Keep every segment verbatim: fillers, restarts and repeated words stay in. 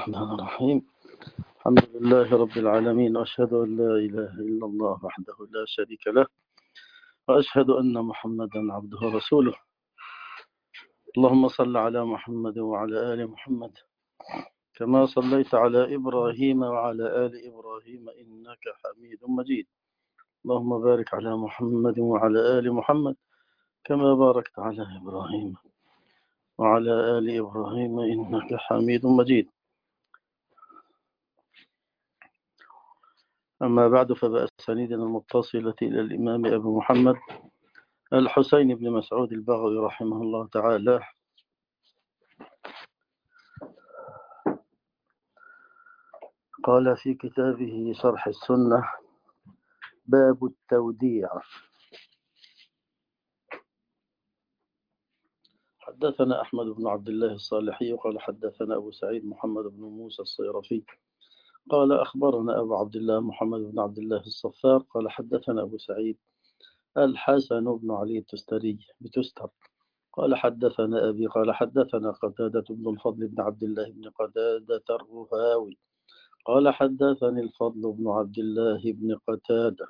الرحمن الرحيم. الحمد لله رب العالمين، وأشهد أن لا إله إلا الله وحده لا شريك له، وأشهد أن محمدا عبده ورسوله. اللهم صل على محمد وعلى آل محمد كما صليت على إبراهيم وعلى آل إبراهيم إنك حميد مجيد. اللهم بارك على محمد وعلى آل محمد كما باركت على إبراهيم وعلى آل إبراهيم إنك حميد مجيد. أما بعد، فبأسانيدنا المتصلة إلى الإمام أبو محمد الحسين بن مسعود البغوي رحمه الله تعالى قال في كتابه شرح السنة: باب التوديع. حدثنا أحمد بن عبد الله الصالحي قال حدثنا أبو سعيد محمد بن موسى الصيرفي قال أخبرنا أبو عبد الله محمد بن عبد الله الصفار قال حدثنا أبو سعيد الحسن بن علي التستري بتستر قال حدثنا أبي قال حدثنا قتادة بن الفضل بن عبد الله بن قتادة الرهاوي قال حدثني الفضل بن عبد الله بن قتادة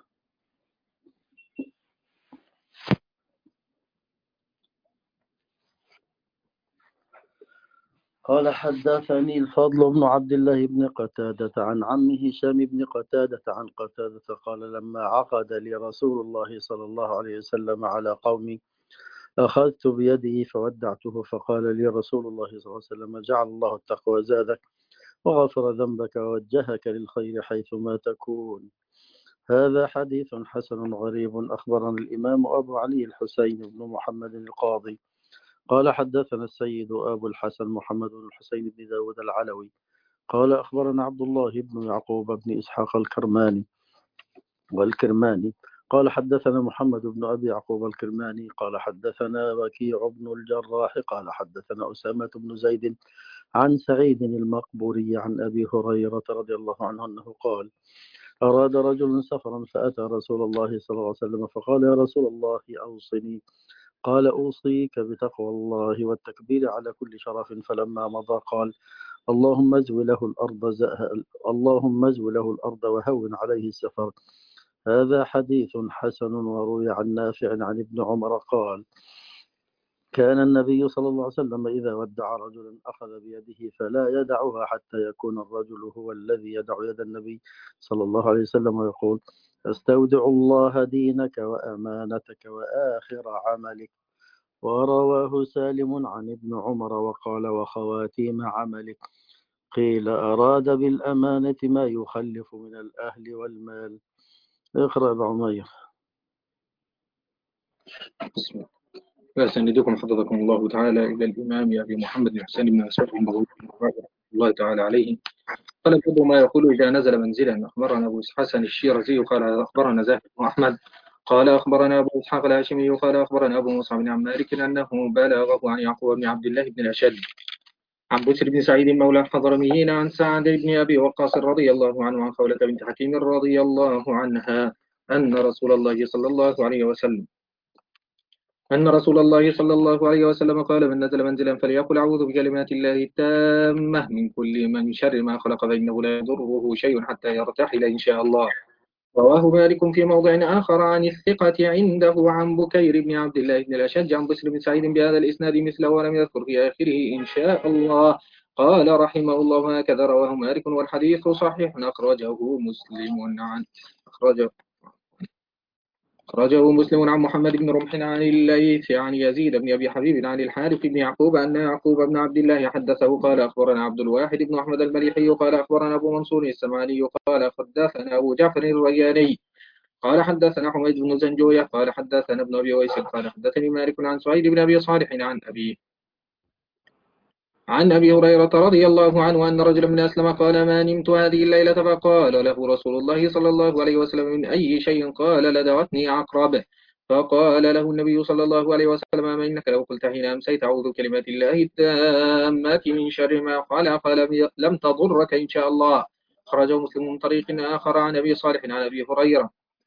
قال حدثني الفضل بن عبد الله بن قتادة عن عمه هشام بن قتادة عن قتادة قال: لما عقد لي رسول الله صلى الله عليه وسلم على قومي أخذت بيده فودعته، فقال لي رسول الله صلى الله عليه وسلم: جعل الله التقوى زادك وغفر ذنبك ووجهك للخير حيثما تكون. هذا حديث حسن غريب. أخبرنا الإمام أبو علي الحسين بن محمد القاضي قال حدثنا السيد أبو الحسن محمد بن الحسين بن داود العلوي قال أخبرنا عبد الله بن يعقوب بن إسحاق الكرماني والكرماني قال حدثنا محمد بن أبي يعقوب الكرماني قال حدثنا وكيع بن الجراح قال حدثنا أسامة بن زيد عن سعيد المقبوري عن أبي هريرة رضي الله عنه أنه قال: أراد رجل سفرا فأتى رسول الله صلى الله عليه وسلم فقال: يا رسول الله أوصني. قال: أوصيك بتقوى الله والتكبير على كل شرف. فلما مضى قال: اللهم ازو له الأرض اللهم ازو له الأرض وهون عليه السفر. هذا حديث حسن. وروي عن نافع عن ابن عمر قال: كان النبي صلى الله عليه وسلم إذا ودع رجلا أخذ بيده فلا يدعها حتى يكون الرجل هو الذي يدع يد النبي صلى الله عليه وسلم ويقول: استودع الله دينك وأمانتك وآخر عملك. ورواه سالم عن ابن عمر وقال: وخواتيم عملك. قيل: أراد بالأمانة ما يخلف من الأهل والمال. اقرأ بعمير. بسم الله. فأسندكم حفظكم الله تعالى إلى الإمام أبي محمد بن حسين بن مسعود رحمه الله تعالى عليه. قال: باب ما يقول إذا نزل منزلا. أخبرنا أبو حسن الشيرازي قال أخبرنا زاهد بن أحمد قال أخبرنا أبو إسحاق الهاشمي قال أخبرنا أبو مصعب عن مالك أنه بلغه عن يعقوب بن عبد الله بن الأشد عن بشر بن سعيد مولى الحضرميين عن سعد بن أبي وقاص رضي الله عنه عن خولة بنت حكيم رضي الله عنها أن رسول الله صلى الله عليه وسلم أن رسول الله صلى الله عليه وسلم قال: من نزل منزلا فليقل أعوذ بكلمات الله التامة من كل من شر ما خلق فإنه لا يضره شيء حتى يرتحل إن شاء الله. رواه مالك في موضع آخر عن الثقة عنده عن بكير بن عبد الله بن الأشج عن بسر بن سعيد بهذا الإسناد مثله ولم يذكر في آخره إن شاء الله. قال رحمه الله: هكذا رواه مالك والحديث صحيح. أخرجه مسلم عن أخرجه أخرجه مسلم عن محمد بن رمح عن الليث عن يزيد بن أبي حبيب عن الحارث بن يعقوب أن يعقوب بن عبد الله حدثه قال: أخبرنا عبد الواحد بن أحمد المليحي قال أخبرنا أبو منصور السمعاني قال حدثنا أبو جعفر الرياني قال حدثنا حميد بن زنجوية قال حدثنا ابن أبي ويس قال حدثني مالك عن سعيد بن أبي صالح عن أبيه عن أبي هريرة رضي الله عنه أن رجلا من أسلم قال: ما نمت هذه الليلة فقال له رسول الله صلى الله عليه وسلم: من أي شيء؟ قال: لدغتني عقرب. فقال له النبي صلى الله عليه وسلم: ما إنك لو قلت حين أمسيت أعوذ كلمات الله التامات من شر ما خلق لم تضرك إن شاء الله. خرجه مسلم من طريق آخر عن أبي صالح عن أبي هريرة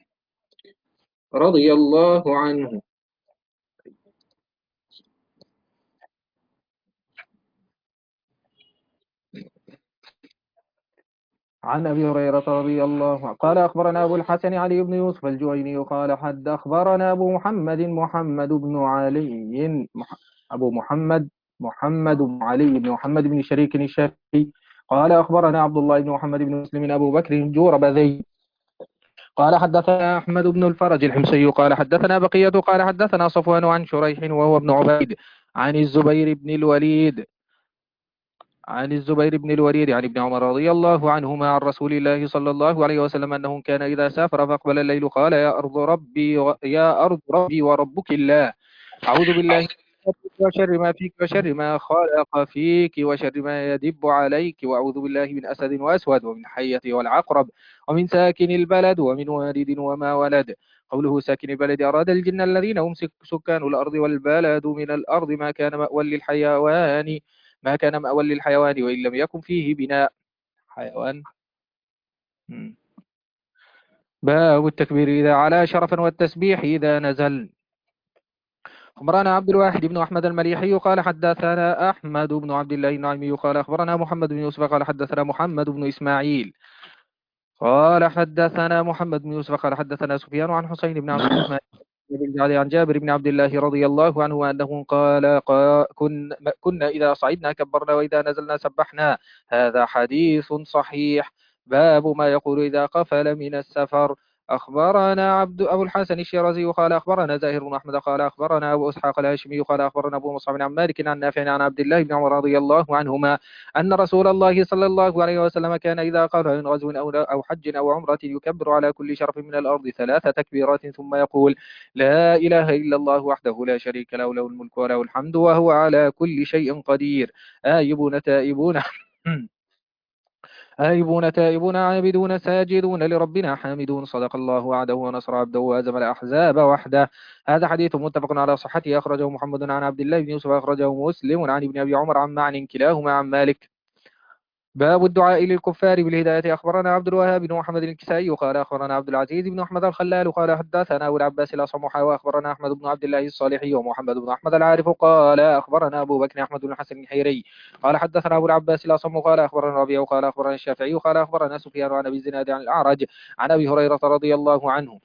رضي الله عنه. عن أبي هريرة رضي الله عنه قال أخبرنا أبو الحسن علي بن يوسف الجويني قال حد أخبرنا أبو محمد محمد بن علي مح... أبو محمد محمد بن علي بن محمد بن شريك الشافعي قال أخبرنا عبد الله بن محمد بن مسلم أبو بكر جوربذي قال حدثنا أحمد بن الفرج الحمصي قال حدثنا بقية قال حدثنا صفوان عن شريح وهو ابن عبيد عن الزبير بن الوليد عن الزبير بن الوليد عن ابن عمر رضي الله عنهما عن رسول الله صلى الله عليه وسلم أنه كان إذا سافر فأقبل الليل قال يا أرض ربي و... يا أرض ربي وربك الله أعوذ بالله من وشر ما فيك وشر ما خلق فيك وشر ما يدب عليك وأعوذ بالله من أسد وأسود ومن حية والعقرب ومن ساكن البلد ومن والد وما ولد. قوله ساكن البلد أراد الجن الذين هم سكان الأرض والبلد من الأرض ما كان مأوى للحيوان ما كان مأوى للحيوان وإن لم يكن فيه بناء حيوان. باب التكبير إذا علا شرفا والتسبيح إذا نزل. أخبرنا عبد الواحد بن أحمد المليحي قال حدثنا أحمد بن عبد الله النعيمي قال أخبرنا محمد بن يوسف قال حدثنا محمد بن إسماعيل قال حدثنا محمد بن يوسف قال حدثنا سفيان عن حسين بن عبد الرحمن عن جابر بن عبد الله رضي الله عنه أنه قال كنا, كنا إذا صعدنا كبرنا وإذا نزلنا سبحنا. هذا حديث صحيح. باب ما يقول إذا قفل من السفر. أخبرنا عبد أبو الحسن الشيرازي قال أخبرنا زاهر بن أحمد قال أخبرنا أبو إسحاق الهاشمي قال أخبرنا أبو مصعب عن مالك عن نافع عن عبد الله بن عمر رضي الله عنهما أن رسول الله صلى الله عليه وسلم كان إذا قال من غزو أو أو حج أو عمرة يكبر على كل شرف من الأرض ثلاث تكبيرات ثم يقول لا إله إلا الله وحده لا شريك له له الملك وله الحمد وهو على كل شيء قدير. آيبون تائبون آيبون تائبون عابدون ساجدون لربنا حامدون. صدق الله وعده ونصر عبده وهزم الأحزاب وحده. هذا حديث متفق على صحته أخرجه محمد عن عبد الله بن يوسف أخرجه مسلم عن ابن أبي عمر عن معن كلاهما عن مالك. باب الدعاء للكفار بالهداية. أخبرنا عبد الوهاب بن محمد الكسائي قال أخبرنا عبد العزيز بن أحمد الخلال قال حدثنا أبو العباس الأصمحي وأخبرنا أحمد بن عبد الله الصالحي ومحمد بن أحمد العارف قال أخبرنا أبو بكر أحمد بن الحسن الحيري قال حدثنا أبو العباس الأصم قال أخبرنا ربيع قال أخبرنا الشافعي قال أخبرنا سفيان عن أبي الزناد عن الأعرج عن أبي هريرة رضي الله عنه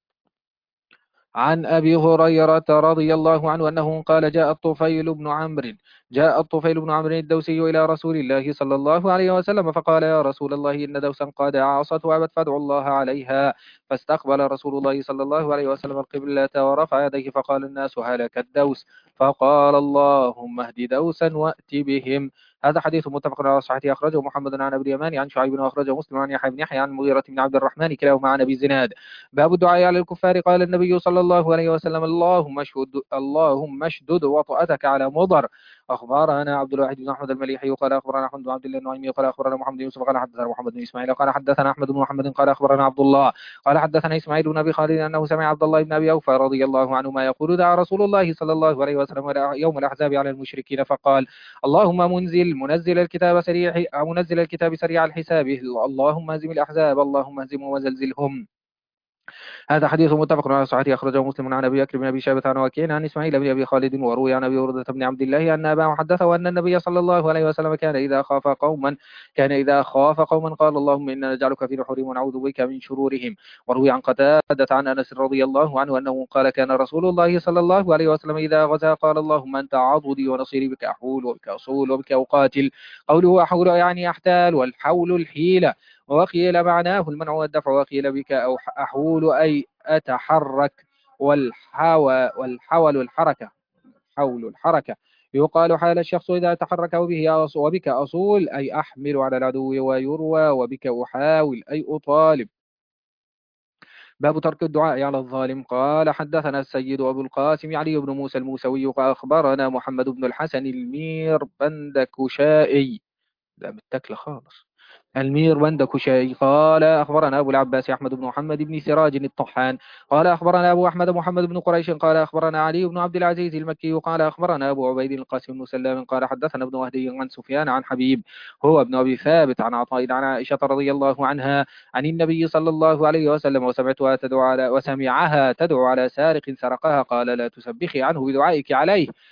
عن أبي هريرة رضي الله عنه أنه قال جاء الطفيل بن عمرو جاء الطفيل بن عمرو الدوسي إلى رسول الله صلى الله عليه وسلم فقال يا رسول الله إن دوسا قد عاصت وأبت فادعوا الله عليها. فاستقبل رسول الله صلى الله عليه وسلم القبلة ورفع يديه فقال الناس هلك الدوس فقال اللهم اهد دوسا وأت بهم. هذا حديث متفق على صحته أخرجه محمد عن أبي اليمان عن شعيب وأخرجه مسلم عن يحيى بن يحيى عن المغيرة بن عبد الرحمن كلاهما عن أبي زناد. باب الدعاء على الكفار. قال النبي صلى الله عليه وسلم اللهم اشدد اللهم اشدد وطأتك على مضر. أخبرنا عبد الواحد بن أحمد المليحي قال أخبرنا أحمد بن عبد الله النعيمي قال أخبرنا محمد بن يوسف قال حدثنا محمد بن إسماعيل قال حدثنا أحمد بن محمد قال أخبرنا عبد الله قال حدثنا إسماعيل بن أبي خالد أنه سمع عبد الله بن أبي أوفى رضي الله عنهما يقول دعا رسول الله صلى الله عليه وسلم يوم الأحزاب على المشركين فقال اللهم منزل منزل الكتاب سريع منزل الكتاب سريع الحساب اللهم هزم الأحزاب اللهم هزمهم وزلزلهم. هذا حديث متفق على صحته أخرجه مسلم عن أبي بكر بن أبي شيبة عن وكيع عن إسماعيل بن أبي خالد وروي عن أبي بردة بن عبد الله أن أباه حدثه أن النبي صلى الله عليه وسلم كان إذا خاف قوما كان إذا خاف قوما قال اللهم إنا نجعلك في نحورهم ونعوذ بك من شرورهم. وروي عن قتادة عن أنس رضي الله عنه أنه قال كان رسول الله صلى الله عليه وسلم إذا غزا قال اللهم أنت عضدي ونصيري بك أحول وبك أصول وبك أقاتل. قوله أحول يعني أحتال والحول الحيلة وقيل معناه المنع والدفع وقيل بك أو أحول أي أتحرك والحول والحول الحركة حول الحركة. يقال حال الشخص إذا تحرك وبه وبك أصول أي أحمل على العدو ويروى وبك أحاول أي أطالب. باب ترك الدعاء على الظالم. قال حدثنا السيد أبو القاسم علي بن موسى الموسوي قال أخبرنا محمد بن الحسن المير بندكشائي لا متكلة خالص المير بندكشائي قال أخبرنا أبو العباس أحمد بن محمد بن سراج الطحان قال أخبرنا أبو أحمد محمد بن قريش قال أخبرنا علي بن عبد العزيز المكي قال أخبرنا أبو عبيد القاسم بن سلام قال حدثنا ابن وهدي عن سفيان عن حبيب هو ابن أبي ثابت عن عطاء عن عائشة رضي الله عنها عن النبي صلى الله عليه وسلم وسمعتها تدعو على وسمعها تدعو على سارق سرقها قال لا تسبخي عنه بدعائك عليه.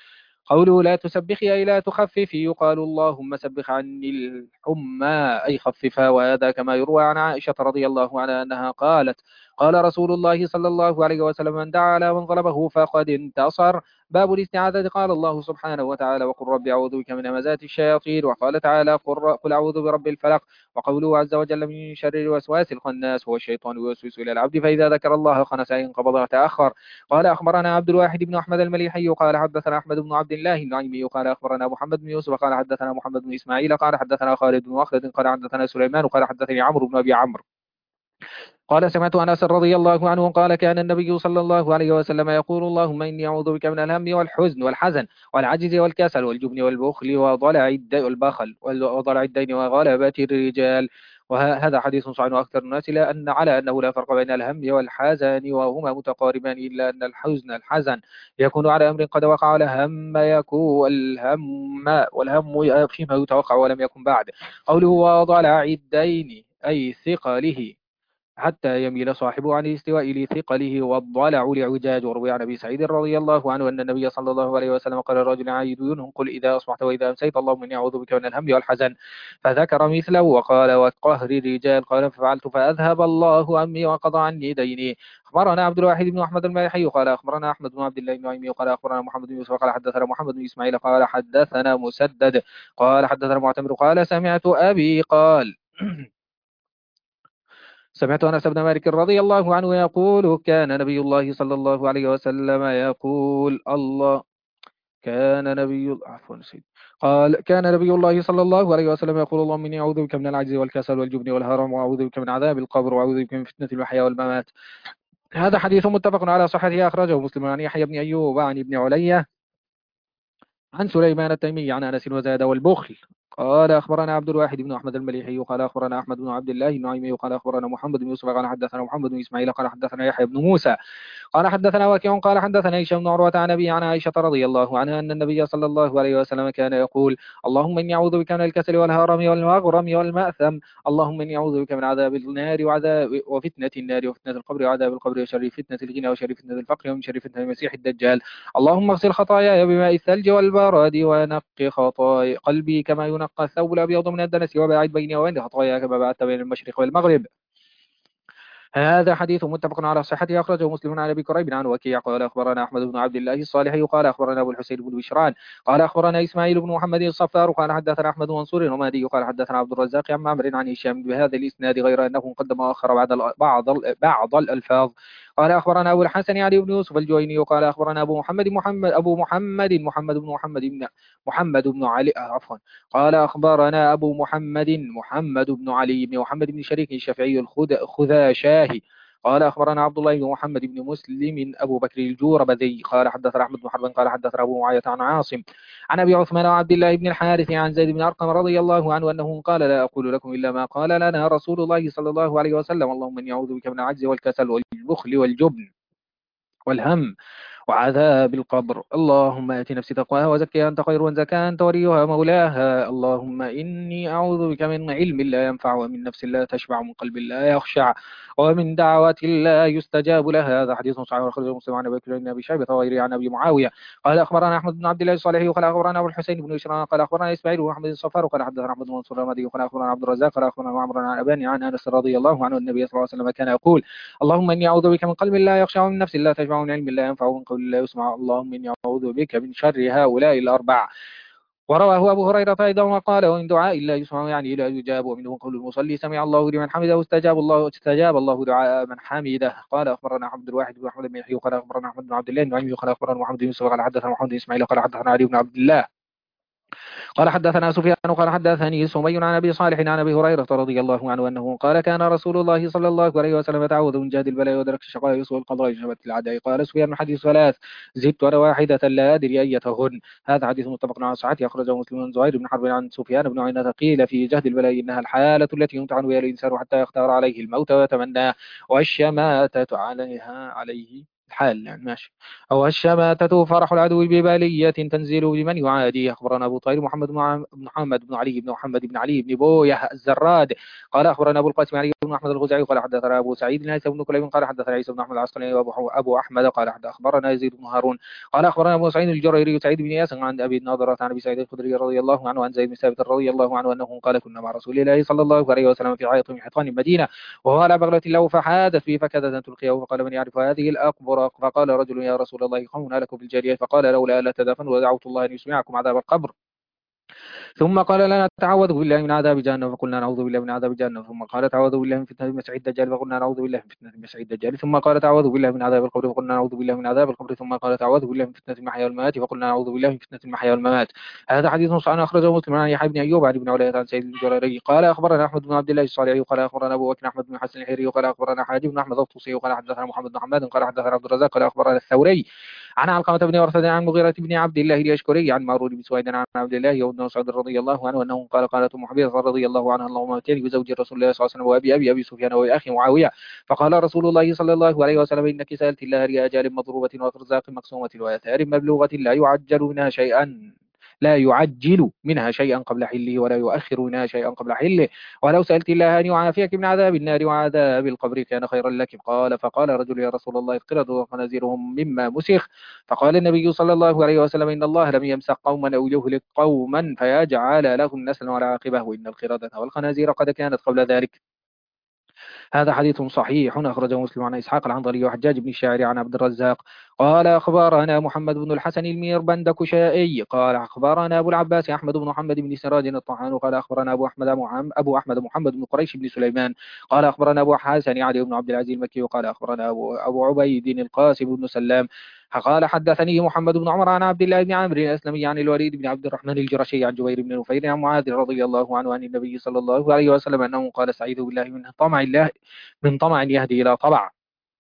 قوله لا تسبخي أي لا تخففي، يقال اللهم سبخ عني الحمى أي خففها، وهذا كما يروى عن عائشة رضي الله عنها أنها قالت قال رسول الله صلى الله عليه وسلم من دعا على من ظلمه فقد انتصر. باب الاستعاذة. قال الله سبحانه وتعالى وقل رب أعوذ بك من همزات الشياطين، وقال تعالى قل قل أعوذ برب الفلق، وقوله عز وجل من شر الوسواس الخناس هو الشيطان يوسوس إلى العبد فإذا ذكر الله خنس إن قبض وتأخر. قال أخبرنا عبد الواحد بن أحمد المليحي قال حدثنا أحمد بن عبد الله النعيمي قال أخبرنا محمد بن يوسف قال حدثنا محمد بن إسماعيل قال حدثنا خالد بن مخلد قال حدثنا سليمان قال حدثني عمرو بن أبي عمرو قال سمعت أنس رضي الله عنه قال كان النبي صلى الله عليه وسلم يقول اللهم إني أعوذ بك من الهم والحزن والحزن والعجز والكسل والجبن والبخل وضلع الدين والبخل وضلع الدين وغلبة الرجال. وهذا حديث صحيح أكثر الناس إلى أن على أنه لا فرق بين الهم والحزن وهما متقاربان، إلا أن الحزن الحزن يكون على أمر قد وقع، الهم يكون الهم والهم فيما يتوقع ولم يكن بعد. قوله وضلع الدين أي ثقله حتى يميل صاحبه عن الاستواء لثقله، والضلع لعجاج. وروي عن ابي سعيد رضي الله عنه ان النبي صلى الله عليه وسلم قال الرجل عايد ينهم قل اذا اصبحت واذا امسيت اللهم اني اعوذ بك من الهم والحزن، فذكر مثله وقال وقهر الرجال قال ففعلت فاذهب الله همي وقضى عني ديني. اخبرنا عبد الواحد بن احمد المالحي قال اخبرنا احمد بن عبد الله النعيمي قال اخبرنا محمد بن يوسف قال حدثنا محمد بن اسماعيل قال حدثنا مسدد قال حدثنا معتمر قال سمعت ابي قال سمعت أنس بن مالك رضي الله عنه يقول كان نبي الله صلى الله عليه وسلم يقول الله كان نبي عفوا نسيت قال كان نبي الله صلى الله عليه وسلم يقول اللهم إني أعوذ بك من العجز والكسل والجبن والهرم، وأعوذ بك من عذاب القبر، وأعوذ بك من فتنة المحيا والممات. هذا حديث متفق على صحته أخرجه مسلم عن يحيى بن أيوب عن ابن علية عن سليمان التيمي عن أنس وزاد والبخل. قال أخبرنا عبد الواحد بن أحمد المليحي قال أخبرنا أحمد بن عبد الله النعيمي قال أخبرنا محمد بن يوسف قال حدثنا محمد بن إسماعيل قال حدثنا يحيى بن موسى قال حدثنا وكيع قال حدثنا هشام بن عروة عن أبي عن عائشة رضي الله عنها أن النبي صلى الله عليه وسلم كان يقول اللهم إني أعوذ بك من الكسل والهرم والمغرم والمأثم، اللهم إني أعوذ بك من عذاب النار وعذاب وفتنة النار وفتنة القبر وعذاب القبر وشر فتنة الغنى وشر فتنة الفقر ومن شر فتنة المسيح الدجال، اللهم اغسل خطاياي بماء الثلج والبرد ونقي خطايا قلبي كما ينقى الثوب الأبيض من الدنس، وباعد بيني وبين خطاياي كما بعدت بين المشرق والمغرب. هذا حديث متفق على صحته أخرجه مسلم عن أبي كريب عن وكيع قال أخبرنا أحمد بن عبد الله الصالحي قال أخبرنا أبو الحسين بن بشران قال أخبرنا إسماعيل بن محمد الصفار قال حدثنا أحمد منصور ومهدي قال حدثنا عبد الرزاق عن معمر عن هشام بهذا الإسناد غير أنه قدم وأخر بعض بعض بعض الألفاظ. قال أخبرنا أبو الحسن علي بن يوسف الجويني قال أخبرنا أبو محمد محمد أبو محمد محمد بن محمد بن محمد بن علي عفوا قال أخبرنا أبو محمد محمد بن علي بن محمد بن شريك الشافعي الخذاشاهي قال أخبرنا عبد الله بن محمد بن مسلم أبو بكر الجوربذي قال حدثنا أحمد بن حرب قال حدثنا أبو معاوية عن عاصم عن أبي عثمان وعبد الله بن الحارث عن زيد بن أرقم رضي الله عنه أنه قال لا أقول لكم إلا ما قال لنا رسول الله صلى الله عليه وسلم اللهم إني أعوذ بك من العجز والكسل والبخل والجبن والهم وعذاب القبر، اللهم آت نفسي تقواها وزكها أنت خير من زكاها أنت وليها مولاها، اللهم إني أعوذ بك من علم لا ينفع ومن نفس لا تشبع ومن قلب لا يخشع ومن دعوة لا يستجاب لها. هذا حديث صحيح أخرجه مسلم عن أبي بكر بن أبي شيبة وغيره عن أبي معاوية قال أخبرنا أحمد بن عبد الله الصالحي قال أخبرنا أبو الحسين بن بشران قال أخبرنا إسماعيل بن محمد الصفار قال حدثنا أحمد بن منصور الرمادي قال أخبرنا عبد الرزاق قال أخبرنا معمر عن أباني عن أنس رضي الله عنه النبي صلى الله عليه وسلم كان يقول اللهم إني أعوذ بك من قلب لا يخشع ومن نفس لا تشبع ومن علم لا ينفع ومن قول لا يسمع، اللهم إني أعوذ بك من شر هؤلاء الأربع. ورواه أبو هريرة أيضا وقال ومن دعاء لا يسمع يعني لا يجاب، ومنه قول المصلي سمع الله لمن حمده استجاب الله استجاب الله دعاء من حمده. قال أخبرنا عبد الواحد بن أحمد بن يحيى قال أخبرنا أحمد بن عبد الله بن عمي قال أخبرنا محمد بن يوسف قال حدثنا محمد بن إسماعيل قال حدثنا علي بن عبد الله قال حدثنا سفيان قال حدثني سمي عن أبي صالح عن أبي هريرة رضي الله عنه أنه قال كان رسول الله صلى الله عليه وسلم يتعوذ من جهد البلاء ودرك الشقاء يسوء القضاء شبة العداء. قال سفيان حديث ثلاث زدت ولا واحدة لا أدري أيتهن. هذا حديث متفق على صحته أخرجه مسلم عن زهير بن حرب عن سفيان بن عيينة قيل في جهد البلاء إنها الحالة التي يمتحن بها الإنسان حتى يختار عليه الموت ويتمناه، والشماتة عليها عليه الحال يعني ماشي أو الشماتة فرح العدو ببالية تنزل بمن يعادي. أخبرنا أبو طاهر محمد بن محمد بن علي بن محمد بن علي بن بويه الزراد قال أخبرنا أبو القاسم علي بن بن أحمد الغزاعي قال حدثنا أبو سعيد هيثم بن كليب قال حدثنا عيسى بن أحمد العسقلاني وأبو أبو أحمد قال حدث أخبرنا يزيد بن هارون قال أخبرنا أبو سعيد الجريري سعيد بن ياس عن أبي النضرة عن أبي سعيد الخدري رضي الله عنه عن زيد بن ثابت رضي الله عنه أنه قال كنا مع رسول الله صلى الله عليه وسلم في عيط من حيطان المدينة وهو على بغلة له فحادث به فكادت أن تلقيه فقال من يعرف هذه الأقبر فقال رجل يا رسول الله قوم لكم بالجارية فقال لولا ألا تدافنوا ودعوت الله أن يسمعكم عذاب القبر ثم قال لنا تعوذوا بالله من عذاب جهنم فقلنا نعوذ بالله من عذاب جهنم ثم قال تعوذوا بالله من فتنة المسيح الدجال فقلنا نعوذ بالله من فتنة المسيح الدجال ثم قال تعوذوا بالله من عذاب القبر فقلنا نعوذ بالله من عذاب القبر ثم قال تعوذوا بالله من فتنة المحيا والممات فقلنا نعوذ بالله من فتنة المحيا والممات. هذا حديث صحيح أخرجه مسلم عن يحيى بن أيوب عن ابن علاء عن سيد الجريري قال أخبرنا أحمد بن عبد الله الصالحي قال أخبرنا أبو بكر أحمد بن حسن الحيري قال أخبرنا حاجب بن أحمد الطوسي قال حدثنا محمد بن حماد قال حدثنا عبد الرزاق قال أخبرنا الثوري عن علقمة بن ورثة عن مغيرة بن عبد الله اليشكري عن معرور بن سويد عن عبد الله وابن مسعود رضي الله عنه أنه قال قالت أم حبيبة رضي الله عنها اللهم اتني بزوج رسول الله صلى الله عليه وسلم وأبي أبي أبي سفيان وأخي معاوية فقال رسول الله صلى الله عليه وسلم إنك سألت الله لأجال مضروبة وأرزاق مقسومة وآثار مبلوغة لا يعجل منها شيئا لا يعجل منها شيئا قبل حله ولا يؤخر منها شيئا قبل حله ولو سألت الله أن يعافيك من عذاب النار وعذاب القبر كان خيرا لك قال فقال رجل يا رسول الله القردة وخنازيرهم مما مسخ فقال النبي صلى الله عليه وسلم إن الله لم يمسخ قوما أو يهلك قوما فيجعل لهم نسلا ولا عاقبة وإن القردة والخنازير قد كانت قبل ذلك. هذا حديث صحيح أخرجه مسلم عن إسحاق العنظري وحجاج بن الشاعري عن عبد الرزاق قال أخبرنا محمد بن الحسن الميربندكشائي قال أخبرنا أبو العباس أحمد بن محمد بن سراج الطحان قال أخبرنا أبو أحمد أبو أحمد محمد بن قريش بن سليمان قال أخبرنا أبو حسن علي بن عبد العزيز المكي وقال أخبرنا أبو, أبو عبيد القاسم بن سلام قال حدثني محمد بن عمر عن عبد الله بن عمرو الأسلمي عن الوليد بن عبد الرحمن الجرشي عن جبير بن نفير عن معاذ رضي الله عنه عن النبي صلى الله عليه وسلم أنه قال استعيذ بالله من طمع الله من طمع يهدي إلى طبع.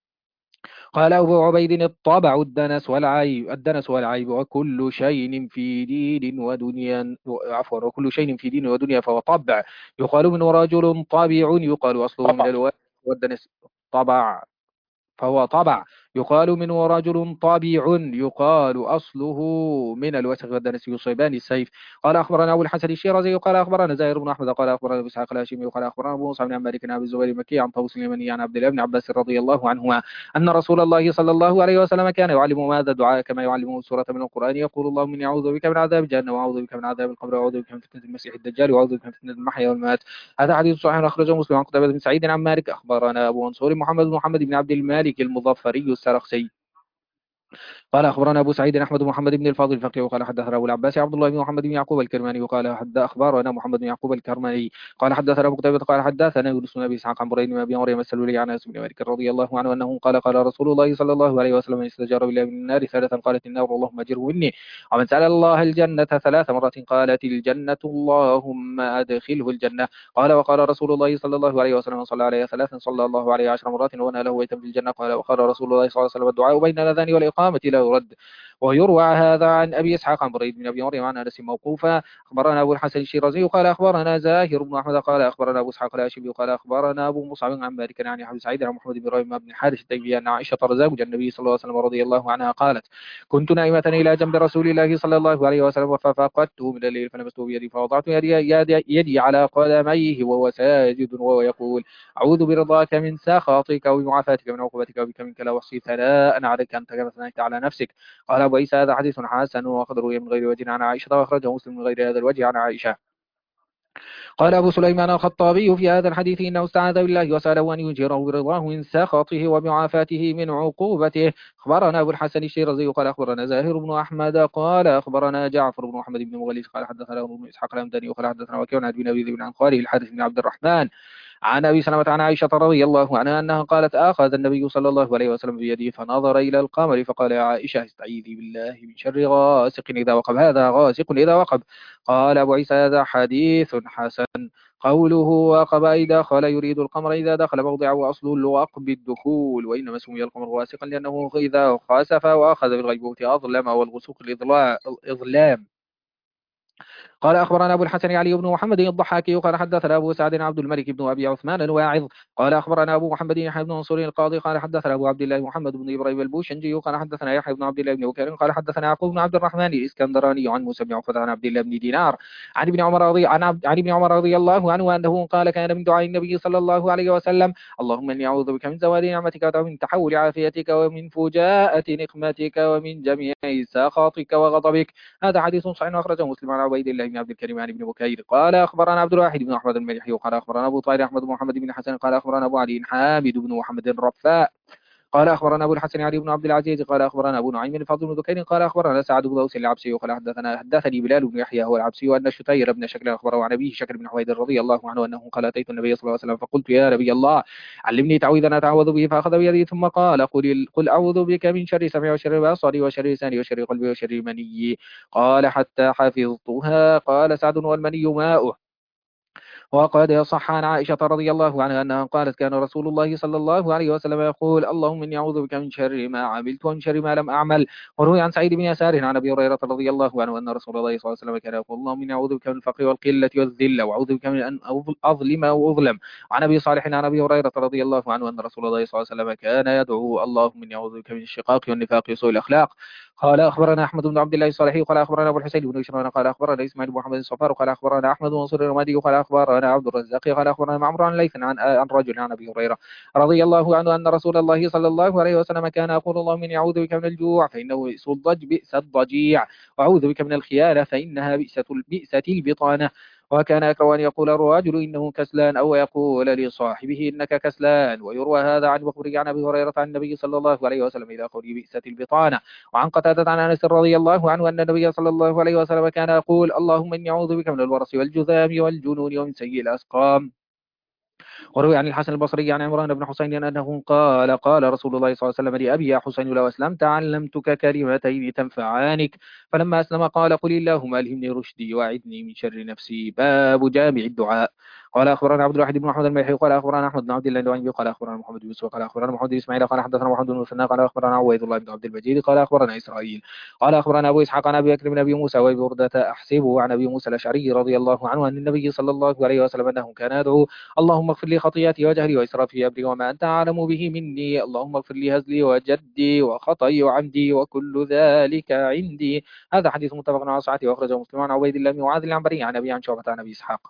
قال أبو عبيد الطبع الدنس والعيب الدنس والعيب وكل شيء في دين ودنيا عفوا وكل شيء في دين ودنيا فهو طبع يقال من رجل طابع يقال أصله من الواد والدنس طبع فهو طبع يقال منه رجل طبيع يقال أصله من الوسخ والدنس يصيبان السيف. قال أخبرنا أبو الحسن الشيرازي قال أخبرنا زاهر بن أحمد قال أخبرنا أبو إسحاق الهاشمي قال أخبرنا أبو مصعب بن مالك عن أبي الزبير المكي عن طاووس اليمني عن عبد الله بن عباس رضي الله عنهما أن رسول الله صلى الله عليه وسلم كان يعلم هذا الدعاء كما يعلمه سورة من القرآن يقول اللهم إني أعوذ بك من عذاب جهنم وأعوذ بك من عذاب القبر وأعوذ بك من فتنة المسيح الدجال وأعوذ بك من فتنة المحيا والممات. هذا حديث صحيح أخرجه مسلم عن قتيبة بن سعيد عن مالك أخبرنا أبو منصور محمد بن محمد بن عبد المالك المظفري السرخسي قال أخبرنا أبو سعيد أحمد محمد بن الفاضل الفقيه وقال حدثنا أبو العباس عبد الله بن محمد بن يعقوب الكرماني وقال حد أخبرنا محمد بن يعقوب الكرماني قال حدثنا أبو قتيبة قال حدثنا يونس بن أبي إسحاق عن بريد بن أبي مريم السلولي عن أنس بن مالك رضي الله عنه أنه قال قال رسول الله صلى الله عليه وسلم استجار بالله من النار ثلاثا قالت النار اللهم أجره مني ومن سأل الله الجنة ثلاث مرات قالت الجنة اللهم أدخله الجنة. قال وقال رسول الله صلى الله عليه وسلم صلى عليه ثلاثا صلى الله عليه عشر مرات ونال له بيتا في الجنة. قال وقال رسول الله صلى الله عليه وسلم الدعاء بين الأذان والإقامة لا يرد. ويروى هذا عن أبي إسحاق عن بريد بن أبي مريم عن أنس موقوفا. أخبرنا أبو الحسن الشيرازي قال أخبرنا زاهر بن أحمد قال أخبرنا أبو إسحاق الهاشمي قال أخبرنا أبو مصعب عن مالك عن يحيى بن سعيد عن محمد بن إبراهيم بن حارث التيمي أن عائشة زوج النبي صلى الله عليه وسلم رضي الله عنها قالت كنت نائمة إلى جنب رسول الله صلى الله عليه وسلم ففقدته من الليل فلمسته بيدي فوضعت يدي, يدي, يدي على قدميه وهو ساجد وهو يقول أعوذ برضاك من سخطك ومعافاتك من عقوبتك وبك منك لا أحصي ثناء عليك أنت كما ثنيت على نفسك. قال أبو عيسى هذا حديث حسن وقد روي من غير وجه عن عائشة وأخرجه مسلم من غير هذا الوجه عن عائشة. قال أبو سليمان الخطابي في هذا الحديث إنه استعاذ بالله وسأله أن يجيره برضاه من سخطه وبمعافاته من عقوبته. أخبرنا أبو الحسن الشيرازي قال أخبرنا زاهر بن أحمد قال أخبرنا جعفر بن محمد بن مغليث قال حدثنا ابن إسحاق الهمداني وقال حدثنا وكيع عن أبي بن عن خاله الحارث بن عبد الرحمن عن أبي سلمة عن عائشة رضي الله عنها أنها قالت أخذ النبي صلى الله عليه وسلم بيده فنظر إلى القمر فقال يا عائشة استعيذي بالله من شر غاسق إذا وقب هذا غاسق إذا وقب. قال أبو عيسى هذا حديث حسن. قوله وقب إذا دخل يريد القمر إذا دخل موضعه وأصل الوقب الدخول وإنما سمي القمر غاسقا لأنه إذا خسف وأخذ بالغيبوبة أظلم والغسوق الإظلام قال أخبرنا أبو الحسن علي بن محمد الضحاكي قال حدثنا أبو سعد عبد الملك بن أبي عثمان الواعظ قال أخبرنا أبو محمد يحيى بن منصور القاضي قال حدثنا أبو عبد الله محمد بن إبراهيم البوشنجي قال حدثنا يحيى بن عبد الله بن بكير قال حدثنا يعقوب بن عبد الرحمن الإسكندراني عن موسى بن عقبة عن عبد الله بن دينار عن ابن عمر رضي عن, عبد عن ابن عمر رضي الله عنه أنه قال كان من دعاء النبي صلى الله عليه وسلم اللهم إني أعوذ بك من زوال نعمتك ومن تحول عافيتك ومن فجاءة نقمتك ومن جميع سخطك وغضبك. هذا حديث صحيح أخرجه مسلم عن عبيد الله بن عبد الكريم عن ابن بكير قال أخبرنا عبد الواحد بن أحمد الملحي قال أخبرنا أبو طاهر أحمد بن محمد بن حسن قال أخبرنا أبو علي حامد بن محمد الرفاء قال أخبرنا أبو الحسن علي بن عبد العزيز قال أخبرنا أبو نعيم الفضل بن ذكير قال أخبرنا سعد بن أوس العبسي قال حدثنا حدثني بلال بن يحيى هو العبسي وأن شتير بن شكل أخبره عن أبيه شكل بن حويد رضي الله عنه أنه قال أتيت النبي صلى الله عليه وسلم فقلت يا نبي الله علمني تعويذا أتعوذ به فأخذ بيدي ثم قال قل قل أعوذ بك من شر سمعي وشر بصري وشر لساني وشر قلبي وشر مني قال حتى حفظتها. قال سعد والمني ماؤه. وقد صح عن عائشة رضي الله عنها أنها قالت كان رسول الله صلى الله عليه وسلم يقول اللهم إني أعوذ بك من شر ما عملت ومن شر ما لم أعمل. وروي عن سعيد بن يسار عن أبي هريرة رضي الله عنه أن رسول الله صلى الله عليه وسلم كان يقول اللهم إني أعوذ بك من الفقر والقلة والذلة وأعوذ بك من أن أظلم أو أظلم. عن أبي صالح عن أبي هريرة رضي الله عنه أن رسول الله صلى الله عليه وسلم كان يدعو اللهم إني أعوذ بك من الشقاق والنفاق وسوء الأخلاق. قال أخبرنا أحمد بن عبد الله الصالحي قال أخبرنا أبو الحسين بن هشام قال أخبرنا إسماعيل بن محمد الصفار قال أخبرنا أحمد بن منصور الرمادي قال أخبرنا عبد الرزاق قال أخبرنا معمر عن ليث عن عن رجل عن أبي هريرة رضي الله عنه أن رسول الله صلى الله عليه وسلم كان يقول اللهم إني أعوذ بك من الجوع فإنه بئس الضج بئس الضجيع وأعوذ بك من الخيانة فإنها بئسة بئسة البطانة. وكان يكره أن يقول الرجل إنه كسلان أو يقول لصاحبه إنك كسلان. ويروى هذا عن بخاري عن أبي هريرة عن النبي صلى الله عليه وسلم إلى قوله بئسة البطانة. وعن قتادة عن أنس رضي الله عنه أن النبي صلى الله عليه وسلم كان يقول اللهم إني أعوذ بك من الورص والجذام والجنون ومن سيء الأسقام. وروي عن الحسن البصري عن عمران بن حسين أنه قال قال رسول الله صلى الله عليه وسلم لأبي يا حسين لو أسلمت علمتك كلمتين تنفعانك. فلما أسلم قال قل اللهم ألهمني رشدي وأعذني من شر نفسي. باب جامع الدعاء. قال أخبرنا عبد الواحد بن محمد الملحي قال أخبرنا أحمد بن عبد الله الدواني قال أخبرنا محمد بن يوسف قال أخبرنا محمد بن إسماعيل قال حدثنا محمد بن مسنى قال أخبرنا عويد الله بن عبد المجيد قال أخبرنا إسرائيل قال أخبرنا أبو إسحاق عن أبي بكر بن أبي موسى وأبي بردة أحسبه عن أبي موسى الأشعري رضي الله عنه عن النبي صلى الله عليه وسلم أنه كان يدعو اللهم اغفر لي خطيئتي وجهلي وإسرافي في أمري وما أنت أعلم به مني اللهم اغفر لي هزلي وجدي وخطئي وعمدي وكل ذلك عندي. هذا حديث متفق على صحته وأخرجه مسلم عن عبيد الله بن معاذ العنبري عن أبي عن شعبة عن أبي إسحاق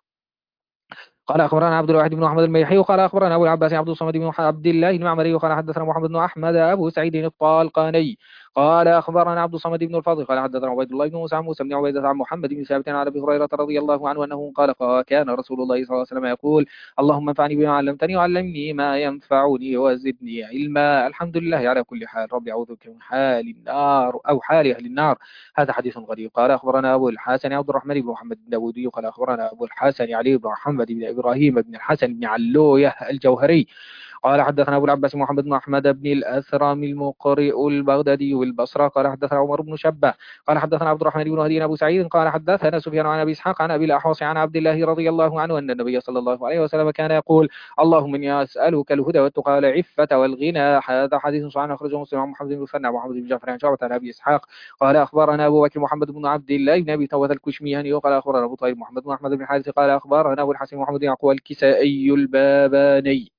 قال أخبرنا عبد الواحد بن أحمد المليحي وقال أخبرنا أبو العباس عبد الصمد بن عبد الله المعمري وقال حدثنا محمد بن أحمد أبو سعيد الطالقاني قال أخبرنا عبد الصمد بن الفضل قال حدثنا عبيد الله بن موسى عن موسى بن عبيدة عن محمد بن ثابت عن أبي هريرة رضي الله عنه أنه قال كان رسول الله صلى الله عليه وسلم يقول اللهم انفعني بما علمتني وعلمني ما ينفعني وزدني علما. الحمد لله على كل حال. ربي أعوذ بك من حال النار أو حال أهل النار. هذا حديث غريب. قال أخبرنا أبو الحسن عبد الرحمن بن محمد بن داوودي قال أخبرنا أبو الحسن علي بن محمد بن إبراهيم بن الحسن بن علوية الجوهري قال حدثنا أبو العباس محمد بن أحمد بن الأثرم المقرئ البغدادي بالبصرة قال حدثنا عمر بن شبة قال حدثنا عبد الرحمن بن هدي أبو سعيد قال حدثنا سفيان عن أبي إسحاق عن أبي الأحوص عن عبد الله رضي الله عنه أن النبي صلى الله عليه وسلم كان يقول اللهم إني أسألك الهدى والتقى والعفة والغنى. هذا حديث صحيح أخرجه مسلم عن محمد بن مسنى ومحمد بن جعفر عن شعبة عن أبي إسحاق قال أخبرنا أبو بكر محمد بن عبد الله بن أبي توبة الكشميهني وقال أخبرنا أبو طيب محمد بن أحمد بن حارث قال أخبرنا أبو الحسن محمد بن يعقوب الكسائي الباباني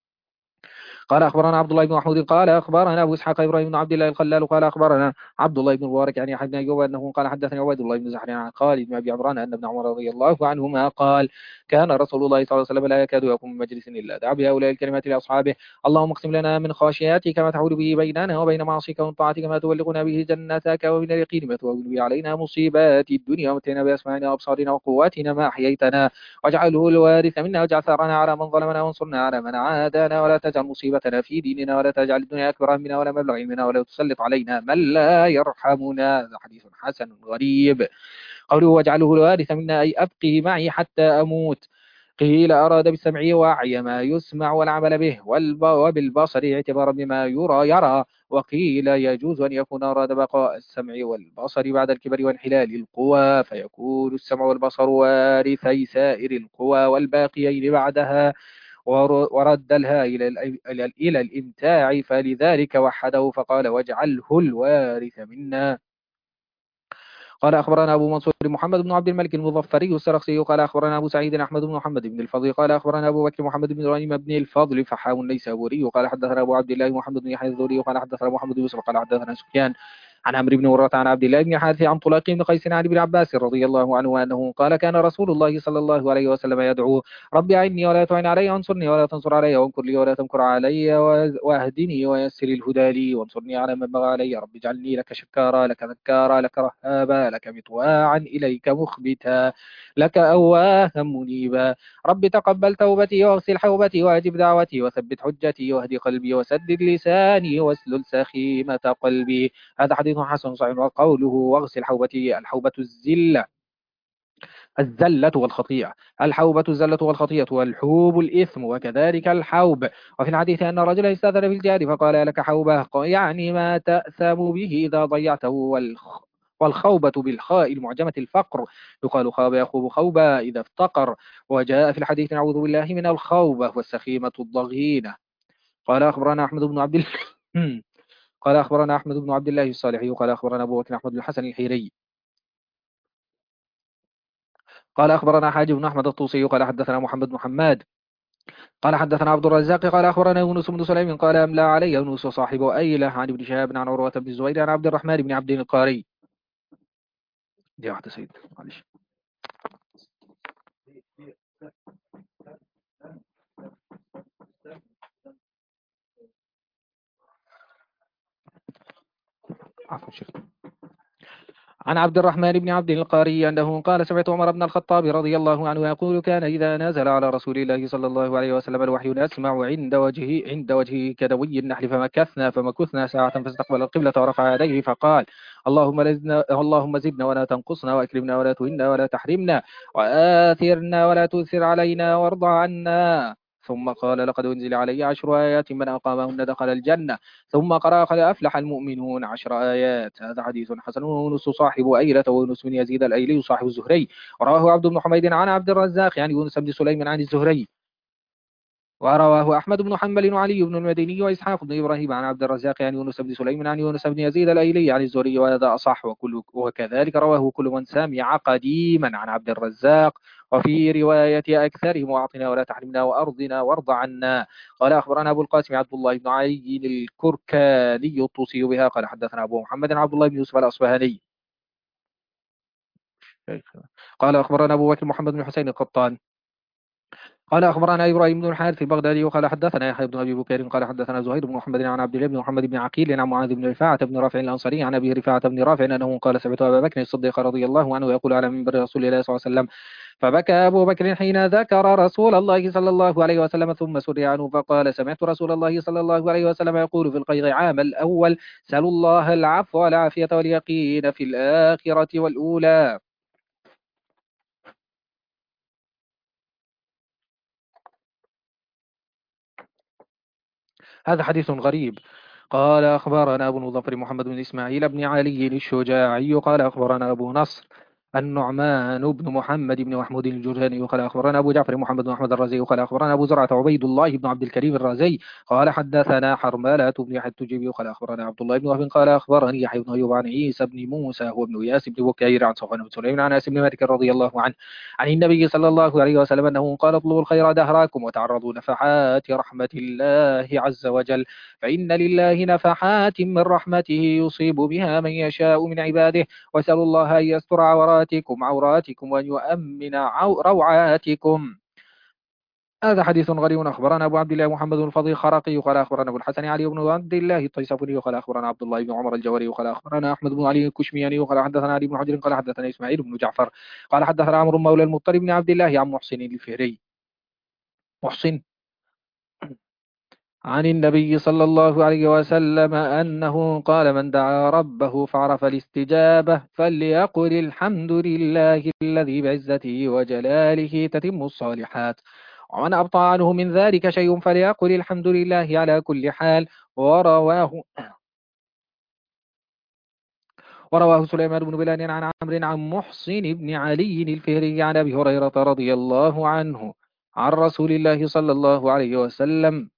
قال أخبرنا عبد الله بن محمود قال أخبرنا أبو إسحاق إبراهيم بن عبد الله الخلال قال أخبرنا عبد الله بن مبارك يعني أحد بن أيوب أنه قال حدثني عبيد الله بن زحر عن خالد بن أبي عمران أن ابن عمر رضي الله عنهما قال كان رسول الله صلى الله عليه وسلم لا يكاد يقوم من مجلس إلا دعا بهؤلاء الكلمات لأصحابه اللهم اقسم لنا من خشيتك ما تحول به بيننا وبين معصيك ومن طاعتك ما تبلغنا به جنتك ومن اليقين ما تهون به علينا مصيبات الدنيا ومتعنا بأسماعنا وأبصارنا وقواتنا ما أحييتنا واجعله الوارث منا واجعل ثارنا على من ظلمنا وانصرنا على من عادانا ولا تجعل مصيبتنا في ديننا ولا تجعل الدنيا أكبر منا ولا مبلغ علمنا ولا تسلط علينا من لا يرحمنا. هذا حديث حسن غريب. قوله واجعله الوارث منا أي أبقه معي حتى أموت. قيل أراد بالسمع وعي ما يسمع والعمل به وبالبصر اعتبارا بما يرى يرى. وقيل يجوز أن يكون أراد بقاء السمع والبصر بعد الكبر وانحلال القوى فيكون السمع والبصر وارثي سائر القوى والباقيين بعدها ورد لها إلى إلى الإمتاع فلذلك وحده فقال واجعله الوارث منا. قال أخبرنا أبو منصور محمد بن عبد الملك المظفري السرخسي قال أخبرنا أبو سعيد أحمد بن محمد بن الفضل قال أخبرنا أبو بكر محمد بن إبراهيم بن الفضل فحاء النيسابوري قال حدثنا أبو عبد الله محمد بن يحيى الزهري قال حدثنا محمد بن يوسف قال حدثنا سفيان عن عمرو بن مرة عن عبد الله بن حارث عن طلاق بن قيس عن ابن عباس رضي الله عنه أنه قال كان رسول الله صلى الله عليه وسلم يدعو ربي أعني ولا تعن علي وانصرني ولا تنصر علي وانكر لي ولا تمكر علي واهدني ويسر الهدى لي وانصرني على من بغى علي رب اجعلني لك شكارا لك ذكارا لك رهابا لك مطواعا إليك مخبتا لك أواها منيبا رب تقبل توبتي واغسل حوبتي واجب دعوتي وثبت حجتي واهدي قلبي وسدد لساني واسلل سخيمة قلبي. هذا حديث حسن صحيح. وقوله واغسل حوبتي الحوبة الزلة الزلة والخطيئة الحوبة الزلة والخطيئة والحوب الإثم وكذلك الحوب. وفي الحديث أن رجلا استأذن في الجهاد فقال لك حوبة يعني ما تأثم به إذا ضيعته والخ والخوبة بالخاء المعجمة الفقر يقال خاب يخوب خوبا إذا افتقر. وجاء في الحديث نعوذ بالله من الخوبة والسخيمة الضغينة. قال أخبرنا أحمد بن عبد الله قال أخبرنا أحمد بن عبد الله الصالحي قال أخبرنا أبو بكر أحمد بن الحسن الحيري قال أخبرنا حاجب بن أحمد الطوسي قال حدثنا محمد بن حماد قال حدثنا عبد الرزاق قال أخبرنا يونس بن سليم قال أملى علي يونس صاحب أيلة عن ابن شهاب عن عروة بن الزبير عن عبد الرحمن بن عبد القاري. دي واحدة سيد معلش. عفوا شيخ. عن عبد الرحمن بن عبد القاري أنه قال سمعت عمر بن الخطاب رضي الله عنه يقول كان إذا نزل على رسول الله صلى الله عليه وسلم الوحي نسمع عند وجهه عند وجهه كدوي النحل فمكثنا فمكثنا ساعة فاستقبل القبلة ورفع يديه فقال اللهم زدنا اللهم زدنا ولا تنقصنا وأكرمنا ولا تهنا ولا تحرمنا وآثرنا ولا تؤثر علينا وارض عنا. ثم قال لقد أنزل علي عشر آيات من أقامهن دخل الجنة. ثم قرأ قد أفلح المؤمنون عشر آيات. هذا حديث حسن. ونس صاحب أيلة ونس بن يزيد الأيلي صاحب الزهري. ورواه عبد بن حميد عن عبد الرزاق يعني يونس بن سليم عن الزهري. ورواه أحمد بن حنبل وعلي بن المديني وإسحاق بن إبراهيم عن عبد الرزاق عن يونس بن سليم عن يونس بن يزيد الأيلي عن الزهري وهذا أصح. وكل وكذلك رواه كل من سمع قديما عن عبد الرزاق. وفي رواية أكثرهم وأعطنا ولا تحرمنا وأرضنا وارض عنا. قال أخبرنا أبو القاسم عبد الله بن علي الكركاني الطوسي بها قال حدثنا أبو محمد عبد الله بن يوسف الأصبهاني قال أخبرنا أبو بكر محمد بن حسين القطان قال أخبرنا إبراهيم بن الحارث البغدادي وقال حدثنا يحيى بن أبي بكير قال حدثنا زهير بن محمد عن عبد الله بن محمد بن عقيل عن معاذ بن رفاعة بن رافع الأنصاري عن أبي رفاعة بن رافع أنه قال سمعت أبا بكر الصديق رضي الله عنه يقول على منبر رسول الله صلى الله عليه وسلم فبكى أبو بكر حين ذكر رسول الله صلى الله عليه وسلم ثم سري عنه فقال سمعت رسول الله صلى الله عليه وسلم يقول في القيض عام الأول سلوا الله العفو والعافية واليقين في الآخرة والأولى. هذا حديث غريب. قال أخبرنا أبو المظفر محمد بن إسماعيل بن علي الشجاعي قال أخبرنا أبو نصر النعمان بن محمد بن محمود الجرجاني قال أخبرنا أبو جعفر محمد بن أحمد الرازي قال أخبرنا أبو زرعة عبيد الله بن عبد الكريم الرازي قال حدثنا حرملة بن يحيى التجيبي قال أخبرنا عبد الله بن وهب قال أخبرني يحيى بن أيوب عن عيسى بن موسى هو ابن إياس بن بكير عن صفوان بن سليم عن أنس بن مالك رضي الله عنه عن النبي صلى الله عليه وسلم أنه قال اطلبوا الخير دهراكم وتعرضوا نفحات رحمة الله عز وجل فإن لله نفحات من رحمته يصيب بها من يشاء من عباده واسألوا الله أن يستر عوراتكم عوراتكم وأن يؤمن روعاتكم. هذا حديث غريب. أخبرنا أبو عبد الله محمد بن الفضيل الخراقي قال أخبرنا أبو الحسن علي بن عبد الله الطيسفوني قال أخبرنا عبد الله بن عمر الجواري قال أخبرنا أحمد بن علي الكشمياني قال حدثنا علي بن حجر قال حدثنا إسماعيل بن جعفر قال حدثنا عمرو مولى المطلب بن عبد الله عن محسن الفهري محسن عن النبي صلى الله عليه وسلم أنه قال من دعا ربه فعرف الاستجابة فليقل الحمد لله الذي بعزته وجلاله تتم الصالحات ومن أبطأ عنه من ذلك شيء فليقل الحمد لله على كل حال. ورواه ورواه سليمان بن بلال عن عمرو عن محسن بن علي الفهري عن أبي هريرة رضي الله عنه عن رسول الله صلى الله عليه وسلم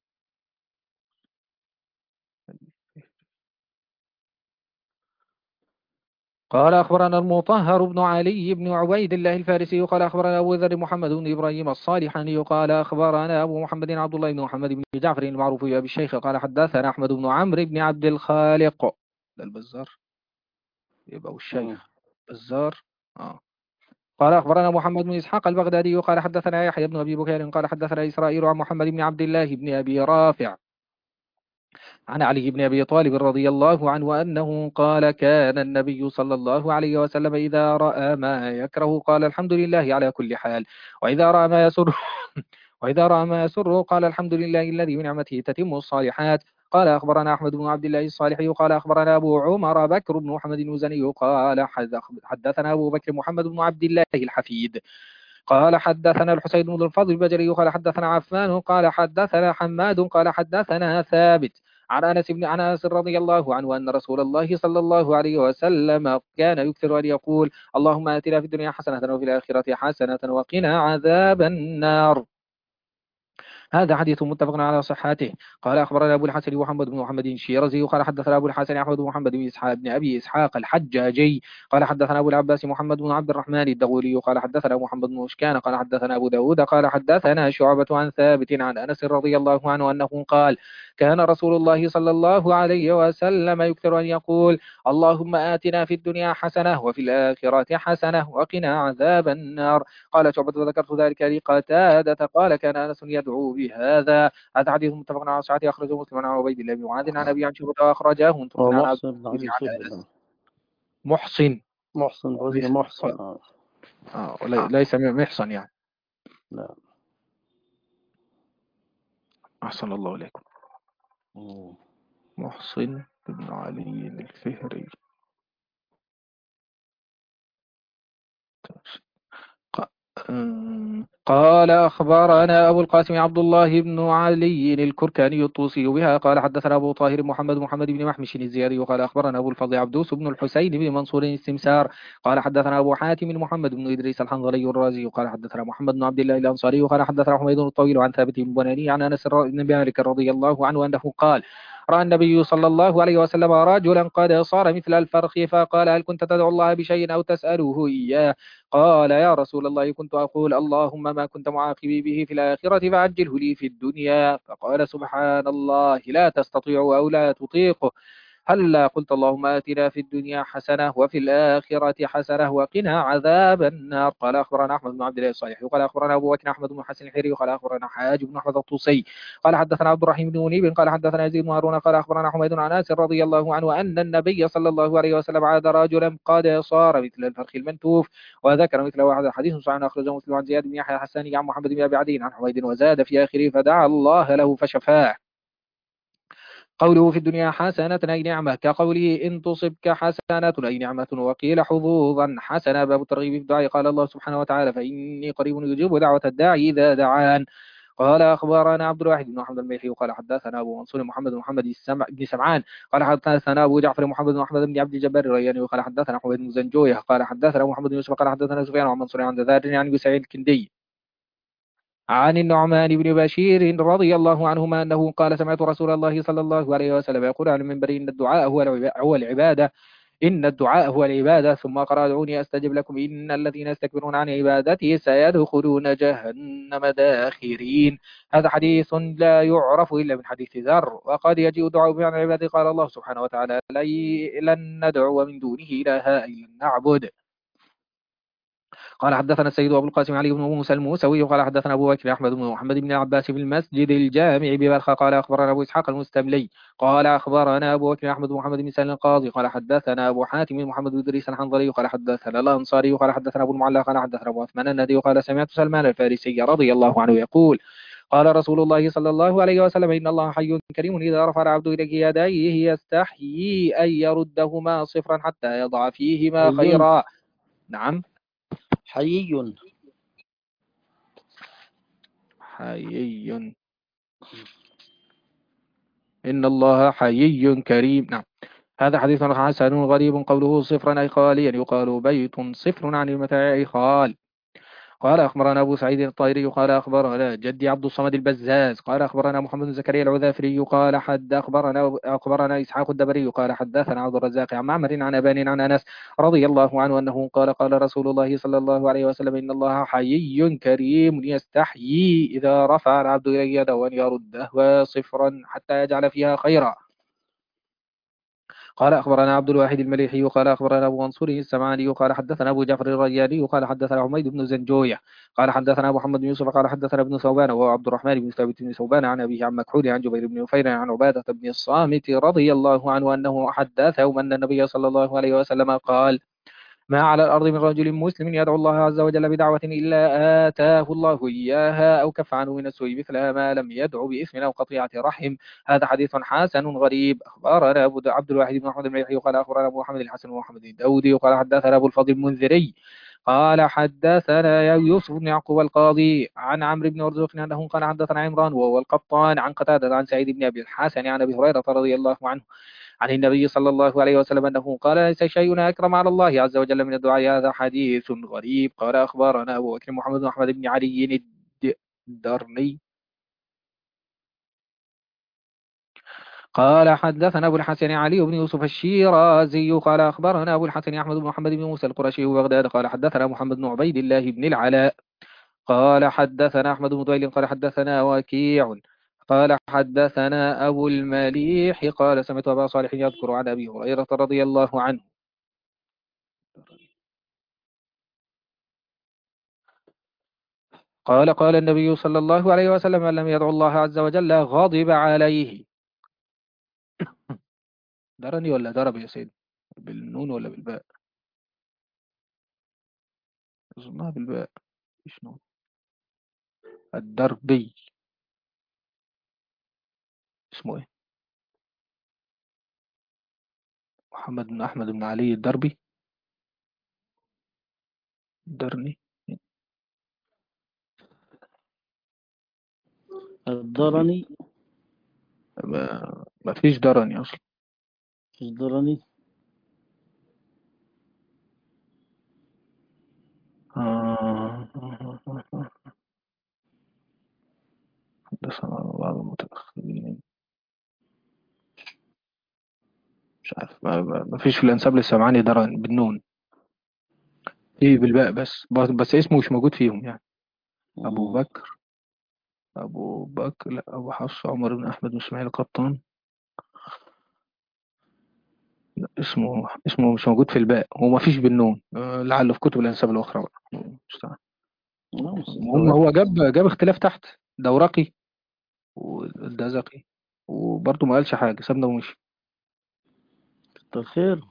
قال أخبرنا المطهر بن علي بن عبيد الله الفارسي قال أخبرنا أبو ذر محمد بن إبراهيم الصالحاني قال أخبرنا أبو محمد عبد الله بن محمد بن جعفر المعروف بأبي الشيخ قال حدثنا أحمد بن عمرو بن عبد الخالق ده البزار يبقى مم. الشيخ بزار آه. قال أخبرنا محمد بن إسحاق البغدادي قال حدثنا يحيى بن أبي بكير قال حدثنا إسرائيل عن محمد بن عبد الله بن أبي رافع عن علي بن أبي طالب رضي الله عنه أنه قال كان النبي صلى الله عليه وسلم إذا رأى ما يكره قال الحمد لله على كل حال، وإذا رأى ما يسر وإذا رأى ما يسره قال الحمد لله الذي بنعمته تتم الصالحات. قال أخبرنا أحمد بن عبد الله الصالحي قال أخبرنا أبو عمر بكر بن محمد المزني قال حدثنا أبو بكر محمد بن عبد الله الحفيد قال حدثنا الحسين بن الفضل البجري قال حدثنا عفان قال حدثنا حماد قال حدثنا ثابت عن انس بن عن انس رضي الله عنه ان رسول الله صلى الله عليه وسلم كان يكثر ان يقول اللهم اتنا في الدنيا حسنه وفي الاخره حسنه وقنا عذاب النار. هذا حديث متفق على صحته. قال أخبرنا أبو الحسن محمد بن محمد الشيرازي قال حدثنا أبو الحسن أحمد بن محمد بن إسحاق بن أبي إسحاق الحجاجي قال حدثنا أبو العباس محمد بن عبد الرحمن الدغولي قال حدثنا محمد بن مشكان قال حدثنا أبو داود قال حدثنا شعبة عن ثابت عن أنس رضي الله عنه أنه قال كان رسول الله صلى الله عليه وسلم يكثر أن يقول اللهم آتنا في الدنيا حسنة وفي الآخرة حسنة وقنا عذاب النار. قال شعبة وذكرت ذلك لقتادة قال كان أنس يدعو بهذا. هذا حديث متفق على صحته أخرجه مسلم عن عبيد الله بن معاذ عن أبي عن شعبة وأخرجاه متفق عن عبد ومحسن بن الله علي عن الفهري. أنس. محسن محسن بوزن محسن آه. آه ليس محسن يعني. لا. أحسن الله إليكم. مم. محسن بن علي الفهري. قال أخبرنا أبو القاسم عبد الله بن علي الكركاني الطوسي بها قال حدثنا أبو طاهر محمد محمد بن محمش الزياري وقال أخبرنا أبو الفضل عبدوس بن الحسين بن منصور السمسار قال حدثنا أبو حاتم محمد بن إدريس الحنظلي الرازي قال حدثنا محمد بن عبد الله الأنصاري وقال حدثنا حميد الطويل عن ثابت بن بناني عن أنس بن مالك رضي الله عنه أنه قال رأى النبي صلى الله عليه وسلم رجلا قد صار مثل الفرخ فقال هل كنت تدعو الله بشيء أو تسأله إياه؟ قال يا رسول الله كنت أقول اللهم ما كنت معاقبي به في الآخرة فعجله لي في الدنيا. فقال سبحان الله لا تستطيع أو لا تطيقه هلا قلت اللهم آتنا في الدنيا حسنة وفي الآخرة حسنة وقنا عذاب النار. قال أخبرنا أحمد بن عبد الله الصالح وقال أخبرنا أبو بكر أحمد بن حسن الحري وقال أخبرنا حاج بن أحمد الطوسي قال حدثنا عبد الرحيم بن منيب قال حدثنا يزيد بن هارون قال أخبرنا حميد عن أنس رضي الله عنه أن النبي صلى الله عليه وسلم عاد رجلا قد صار مثل الفرخ المنتوف وذكر مثل واحد حديث صحيح أخرجه مسلم عن زياد بن يحيى الحساني عن محمد بن أبي عدي عن حميد وزاد في آخره فدعا الله له فشفاه. قوله في الدنيا حسنة أي نعمة كقوله إن تصبك حسنة أي نعمة وقيل حظوظا حسنة. باب الترغيب في الدعاء قال الله سبحانه وتعالى فإني قريب يجيب دعوة الداعي إذا دعان. قال أخبرنا عبد الواحد بن محمد المليحي وقال حدثنا أبو منصور محمد بن محمد السمع بن سمعان قال حدثنا أبو جعفر محمد بن محمد بن عبد الجبار الرياني وقال حدثنا حميد بن زنجويه قال حدثنا محمد بن يوسف قال حدثنا سفيان عن منصور عن ذات عن سعيد الكندي عن النعمان بن بشير رضي الله عنهما أنه قال سمعت رسول الله صلى الله عليه وسلم يقول على المنبر إن الدعاء هو العبادة إن الدعاء هو العبادة ثم قرأ ادعوني أستجب لكم إن الذين يستكبرون عن عبادتي سيدخلون جهنم داخرين. هذا حديث لا يعرف إلا من حديث ذر وقد يجيء الدعاء بمعنى العبادة قال الله سبحانه وتعالى لن ندعو من دونه إلها إلا نعبد. قال حدثنا السيد أبو القاسم علي بن موسى الموسوي وقال حدثنا أبو بكر أحمد بن محمد بن العباس في المسجد الجامع ببلخ قال أخبرنا أبو إسحاق المستملي قال أخبرنا أبو بكر أحمد بن محمد بن سالم القاضي قال حدثنا أبو حاتم بن محمد بن إدريس الحنظلي قال حدثنا الأنصاري قال حدثنا أبو المعلى قال حدثنا أبو عثمان النهدي قال سمعت سلمان الفارسي رضي الله عنه يقول قال رسول الله صلى الله عليه وسلم إن الله حي كريم إذا رفع العبد إليك يديه يستحيي أن يردهما صفرا حتى يضع فيهما خيرا. نعم حيي حيي إن الله حيي كريم. نعم هذا حديث حسن غريب قوله صفرا أي خاليا يقال بيت صفر عن المتاع خال. قال أخبرنا أبو سعيد الطائري قال أخبرنا جدي عبد الصمد البزاز قال أخبرنا محمد بن زكريا العذافري قال حد أخبرنا أخبرنا إسحاق الدبري قال حدثنا عبد الرزاق عن معمر عن أبان عن أنس رضي الله عنه أنه قال قال رسول الله صلى الله عليه وسلم إن الله حيي كريم يستحيي إذا رفع العبد إليه يده أن يردها صفرا حتى يجعل فيها خيرا. قال أخبرنا عبد الواحد المليحي قال أخبرنا أبو منصور السمعاني قال حدثنا أبو جعفر الرياني قال حدثنا حميد بن زنجوية قال حدثنا محمد بن يوسف قال حدثنا ابن ثوبان وهو عبد الرحمن بن ثابت بن ثوبان عن أبيه عن مكحول عن جبير بن نفير عن عبادة بن الصامت رضي الله عنه أنه حدثهم أن النبي صلى الله عليه وسلم قال ما على الأرض من رجل مسلم يدعو الله عز وجل بدعوة إلا آتاه الله إياها أو كف عنه من السوء مثلها ما لم يدعو بإثم أو قطيعة رحم. هذا حديث حسن غريب. أخبرنا أبو عبد الواحد بن محمد المليحي قال أخبرنا أبو محمد الحسن ومحمد الداودي وقال حدثنا أبو الفضل المنذري قال حدثنا يوسف بن يعقوب القاضي عن عمرو بن مرزوق أنه قال حدثنا عمران وهو القطان عن قتادة عن سعيد بن أبي الحسن عن أبي هريرة رضي الله عنه عن النبي صلى الله عليه وسلم أنه قال ليس شيء أكرم على الله عز وجل من الدعاء. هذا حديث غريب. قال أخبرنا أبو بكر محمد بن أحمد بن علي الدرني قال حدثنا أبو الحسن علي بن يوسف الشيرازي قال أخبرنا أبو الحسن أحمد بن محمد بن موسى القرشي بغداد قال حدثنا محمد بن عبيد الله بن العلاء قال حدثنا أحمد بن طويل قال حدثنا وكيع قال حدثنا أبو المليح قال سمعت أبا صالح يذكر عن أبي هريرة رضي الله عنه قال قال النبي صلى الله عليه وسلم من لم يدعو الله عز وجل غضب عليه. درني ولا درب يا سيدي؟ بالنون ولا بالباء؟ أظنها بالباء. إيش نون؟ الدربي اسمه إيه؟ محمد بن أحمد بن علي الدربي. درني الضرني ما, ما فيش درني أصلا. الضرني آه. حدثنا بعض المتأخرين مش عارف ما, ما ما فيش في الأنساب للسمعاني درني بالنون. إيه بالباء بس بس اسمه مش موجود فيهم يعني. أبو بكر أبو بكر لا أبو حفص عمر بن أحمد بن إسماعيل القطان. لا اسمه اسمه مش موجود في الباء وما فيش بالنون. آه، لعله في كتب الأنساب الأخرى بقى. مش عارف. المهم هو جاب جاب اختلاف تحت دورقي والدزقي وبرضه ما قالش حاجة سابنا ومشي. كتر خير.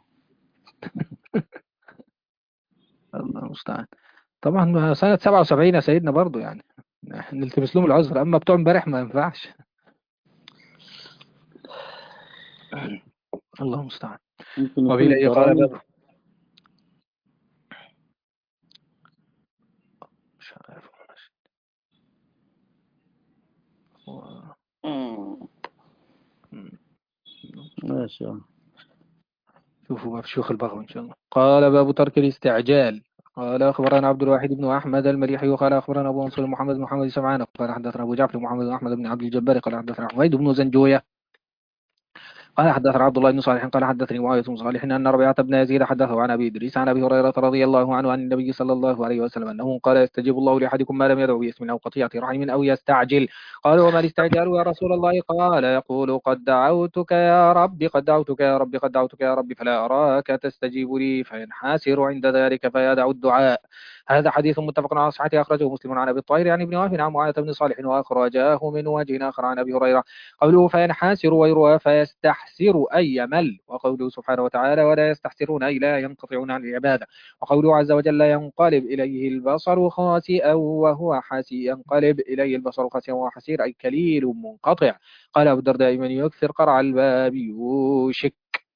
الله المستعان. طبعا سنة سبعة وسبعين يا سيدنا برضه يعني نلتمس لهم العذر أما بتوع امبارح ما ينفعش. الله المستعان. ممكن يكون وبإليه قال الضرني. باب مش عارف. و- ماشي. شوفوا باب شيوخ البغوي إن شاء الله. قال باب ترك الاستعجال. قال أخبرنا عبد الواحد بن أحمد المليحي وقال أخبرنا أبو منصور محمد بن محمد سمعان قال حدثنا أبو جعفر محمد بن أحمد بن عبد الجبار قال حدثنا حميد بن زنجوية قال حدثنا عبد الله بن صالح قال حدثني معاوية بن صالح أن ربيعة بن يزيد حدثه عن أبي إدريس عن أبي هريرة رضي الله عنه عن النبي صلى الله عليه وسلم أنه قال يستجيب الله لأحدكم ما لم يدعو باسم أو قطيعة رحم أو يستعجل. قال وما الاستعجال يا رسول الله؟ قال يقول قد دعوتك يا رب قد دعوتك يا رب قد دعوتك يا رب فلا أراك تستجيب لي فينحسر عند ذلك فيدع الدعاء. هذا حديث متفق على صحته أخرجه مسلم عن أبي الطاهر عن ابن وهب عن معاوية بن صالح وأخرجاه من وجه آخر عن أبي هريرة. قوله فينحسر ويروى فيستحسر أي يمل. وقوله سبحانه وتعالى ولا يستحسرون أي لا ينقطعون عن العبادة. وقوله عز وجل ينقلب إليه البصر خاسئا وهو حسير ينقلب إليه البصر خاسئا وهو حسير أي كليل منقطع. قال أبو الدرداء من يكثر قرع الباب يوشك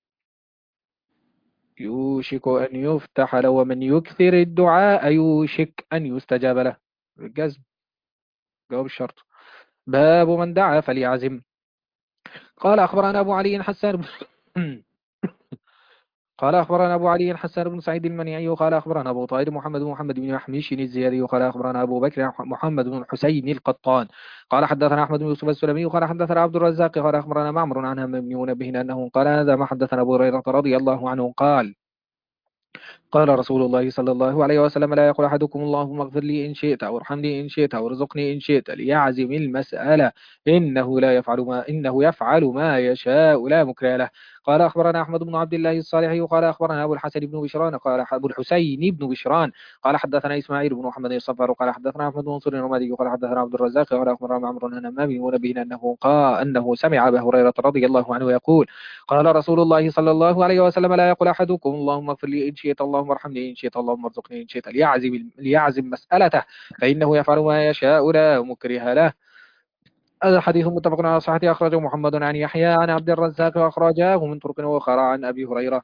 يوشك أن يفتح له ومن يكثر الدعاء يوشك أن يستجاب له. الجزم جواب الشرط. باب من دعا فليعزم. قال أخبرنا أبو علي حسان بن قال أخبرنا أبو علي حسان بن سعيد المنيعي قال أخبرنا أبو طاهر محمد بن محمد بن محميش الزيادي قال أخبرنا أبو بكر محمد بن حسين القطان قال حدثنا أحمد بن يوسف السلمي قال حدثنا عبد الرزاق قال أخبرنا معمر عن همام بن منبه أنه قال هذا ما حدثنا أبو هريرة رضي الله عنه قال قال رسول الله صلى الله عليه وسلم لا يقول أحدكم اللهم اغفر لي إن شئت أو ارحمني إن شئت أو ارزقني إن شئت ليعزم المسألة إنه لا يفعل ما إنه يفعل ما يشاء لا مكره له. قال أخبرنا أحمد بن عبد الله الصالحي قال أخبرنا أبو الحسن بن بشران قال أبو الحسين بن بشران قال حدثنا إسماعيل بن محمد الصفار قال حدثنا أحمد بن منصور الرمادي قال حدثنا عبد الرزاق قال أخبرنا معمر بن همام ونبيه أنه قال أنه سمع أبا هريرة رضي الله عنه يقول قال رسول الله صلى الله عليه وسلم لا يقول أحدكم اللهم اغفر لي إن شئت اللهم ارحمني إن شئت اللهم ارزقني إن شئت ليعزم ليعزم مسألته فإنه يفعل ما يشاء لا مكره له. هذا حديث متفق على صحته أخرجه محمد عن يحيى عن عبد الرزاق وأخرجاه من طرق أخرى عن أبي هريرة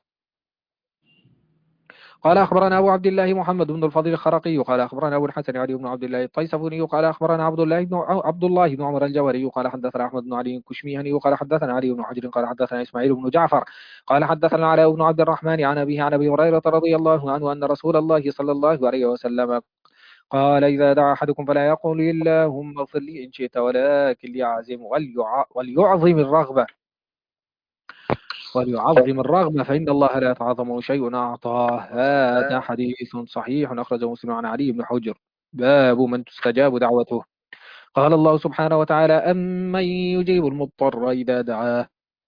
قال أخبرنا أبو عبد الله محمد بن الفضل الخرقي قال أخبرنا أبو الحسن علي بن عبد الله الطيسفوني قال أخبرنا عبد الله بن عبد الله بن عمر الجوهري قال حدثنا أحمد بن علي الكشميهني قال حدثنا علي بن حجر قال حدثنا إسماعيل بن جعفر قال حدثنا علاء بن عبد الرحمن عن أبيه عن أبي هريرة رضي الله عنه أن رسول الله صلى الله عليه وسلم قال إذا دعا أحدكم فلا يقول اللهم اغفر لي إن شئت ولكن ليعزم وليع- وليعظم الرغبة وليعظم الرغبة فإن الله لا يتعظم شيء أعطاه. هذا حديث صحيح أخرجه مسلم عن علي بن حجر. باب من تستجاب دعوته. قال الله سبحانه وتعالى أمن يجيب المضطر إذا دعاه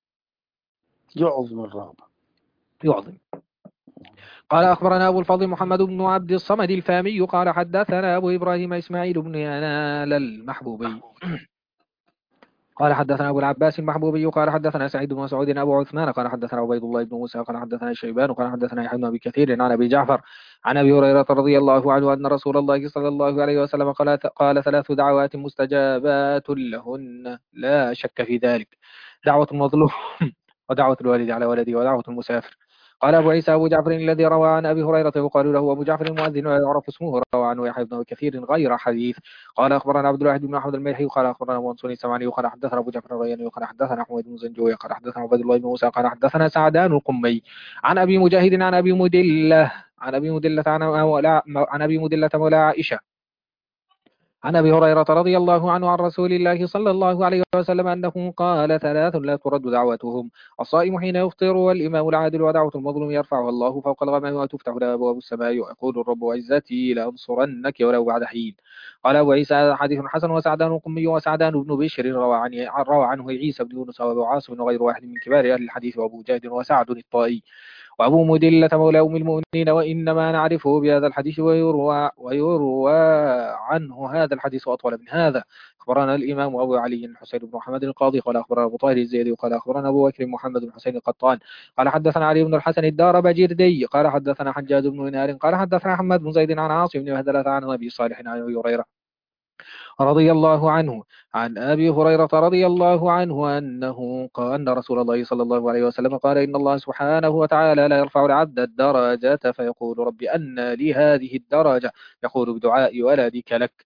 يعظم الرغبة. يعظم. قال أخبرنا أبو الفضل محمد بن عبد الصمد الفامي قال حدثنا أبو إبراهيم إسماعيل بن ينال المحبوبي قال حدثنا أبو العباس المحبوبي قال حدثنا سعيد بن مسعود أبو عثمان قال حدثنا عبيد الله بن موسى قال حدثنا شيبان قال حدثنا يحيى بن أبي كثير عن أبي جعفر عن أبي هريرة رضي الله عنه أن رسول الله صلى الله عليه وسلم قال قال ثلاث دعوات مستجابات لهن لا شك في ذلك: دعوة المظلوم ودعوة الوالد على ولده ودعوة المسافر. قال أبو عيسى أبو جعفر الذي روى عن أبي هريرة يقال له أبو جعفر المؤذن ويعرف اسمه روى عنه يحيى بن كثير غير حديث. قال أخبرنا عبد الواحد بن أحمد الملحي قال أخبرنا منصور السمعاني قال حدثنا أبو جعفر الرياني قال حدثنا أحمد بن زنجوي قال حدثنا عبد الله بن موسى قال حدثنا سعدان القمي عن أبي مجاهد عن أبي مدلة عن أبي مدلة عن عن أبي مدلة مولى عائشة عن أبي هريرة رضي الله عنه عن رسول الله صلى الله عليه وسلم أنه قال ثلاث لا ترد دعوتهم: الصائم حين يفطر والإمام العادل ودعوة المظلوم يرفعها الله فوق الغمام وتفتح له أبواب السماء ويقول الرب عزتي لأنصرنك ولو بعد حين. قال أبو عيسى هذا حديث حسن. وسعدان القمي وسعدان بن بشر روى عن روى عنه عيسى بن يونس وأبو عاصم وغير واحد من كبار أهل الحديث وأبو جهد وسعد الطائي وأبو مدلة مولى أم المؤمنين، وإنما نعرفه بهذا الحديث ويروى, ويروى عنه هذا الحديث أطول من هذا. أخبرنا الإمام أبو علي الحسين بن محمد القاضي قال أخبرنا أبو طاهر الزيدي قال أخبرنا أبو بكر محمد بن حسين القطان قال حدثنا علي بن الحسن الدار بجردي قال حدثنا حجاج بن منار قال حدثنا أحمد بن زيد عن عاصم بن مهدلة عن أبي صالح عن أبي هريرة رضي الله عنه عن أبي هريرة رضي الله عنه أنه قال أن رسول الله صلى الله عليه وسلم قال إن الله سبحانه وتعالى لا يرفع العبد الدرجة فيقول رب أن لي هذه الدرجة يقول بدعاء ولدك لك.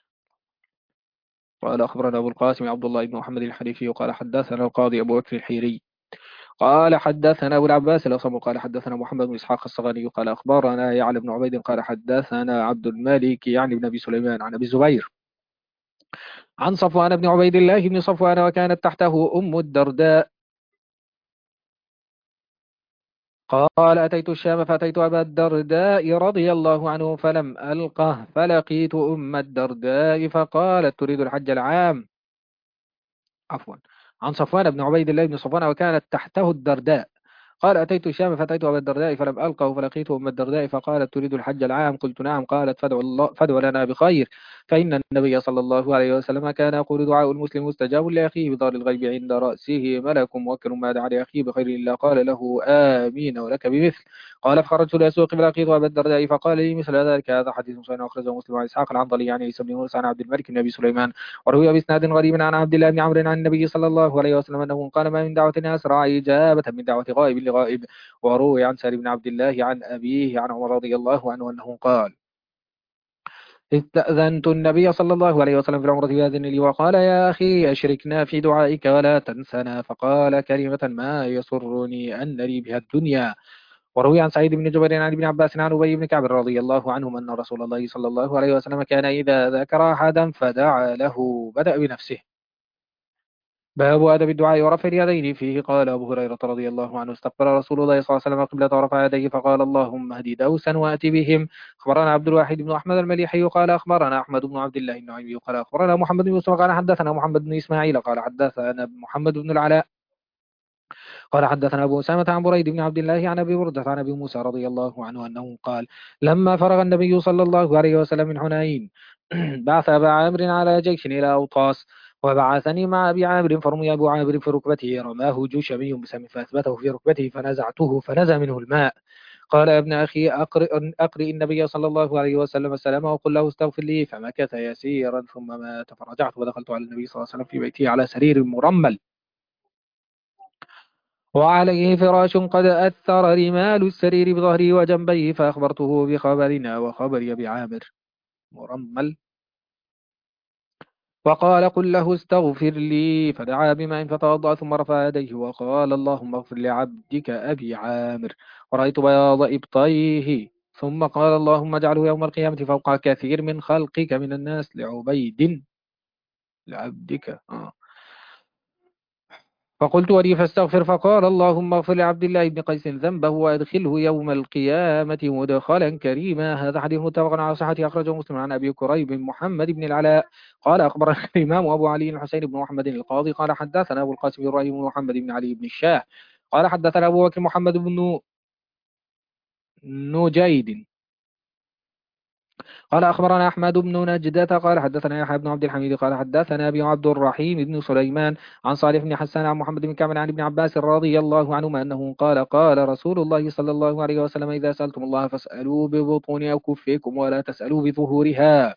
قال أخبرنا أبو القاسم عبد الله بن محمد الحنيفي قال حدثنا القاضي أبو بكر الحيري قال حدثنا أبو العباس الأصم قال حدثنا محمد بن إسحاق الصغاني قال أخبرنا يعلى بن عبيد قال حدثنا عبد الملك يعني بن أبي سليمان عن أبي الزبير عن صفوان بن عبيد الله بن صفوان وكانت تحته أم الدرداء قال أتيت الشام فأتيت أبا الدرداء رضي الله عنه فلم ألقه فلقيت أم الدرداء فقالت تريد الحج العام عفوا عن صفوان بن عبيد الله بن صفوان وكانت تحته الدرداء قال أتيت الشام فأتيت أبا الدرداء فلم ألقه فلقيت أم الدرداء فقالت تريد الحج العام قلت نعم قالت فادعو الله فادعو لنا بخير فإن النبي صلى الله عليه وسلم كان يقول دعاء المسلم مستجاب لأخيه بظهر الغيب عند رأسه ملك موكل ما دعا لأخيه بخير إلا قال له آمين ولك بمثل. قال فخرجت لأسوق فلقيت أبا الدرداء فقال لي مثل ذلك. هذا حديث صحيح أخرجه مسلم عن إسحاق العنضلي عن عيسى بن يونس عن عبد الملك بن أبي سليمان وروي بإسناد غريب عن عبد الله بن عمرو عن النبي صلى الله عليه وسلم أنه قال ما من دعوة أسرع إجابة من دعوة غائب لغائب. وروي عن سالم بن عبد الله عن أبيه عن عمر رضي الله عنه أنه قال استأذنت النبي صلى الله عليه وسلم في العمرة فأذن لي وقال يا أخي أشركنا في دعائك ولا تنسنا فقال كلمة ما يسرني أن لي بها الدنيا وروي عن سعيد بن جبير عن ابن عباس عن أبي بن كعب رضي الله عنهم أن رسول الله صلى الله عليه وسلم كان إذا ذكر أحدا فدعا له بدأ بنفسه. باب أدب الدعاء ورفع اليدين فيه. قال أبو هريرة رضي الله عنه استقبل رسول الله صلى الله عليه وسلم قبلة ورفع يديه فقال اللهم اهد دوسا وأت بهم. أخبرنا عبد الواحد بن أحمد المليحي قال أخبرنا أحمد بن عبد الله النعيمي قال أخبرنا محمد بن يوسف قال حدثنا محمد بن إسماعيل قال حدثنا محمد بن العلاء قال حدثنا أبو أسامة عن بريد بن عبد الله عن أبي بردة عن أبي موسى رضي الله عنه أنه قال لما فرغ النبي صلى الله عليه وسلم من حنين بعث أبا عامر على جيش إلى أوطاس وبعثني مع أبي عامر فرمي أبو عامر في ركبته رماه جشمي بسم فأثبته في ركبته فنزعته فنزع منه الماء. قال يا ابن أخي أقرئ, أقرئ النبي صلى الله عليه وسلم السلام وقل له استغفر لي فمكث يسيرا ثم مات فرجعت ودخلت على النبي صلى الله عليه وسلم في بيته على سرير مرمل وعليه فراش قد أثر رمال السرير بظهره وجنبيه فأخبرته بخبرنا وخبر أبي عامر مرمل وقال قل له استغفر لي فدعا بماء فتوضأ ثم رفع يديه وقال اللهم اغفر لعبدك أبي عامر ورأيت بياض إبطيه ثم قال اللهم اجعله يوم القيامة فوق كثير من خلقك من الناس لعبيد لعبدك آه. فقلت ولي فاستغفر فقال اللهم اغفر لعبد الله بن قيس ذنبه وادخله يوم القيامة مدخلا كريما. هذا حديث متفق على صحته أخرجه مسلم عن أبي كريب محمد بن العلاء قال أخبرنا الإمام أبو علي الحسين بن محمد القاضي قال حدثنا أبو القاسم إبراهيم بن محمد بن علي بن الشاه قال حدثنا أبو بكر محمد بن نجيد قال أخبرنا أحمد بن نجدة قال حدثنا يحيى بن عبد الحميد قال حدثنا أبي عبد الرحيم بن سليمان عن صالح بن حسان عن محمد بن كعب عن ابن عباس رضي الله عنهما أنه قال قال رسول الله صلى الله عليه وسلم إذا سألتم الله فاسألوا ببطون أكفكم ولا تسألوا بظهورها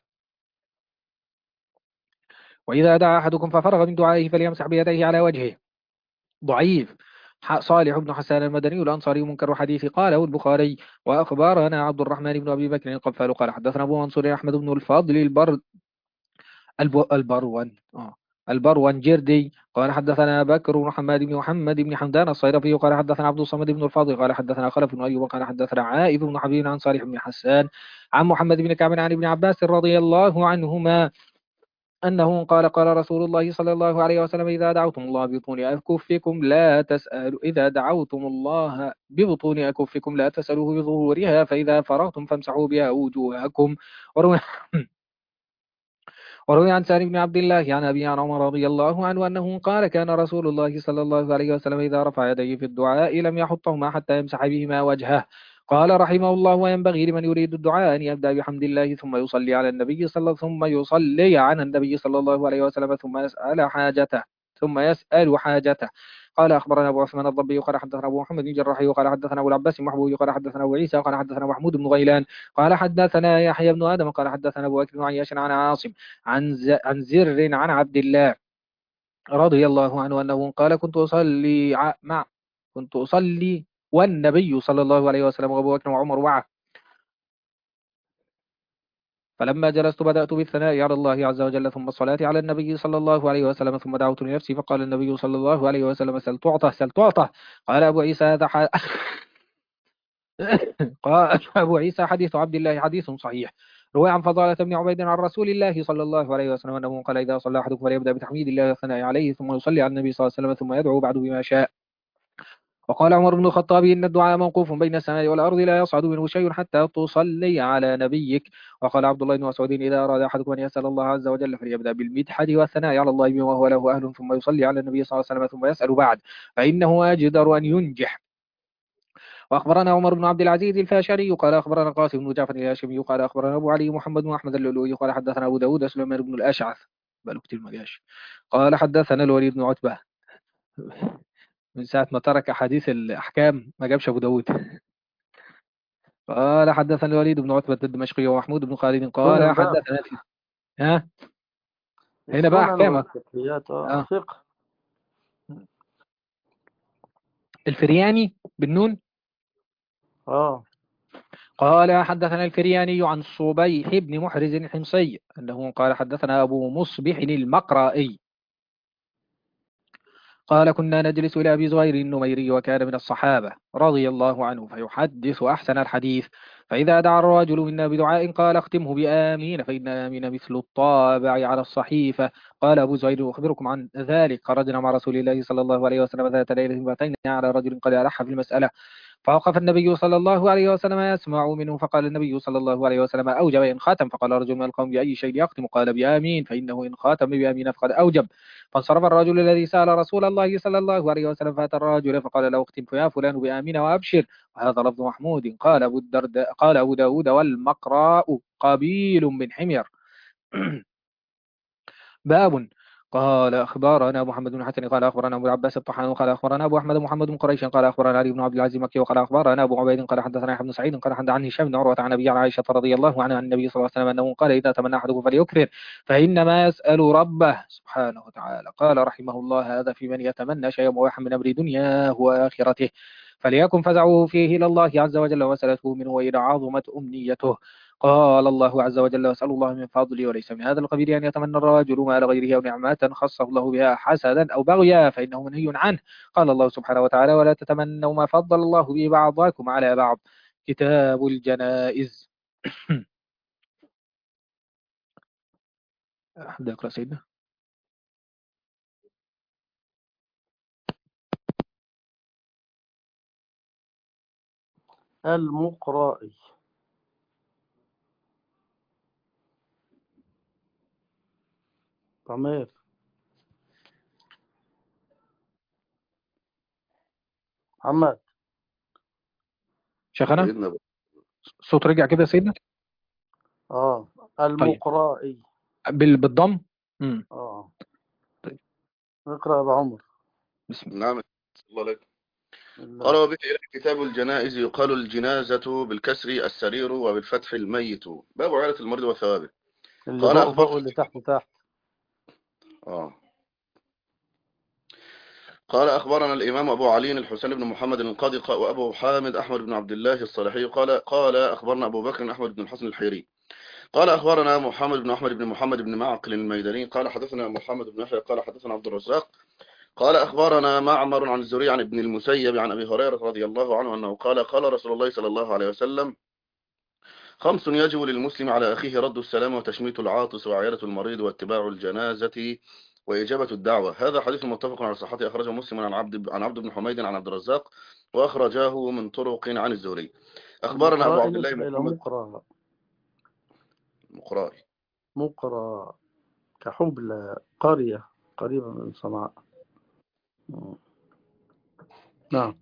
وإذا دعا أحدكم ففرغ من دعائه فليمسح بيديه على وجهه. ضعيف. صالح بن حسان المدني الأنصاري منكر حديث قاله البخاري. وأخبرنا عبد الرحمن بن أبي بكر القفال قال حدثنا أبو منصور أحمد بن الفضل البر الب... البروان آه. البرونجردي قال حدثنا بكر بن محمد بن محمد بن حمدان الصيرفي قال حدثنا عبد الصمد بن الفاضل قال حدثنا خلف بن أيوب قال حدثنا عائذ بن حبيب عن صالح بن حسان عن محمد بن كعب عن ابن عباس رضي الله عنهما أنه قال قال رسول الله صلى الله عليه وسلم إذا دعوتم الله ببطون أكفكم لا تسألوا إذا دعوتم الله ببطون أكفكم لا تسألوه بظهورها فإذا فرغتم فامسحوا بها وجوهكم. وروي وروي عن سالم بن عبد الله عن أبي عن عمر رضي الله عنه أنه قال كان رسول الله صلى الله عليه وسلم إذا رفع يديه في الدعاء لم يحطهما حتى يمسح بهما وجهه. قال رحمه الله وينبغي لمن يريد الدعاء أن يبدأ بحمد الله ثم يصلي على النبي صلى ثم يصلي على النبي صلى الله عليه وسلم ثم يسأل حاجته ثم يسأل حاجته. قال أخبرنا أبو عثمان الضبي قال حدثنا أبو محمد بن جراح قال حدثنا أبو العباس محبوب قال حدثنا أبو عيسى قال حدثنا محمود بن غيلان قال حدثنا يحيى بن آدم قال حدثنا أبو بكر بن عياش عن عاصم عن ز... عن زر عن عبد الله رضي الله عنه أنه قال كنت أصلي ع... مع كنت أصلي والنبي صلى الله عليه وسلم وأبو بكر وعمر معه فلما جلست بدأت بالثناء على الله عز وجل ثم الصلاة على النبي صلى الله عليه وسلم ثم دعوت لنفسي فقال النبي صلى الله عليه وسلم سل تعطى سل تعطى. قال أبو عيسى هذا ح... قال أبو عيسى حديث عبد الله حديث صحيح. روي عن فضالة بن عبيد عن رسول الله صلى الله عليه وسلم أنه قال إذا صلى أحدكم فليبدأ بتحميد الله والثناء عليه ثم يصلي على النبي صلى الله عليه وسلم ثم يدعو بعد بما شاء. وقال عمر بن الخطاب إن الدعاء موقوف بين السماء والأرض لا يصعد منه شيء حتى تصلي على نبيك. وقال عبد الله بن مسعود إذا أراد أحدكم أن يسأل الله عز وجل فليبدأ بالمدحة والثناء على الله بما هو له أهل ثم يصلي على النبي صلى الله عليه وسلم ثم يسأل بعد فإنه أجدر أن ينجح. وأخبرنا عمر بن عبد العزيز الفاشري قال أخبرنا قاسم بن جعفر الهاشمي قال أخبرنا أبو علي محمد بن أحمد اللؤلؤي قال حدثنا أبو داود سليمان بن الأشعث بل كتير مجاش قال حدثنا الوليد بن عتبة من ساعة ما ترك حديث الأحكام ما جابش أبو داود. قال حدثنا الوليد بن عتبة الدمشقي ومحمود بن خالد قال حدثنا في ها هنا بقى أحكام آه. فقه الفرياني بالنون. آه. قال حدثنا الفرياني عن صبيح بن محرز الحمصي أنه قال حدثنا أبو مصبح المقرائي قال كنا نجلس إلى أبي زهير النميري وكان من الصحابة رضي الله عنه فيحدث أحسن الحديث، فإذا دعا الرجل منا بدعاء قال اختمه بآمين فإن آمين مثل الطابع على الصحيفة. قال أبو زهير أخبركم عن ذلك، خرجنا مع رسول الله صلى الله عليه وسلم ذات ليلة فأتينا على رجل قد ألح في المسألة، فوقف النبي صلى الله عليه وسلم يسمع منه، فقال النبي صلى الله عليه وسلم أوجب إن خاتم، فقال رجل من القوم بأي شيء يختم؟ قال بآمين، فإنه إن خاتم بآمين فقد أوجب. فانصرف الرجل الذي سأل رسول الله صلى الله عليه وسلم فأتى الرجل فقال له اختم يا فلان بآمين وأبشر. وهذا لفظ محمود. قال أبو الدرداء قال أبو داود والمقراء قبيل من حمير. باب. قال أخبرنا محمد بن حسن قال أخبرنا أبو العباس الطحان قال أخبرنا أبو أحمد محمد بن قريش قال أخبرنا علي بن عبد العزيز مكي وقال أخبرنا أبو عبيد قال حدثنا يحيى بن سعيد قال حدثنا عن هشام بن عروة عن أبي عائشة رضي الله عنها عن النبي صلى الله عليه وسلم أنه قال إذا تمنى أحدكم فليكثر فإنما يسأل ربه سبحانه وتعالى. قال رحمه الله هذا في من يتمنى شيئا مباحا من أمر دنياه وآخرته، فليكن فزعه فيه إلى الله عز وجل وسألته منه وإذا عظمت أمنيته. قال الله عز وجل واسأل الله من فضله وليس من هذا القبيل أن يتمنى الرجل مال غيره أو نعمة خصه الله بها حسدا أو بغيا فإنه منهي عنه. قال الله سبحانه وتعالى ولا تتمنوا ما فضل الله به بعضكم على بعض. كتاب الجنائز. أحد يقرأ سيدنا. المقرائي. عمير. محمد. شيخنا سيدنا الصوت رجع كده سيدنا. اه طيب المقرائي بال- بالضم. مم. اه طيب اقرأ يا أبو عمر. بسم الله. نعم الله لك. الله. قال وبه إلى كتاب الجنائز يقال الجنازة بالكسر السرير وبالفتح الميت. باب عيادة المريض وثوابه. اللي قال فوق أخبر فوق واللي تحت تحت. آه. قال أخبرنا الإمام أبو علي الحسين بن محمد القاضي وأبو حامد أحمد بن عبد الله الصالحي قال قال أخبرنا أبو بكر أحمد بن الحسن الحيري قال أخبرنا محمد بن أحمد بن محمد بن معقل الميداني قال حدثنا محمد بن يحيى قال حدثنا عبد الرزاق قال أخبرنا معمر عن الزهري عن ابن المسيب عن أبي هريرة رضي الله عنه أنه قال قال رسول الله صلى الله عليه وسلم خمس يجب للمسلم على أخيه رد السلام وتشميت العاطس وعيادة المريض واتباع الجنازة وإجابة الدعوة. هذا حديث متفق على صحته أخرجه مسلم عن عبد عن عبد بن حميد عن عبد الرزاق وأخرجاه من طرق عن الزهري. أخبرنا أبو المقرائي عبد الله نسبة إلى محمد مقرأ. مقرائي مقرأ كحبلى قرية قريبة من صنعاء. نعم.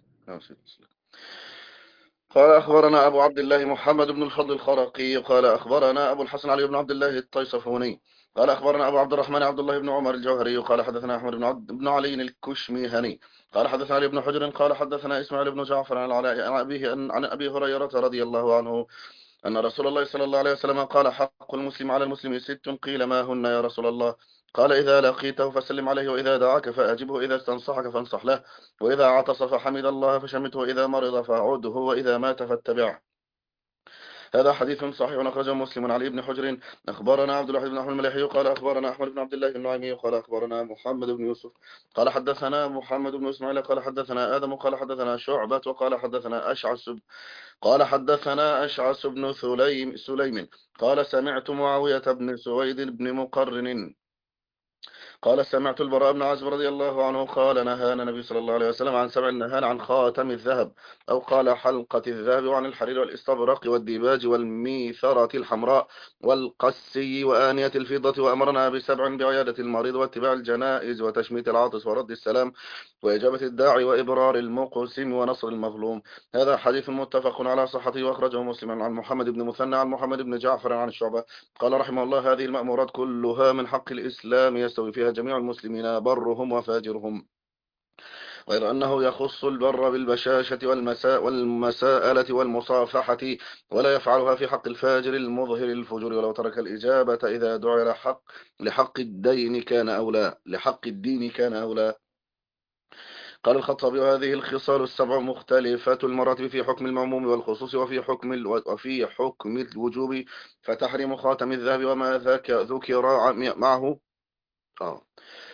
قال أخبرنا أبو عبد الله محمد بن الفضل الخرقي قال أخبرنا أبو الحسن علي بن عبد الله الطيصفوني قال أخبرنا أبو عبد الرحمن عبد الله بن عمر الجوهري قال حدثنا أحمد بن عبد بن علي الكشميهني قال حدثنا علي بن حجر قال حدثنا إسماعيل بن جعفر عن العلاء عن أبيه عن أبي هريرة رضي الله عنه أن رسول الله صلى الله عليه وسلم قال حق المسلم على المسلم ست قيل ما هن يا رسول الله قال إذا لقيته فسلم عليه وإذا دعاك فأجبه إذا استنصحك فانصح له وإذا عطس فحمد الله فشمته وإذا مرض فأعوده وإذا مات فاتبعه. هذا حديث صحيح أخرجه مسلم. علي بن حجر أخبرنا عبد الواحد بن أحمد المليحي قال أخبرنا أحمد بن عبد الله بن نعيمي قال أخبرنا محمد بن يوسف قال حدثنا محمد بن إسماعيل قال حدثنا آدم قال حدثنا شعبة وقال حدثنا أشعث قال حدثنا أشعث بن سليم سليم قال سمعت معاوية بن سويد بن مقرن قال سمعت البراء بن عازب رضي الله عنه قال نهانا النبي صلى الله عليه وسلم عن سبع نهانا عن خاتم الذهب أو قال حلقة الذهب وعن الحرير والاستبرق والديباج والميثرة الحمراء والقسي وآنية الفضة وأمرنا بسبع بعيادة المريض واتباع الجنائز وتشميت العاطس ورد السلام وإجابة الداعي وإبرار المقسم ونصر المظلوم. هذا حديث متفق على صحته وأخرجه مسلم عن محمد بن مثنى عن محمد بن جعفر عن الشعبة قال رحمه الله هذه المأمورات كلها من حق الإسلام يستوي فيها جميع المسلمين برهم وفاجرهم غير أنه يخص البر بالبشاشة والمساء والمساءلة والمصافحة ولا يفعلها في حق الفاجر المظهر الفجور ولو ترك الإجابة إذا دعي لحق لحق الدين كان أولى لحق الدين كان أولى. قال الخطابي هذه الخصال السبع مختلفة المراتب في حكم المعموم والخصوص وفي حكم ال... وفي حكم الوجوب فتحرم خاتم الذهب وما ذاك ذكر معه آه.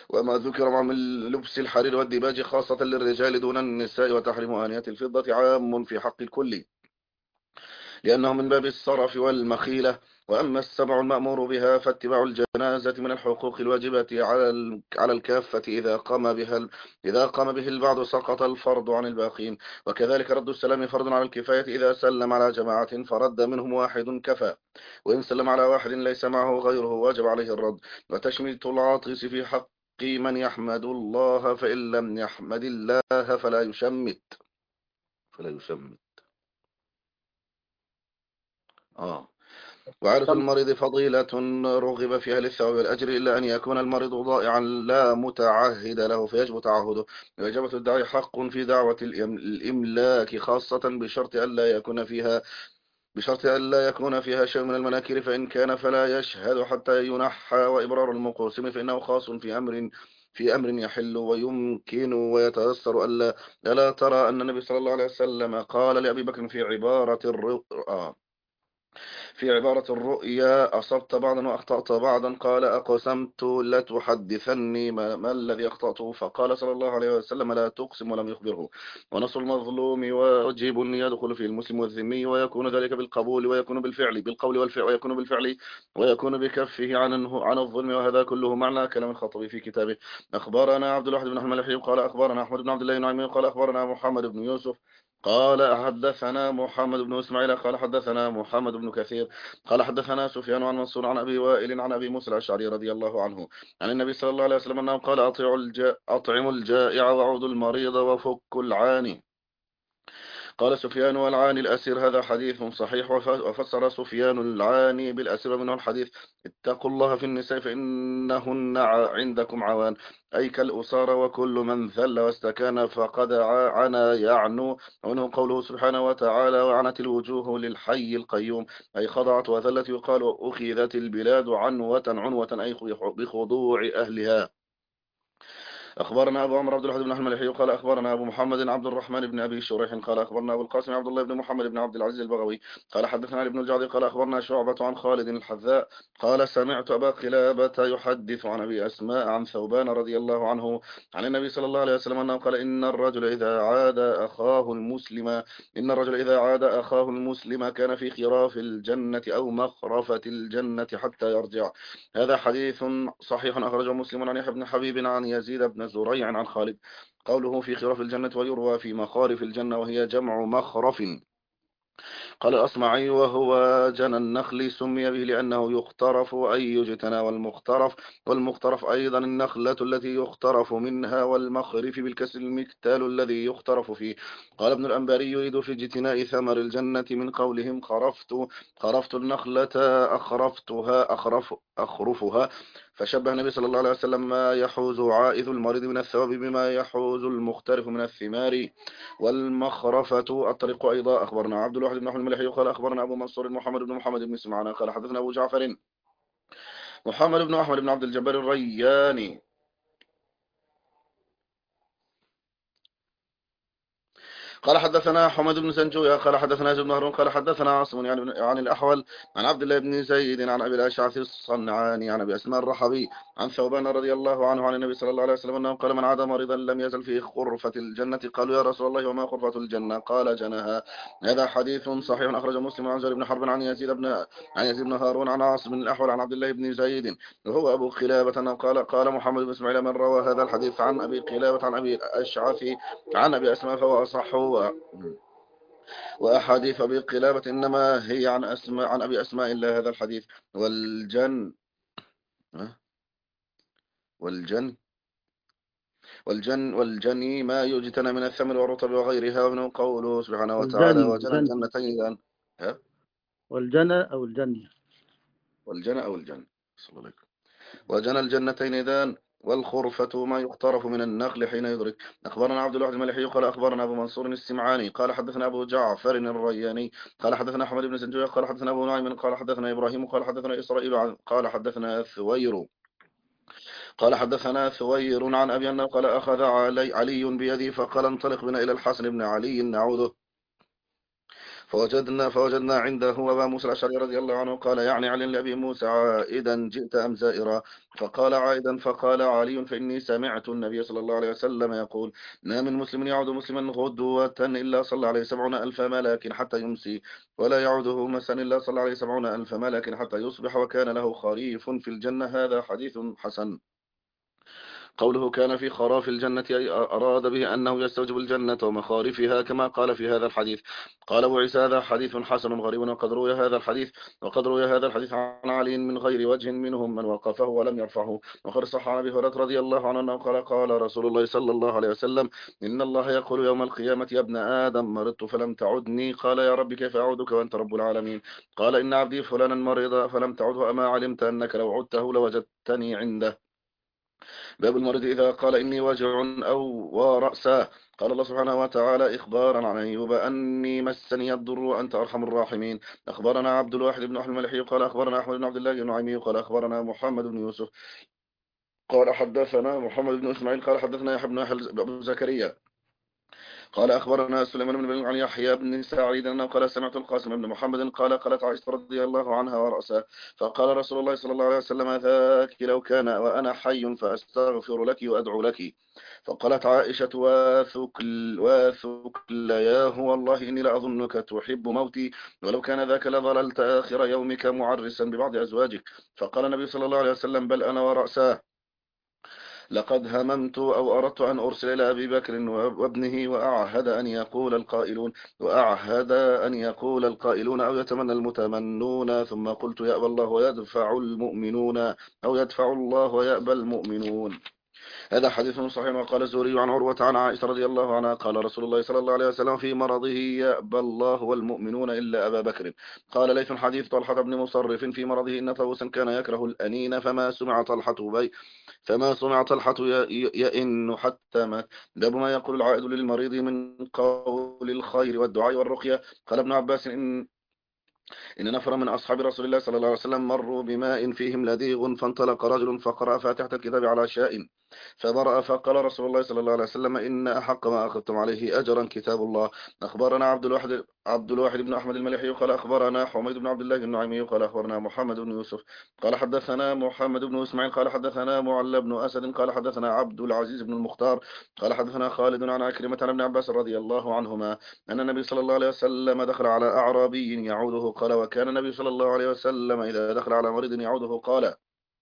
وما ذكر مع من لبس الحرير والديباج خاصة للرجال دون النساء، وتحريم آنية الفضة عام في حق الكل لأنه من باب الصرف والمخيلة. وأما السبع المأمور بها فاتباع الجنازة من الحقوق الواجبة على على الكافة، إذا قام بها إذا قام به البعض سقط الفرض عن الباقين. وكذلك رد السلام فرض على الكفاية، إذا سلم على جماعة فرد منهم واحد كفى، وإن سلم على واحد ليس معه غيره واجب عليه الرد. وتشميت العاطس في حق من يحمد الله، فإن لم يحمد الله فلا يشمت فلا يشمت آه وعارف المريض فضيلة رغب فيها للثواب والأجر، إلا أن يكون المريض ضائعا لا متعهد له فيجب تعهده. وإجابة الداعي حق في دعوة الإم- الإملاك، خاصة بشرط ألا يكون فيها بشرط ألا يكون فيها شيء من المناكر، فإن كان فلا يشهد حتى ينحى. وإبرار المقسم فإنه خاص في أمر في أمر يحل ويمكن ويتيسر. ألا ألا ترى أن النبي صلى الله عليه وسلم قال لأبي بكر في عبارة الرؤى في عبارة الرؤيا: أصبت بعضا وأخطأت بعضا، قال: أقسمت لتحدثني ما, ما الذي أخطأته؟ فقال صلى الله عليه وسلم: لا تقسم، ولم يخبره. ونصر المظلوم واجب يدخل فيه المسلم والذمي، ويكون ذلك بالقبول ويكون بالفعل بالقول والفعل ويكون بالفعل ويكون بكفه عن عن الظلم. وهذا كله معنى كلام الخطبي في كتابه. أخبرنا عبد الواحد بن أحمد الحليم قال أخبرنا أحمد بن عبد الله النعيمي قال أخبرنا محمد بن يوسف قال حدثنا محمد بن إسماعيل قال حدثنا محمد بن كثير قال حدثنا سفيان عن منصور عن أبي وائل عن أبي موسى الأشعري رضي الله عنه عن النبي صلى الله عليه وسلم أنه قال: أطيعوا الجا... أطعموا الجائع وعودوا المريض وفكوا العاني. قال سفيان: والعاني الأسير. هذا حديث صحيح. وف- وفسر سفيان العاني بالأسير منه الحديث: اتقوا الله في النساء فإنهن ع- عندكم عوان، أي كالأسارى، وكل من ذل واستكان فقد ع- عنا يعنو. ومنه قوله سبحانه وتعالى: وعنت الوجوه للحي القيوم، أي خضعت وذلت. يقال: أخذت البلاد عنوة عنوة، أي بخضوع أهلها. أخبرنا أبو عمرو عبد الواحد بن أحمد المليحي قال أخبرنا أبو محمد عبد الرحمن بن أبي شريح قال أخبرنا أبو القاسم عبد الله بن محمد بن عبد العزيز البغوي قال حدثنا علي بن الجعدي قال أخبرنا شعبة عن خالد الحذاء قال: سمعت أبا قلابة يحدث عن أبي أسماء عن ثوبان رضي الله عنه عن النبي صلى الله عليه وسلم أنه قال: إن الرجل إذا عاد أخاه المسلم إن الرجل إذا عاد أخاه المسلم كان في خراف الجنة أو مخرفة الجنة حتى يرجع. هذا حديث صحيح أخرجه مسلم عن يحيى بن حبيب عن يزيد بن زريع عن خالد. قوله في خراف الجنة ويروى في مخارف الجنة، وهي جمع مخرف. قال الأصمعي: وهو جنى النخل سمي به لأنه يخترف أي يجتنى، والمخترف والمخترف أيضا النخلة التي يخترف منها، والمخرف بالكسر المكتال الذي يخترف فيه. قال ابن الأنباري: يريد في اجتناء ثمر الجنة من قولهم خرفت خرفت النخلة أخرفتها أخرف أخرفها. فشبه النبي صلى الله عليه وسلم ما يحوز عائذ المريض من الثواب بما يحوز المخترف من الثمار. والمخرفة الطريق أيضا. أخبرنا عبد الواحد بن أحمد المليحي قال أخبرنا أبو منصور محمد بن محمد بن سمعان قال حدثنا أبو جعفر محمد بن أحمد بن عبد الجبار الرياني قال حدثنا حمد بن سنجويا قال حدثنا زيد بن هارون قال حدثنا عاصم يعني عن الأحول عن عبد الله بن زيد عن أبي الأشعث الصنعاني عن أبي أسماء الرحبي عن ثوبان رضي الله عنه عن النبي صلى الله عليه وسلم أنه قال: من عاد مريضا لم يزل في خرفة الجنة. قالوا: يا رسول الله وما خرفة الجنة؟ قال: جناها. هذا حديث صحيح أخرجه مسلم عن زهير بن حرب عن يزيد بن عن يزيد بن هارون عن عاصم بن الأحول عن عبد الله بن زيد وهو أبو قلابة قال: قال محمد بن إسماعيل: من روى هذا الحديث عن أبي قلابة عن أبي الأشعث عن أبي أسماء فهو أصح. وأحاديث أبي قلابة إنما هي عن أسماء عن أبي أسماء إلا هذا الحديث. والجن والجن والجن والجني ما يجتنى من الثمر والرطب وغيرها. ومنه قوله سبحانه وتعالى: الجني وجنى الجني الجنتين دان. ها؟ والجنى أو الجني. والجنى أو الجن صلى الله عليه وسلم. وجنى الجنتين دان. والخرفة ما يقترف من النخل حين يدرك. أخبرنا عبد الواحد المليحي قال أخبرنا أبو منصور السمعاني قال حدثنا أبو جعفر الرياني قال حدثنا أحمد بن سنجوية قال حدثنا أبو نعيم قال حدثنا إبراهيم قال حدثنا إسرائيل عن قال حدثنا ثوير قال حدثنا ثوير عن أبي أنه قال: أخذ علي, علي بيدي فقال: انطلق بنا إلى الحسن بن علي نعوذه. فوجدنا فوجدنا عنده أبا موسى الأشعري رضي الله عنه قال يعني علي لأبي موسى عائدا جئت أم زائرا؟ فقال عائدا. فقال علي فإني سمعت النبي صلى الله عليه وسلم يقول ما من مسلم يعود مسلما غدوة إلا صلى عليه سبعون ألف ملك حتى يمسي ولا يعوده مسا إلا صلى عليه سبعون ألف ملك حتى يصبح وكان له خريف في الجنة. هذا حديث حسن. قوله كان في خراف الجنة أي أراد به أنه يستوجب الجنة ومخارفها كما قال في هذا الحديث. قال أبو عيسى هذا حديث حسن غريب. وقد روي هذا الحديث وقد روي هذا الحديث عن علي من غير وجه منهم من وقفه ولم يرفعه. وقد صح عن أبي هريرة رضي الله عنه أنه قال قال رسول الله صلى الله عليه وسلم إن الله يقول يوم القيامة يا ابن آدم مرضت فلم تعدني قال يا رب كيف أعودك وأنت رب العالمين؟ قال إن عبدي فلانا مرض فلم تعده أما علمت أنك لو عدته لوجدتني عنده. باب المريض إذا قال إني واجع أو ورأسه. قال الله سبحانه وتعالى إخبارا عن أيوب أني مسني الضر وأنت أرحم الراحمين. أخبرنا عبد الواحد بن أحمد الملحي قال أخبرنا أحمد بن عبد الله النعيمي قال أخبرنا محمد بن يوسف قال حدثنا محمد بن إسماعيل قال حدثنا يحيى بن أبو زكريا قال أخبرنا سليمان بن عن يحيى بن سعيد أنه قال سمعت القاسم بن محمد قال قالت عائشة رضي الله عنها ورأسها فقال رسول الله صلى الله عليه وسلم ذاك لو كان وأنا حي فأستغفر لك وأدعو لك. فقالت عائشة واثقل واثقل ياه والله إني لأظنك تحب موتي ولو كان ذاك لظللت آخر يومك معرسا ببعض أزواجك. فقال النبي صلى الله عليه وسلم بل أنا ورأساه لقد هممت أو أردت أن أرسل إلى أبي بكر وابنه وأعهد أن يقول القائلون وأعهد أن يقول القائلون أو يتمنى المتمنون ثم قلت يأبى الله ويدفع المؤمنون أو يدفع الله ويأبى المؤمنون. هذا حديث صحيح. وقال الزهري عن عروة عن عائشة رضي الله عنها قال رسول الله صلى الله عليه وسلم في مرضه يأبى الله والمؤمنون إلا أبا بكر. قال ليث حديث طلحة بن مصرف في مرضه إن طاووسا كان يكره الأنين فما سمع طلحة بي فما سمع طلحة يئن حتى مات. باب ما يقول العائد للمريض من قول الخير والدعاء والرقية. قال ابن عباس إن إن نفر من أصحاب رسول الله صلى الله عليه وسلم مروا بماء فيهم لديغ فانطلق رجل فقرأ فاتحة الكتاب على شاء فبرأ فقال رسول الله صلى الله عليه وسلم إن أحق ما أخذتم عليه أجرا كتاب الله. أخبرنا عبد الواحد عبد الواحد بن أحمد الملحي قال أخبرنا حميد بن عبد الله النعيمي قال أخبرنا محمد بن يوسف قال حدثنا محمد بن إسماعيل قال حدثنا معل بن أسد قال حدثنا عبد العزيز بن المختار قال حدثنا خالد عن عكرمة عن ابن عباس رضي الله عنهما أن النبي صلى الله عليه وسلم دخل على أعرابي يعوده قال وكان النبي صلى الله عليه وسلم إذا دخل على مريض يعوده قال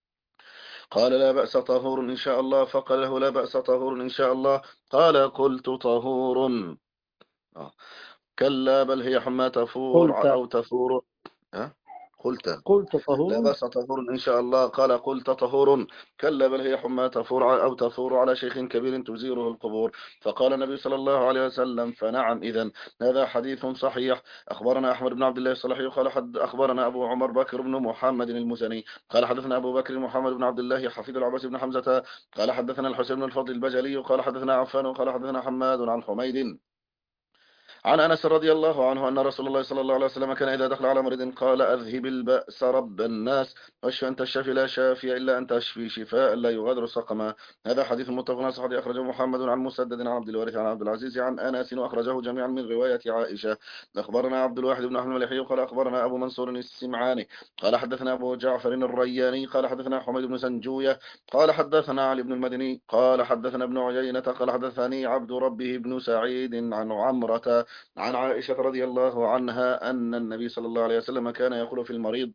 قال لا بأس طهور إن شاء الله. فقال له لا بأس طهور إن شاء الله. قال قلت طهور آه. كلا بل هي حمى تفور قلت أو تفور أه؟ قلت قلت لا طهور. بأس طهور إن شاء الله. قال قلت طهور كلا بل هي حمى تفور أو تفور على شيخ كبير تزيره القبور. فقال النبي صلى الله عليه وسلم فنعم إذن. هذا حديث صحيح. أخبرنا أحمد بن عبد الله الصالحي قال حد أخبرنا أبو عمر بكر بن محمد المزني قال حدثنا أبو بكر محمد بن عبد الله حفيد العباس بن حمزة قال حدثنا الحسين بن الفضل البجلي قال حدثنا عفان قال حدثنا حماد عن حميد عن أنس رضي الله عنه أن رسول الله صلى الله عليه وسلم كان إذا دخل على مريض قال أذهب البأس رب الناس واشف أنت الشافي لا شافي إلا أنت تشفي شفاء لا يغادر سقما. هذا حديث متفق عليه صحيح أخرجه محمد عن مسدد عن عبد الوارث عن عبد العزيز عن أنس وأخرجه جميعا من رواية عائشة. أخبرنا عبد الواحد بن أحمد الملحي قال أخبرنا أبو منصور السمعاني قال حدثنا أبو جعفر الرياني قال حدثنا حميد بن سنجوية قال حدثنا علي بن المدني قال حدثنا ابن عيينة قال حدثني عبد ربه بن سعيد عن عمرة عن عائشة رضي الله عنها أن النبي صلى الله عليه وسلم كان يقول في المريض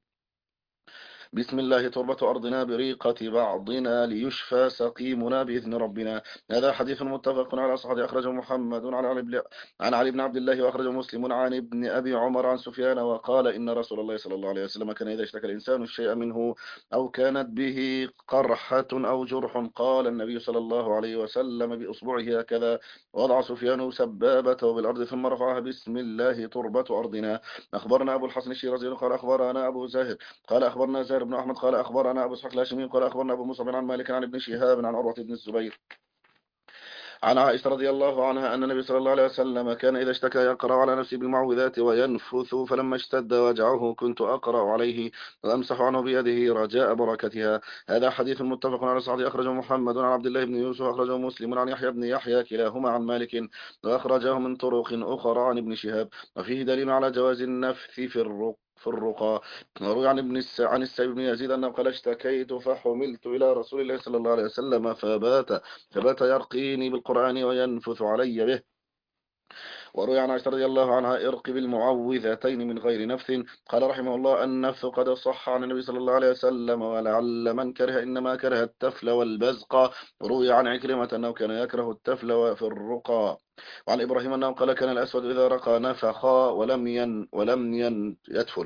بسم الله تربة أرضنا بريقة بعضنا ليشفى سقيمنا بإذن ربنا. هذا حديث متفق على صحة أخرجه محمد عن علي بن عن علي بن عبد الله وأخرجه مسلم عن ابن أبي عمر عن سفيان وقال إن رسول الله صلى الله عليه وسلم كان إذا اشتكى الإنسان الشيء منه أو كانت به قرحة أو جرح قال النبي صلى الله عليه وسلم بإصبعه هكذا وضع سفيان سبابته بالأرض ثم رفعها بسم الله تربة أرضنا. أخبرنا أبو الحسن الشيرازي قال أخبرنا أبو زاهد قال أخبرنا زاهر بن أحمد قال أخبرنا أبو إسحاق الهاشمي قال أخبرنا أبو مصعب عن مالك عن ابن شهاب عن عروة بن الزبير عن عائشة رضي الله عنها أن النبي صلى الله عليه وسلم كان إذا اشتكى يقرأ على نفسه بالمعوذات وينفث، فلما اشتد وجعه كنت أقرأ عليه وأمسح عنه بيده رجاء بركتها. هذا حديث متفق على صحيح، أخرجه محمد عن عبد الله بن يوسف، أخرجه مسلم عن يحيى بن يحيى كلاهما عن مالك، وأخرجه من طرق أخرى عن ابن شهاب، وفيه دليل على جواز النفث في الرق في الرقى. وروي عن ابن الس... عن السائب بن يزيد أنه قال اشتكيت فحملت إلى رسول الله صلى الله عليه وسلم فبات فبات يرقيني بالقرآن وينفث علي به. وروي عن عائشة رضي الله عنها ارق بالمعوذتين من غير نفث. قال رحمه الله النفث قد صح عن النبي صلى الله عليه وسلم، ولعل من كره إنما كره التفل والبزق. وروي عن عكرمة أنه كان يكره التفل في الرقى. وعن إبراهيم أنه قال كان الأسود إذا رقى نفخ ولم ين ولم ين يتفل.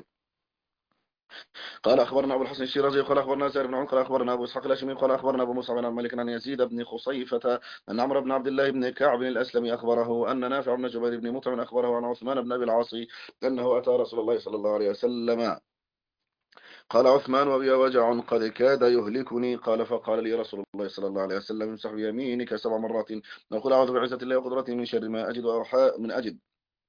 قال أخبرنا أبو الحسن الشيرازي قال أخبرنا زهير بن عون قال أخبرنا أبو إسحاق الهاشمي قال أخبرنا أبو مصعب عن مالك عن يزيد بن خصيفة أن عمرو بن عبد الله بن كعب الأسلمي أخبره أن نافع بن جبير بن مطعم أخبره عن عثمان بن أبي العاص أنه أتى رسول الله صلى الله عليه وسلم. قال عثمان وبي وجع قد كاد يهلكني. قال فقال لي رسول الله صلى الله عليه وسلم امسح بيمينك سبع مرات وقل أعوذ بعزة الله وقدرته من شر ما أجد وأوحى من أجد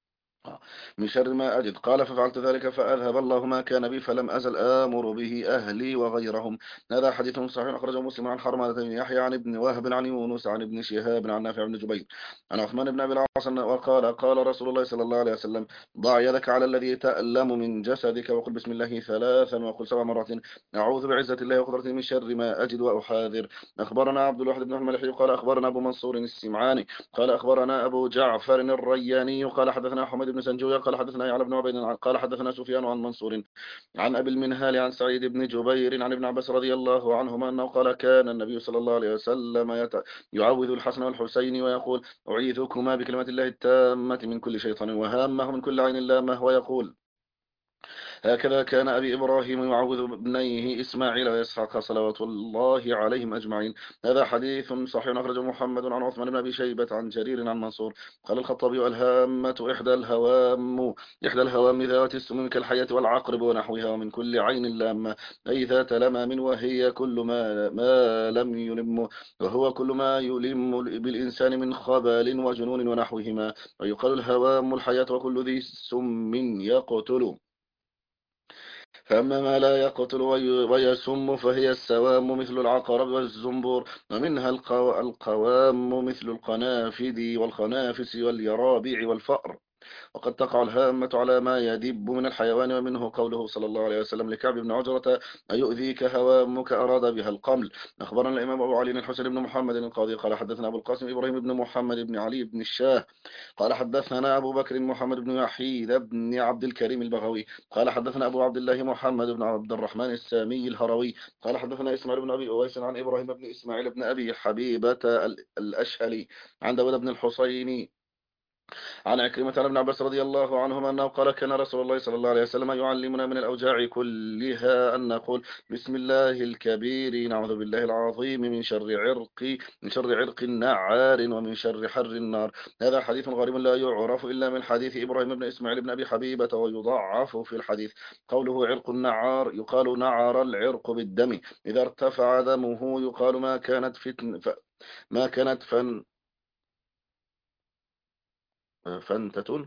من شر ما أجد. قال ففعلت ذلك فأذهب الله ما كان بي فلم أزل آمر به أهلي وغيرهم. هذا حديث صحيح أخرجه مسلم عن حرملة بن يحيى عن ابن وهب عن يونس عن ابن شهاب عن نافع بن جبير عن عثمان بن أبي العاص وقال قال رسول الله صلى الله عليه وسلم ضع يدك على الذي تألم من جسدك وقل بسم الله ثلاثا وقل سبع مرات أعوذ بعزة الله وقدرته من شر ما أجد وأحاذر. أخبرنا عبد الواحد بن الملحي قال أخبرنا أبو منصور السمعاني قال أخبرنا أبو جعفر الرياني قال حدثنا حميد بن سنجوية قال حدثنا يعلى بن عبيد قال حدثنا سفيان عن منصور عن أبي المنهال عن سعيد بن جبير عن ابن عباس رضي الله عنهما أنه قال كان النبي صلى الله عليه وسلم يت... يعوذ الحسن والحسين ويقول أعيذكما بكلمات الله التامة من كل شيطان وهامه من كل عين لامه، ويقول هكذا كان أبي إبراهيم يعوذ ابنيه إسماعيل وإسحاق صلوات الله عليهم أجمعين. هذا حديث صحيح أخرجه محمد عن عثمان بن أبي شيبة عن جرير عن منصور قال الخطابي الهامة إحدى الهوام إحدى الهوام ذات السموم كالحياة والعقرب ونحوها ومن كل عين لامة أي ذات لمام، وهي كل ما, ما لم يلم وهو كل ما يلم بالإنسان من خبال وجنون ونحوهما. ويقال الهوام الحياة وكل ذي سم يقتل. فأما ما لا يقتل ويسم فهي السوام مثل العقرب والزنبور، ومنها القوام مثل القنافذ والخنافس واليرابيع والفأر. وقد تقع الهامة على ما يدب من الحيوان، ومنه قوله صلى الله عليه وسلم لكعب بن عجرة أيؤذيك هوامك أراد بها القمل. أخبرنا الإمام أبو علي الحسين بن محمد القاضي قال حدثنا أبو القاسم إبراهيم بن محمد بن علي بن الشاه قال حدثنا أبو بكر محمد بن يحيى بن عبد الكريم البغوي قال حدثنا أبو عبد الله محمد بن عبد الرحمن السامي الهروي قال حدثنا إسماعيل بن أبي أويس عن إبراهيم بن إسماعيل بن أبي حبيبة الأشهلي عن داود بن الحصين عن عكرمة عن ابن عباس رضي الله عنهما أنه قال كان رسول الله صلى الله عليه وسلم يعلمنا من الأوجاع كلها أن نقول بسم الله الكبير نعوذ بالله العظيم من شر عرق من شر عرق النعار ومن شر حر النار. هذا حديث غريب لا يعرف إلا من حديث إبراهيم بن إسماعيل بن أبي حبيبة، ويضعف في الحديث. قوله عرق النعار يقال نعر العرق بالدم، إذا ارتفع دمه يقال ما كانت فتن ف... ما كانت فن فنتة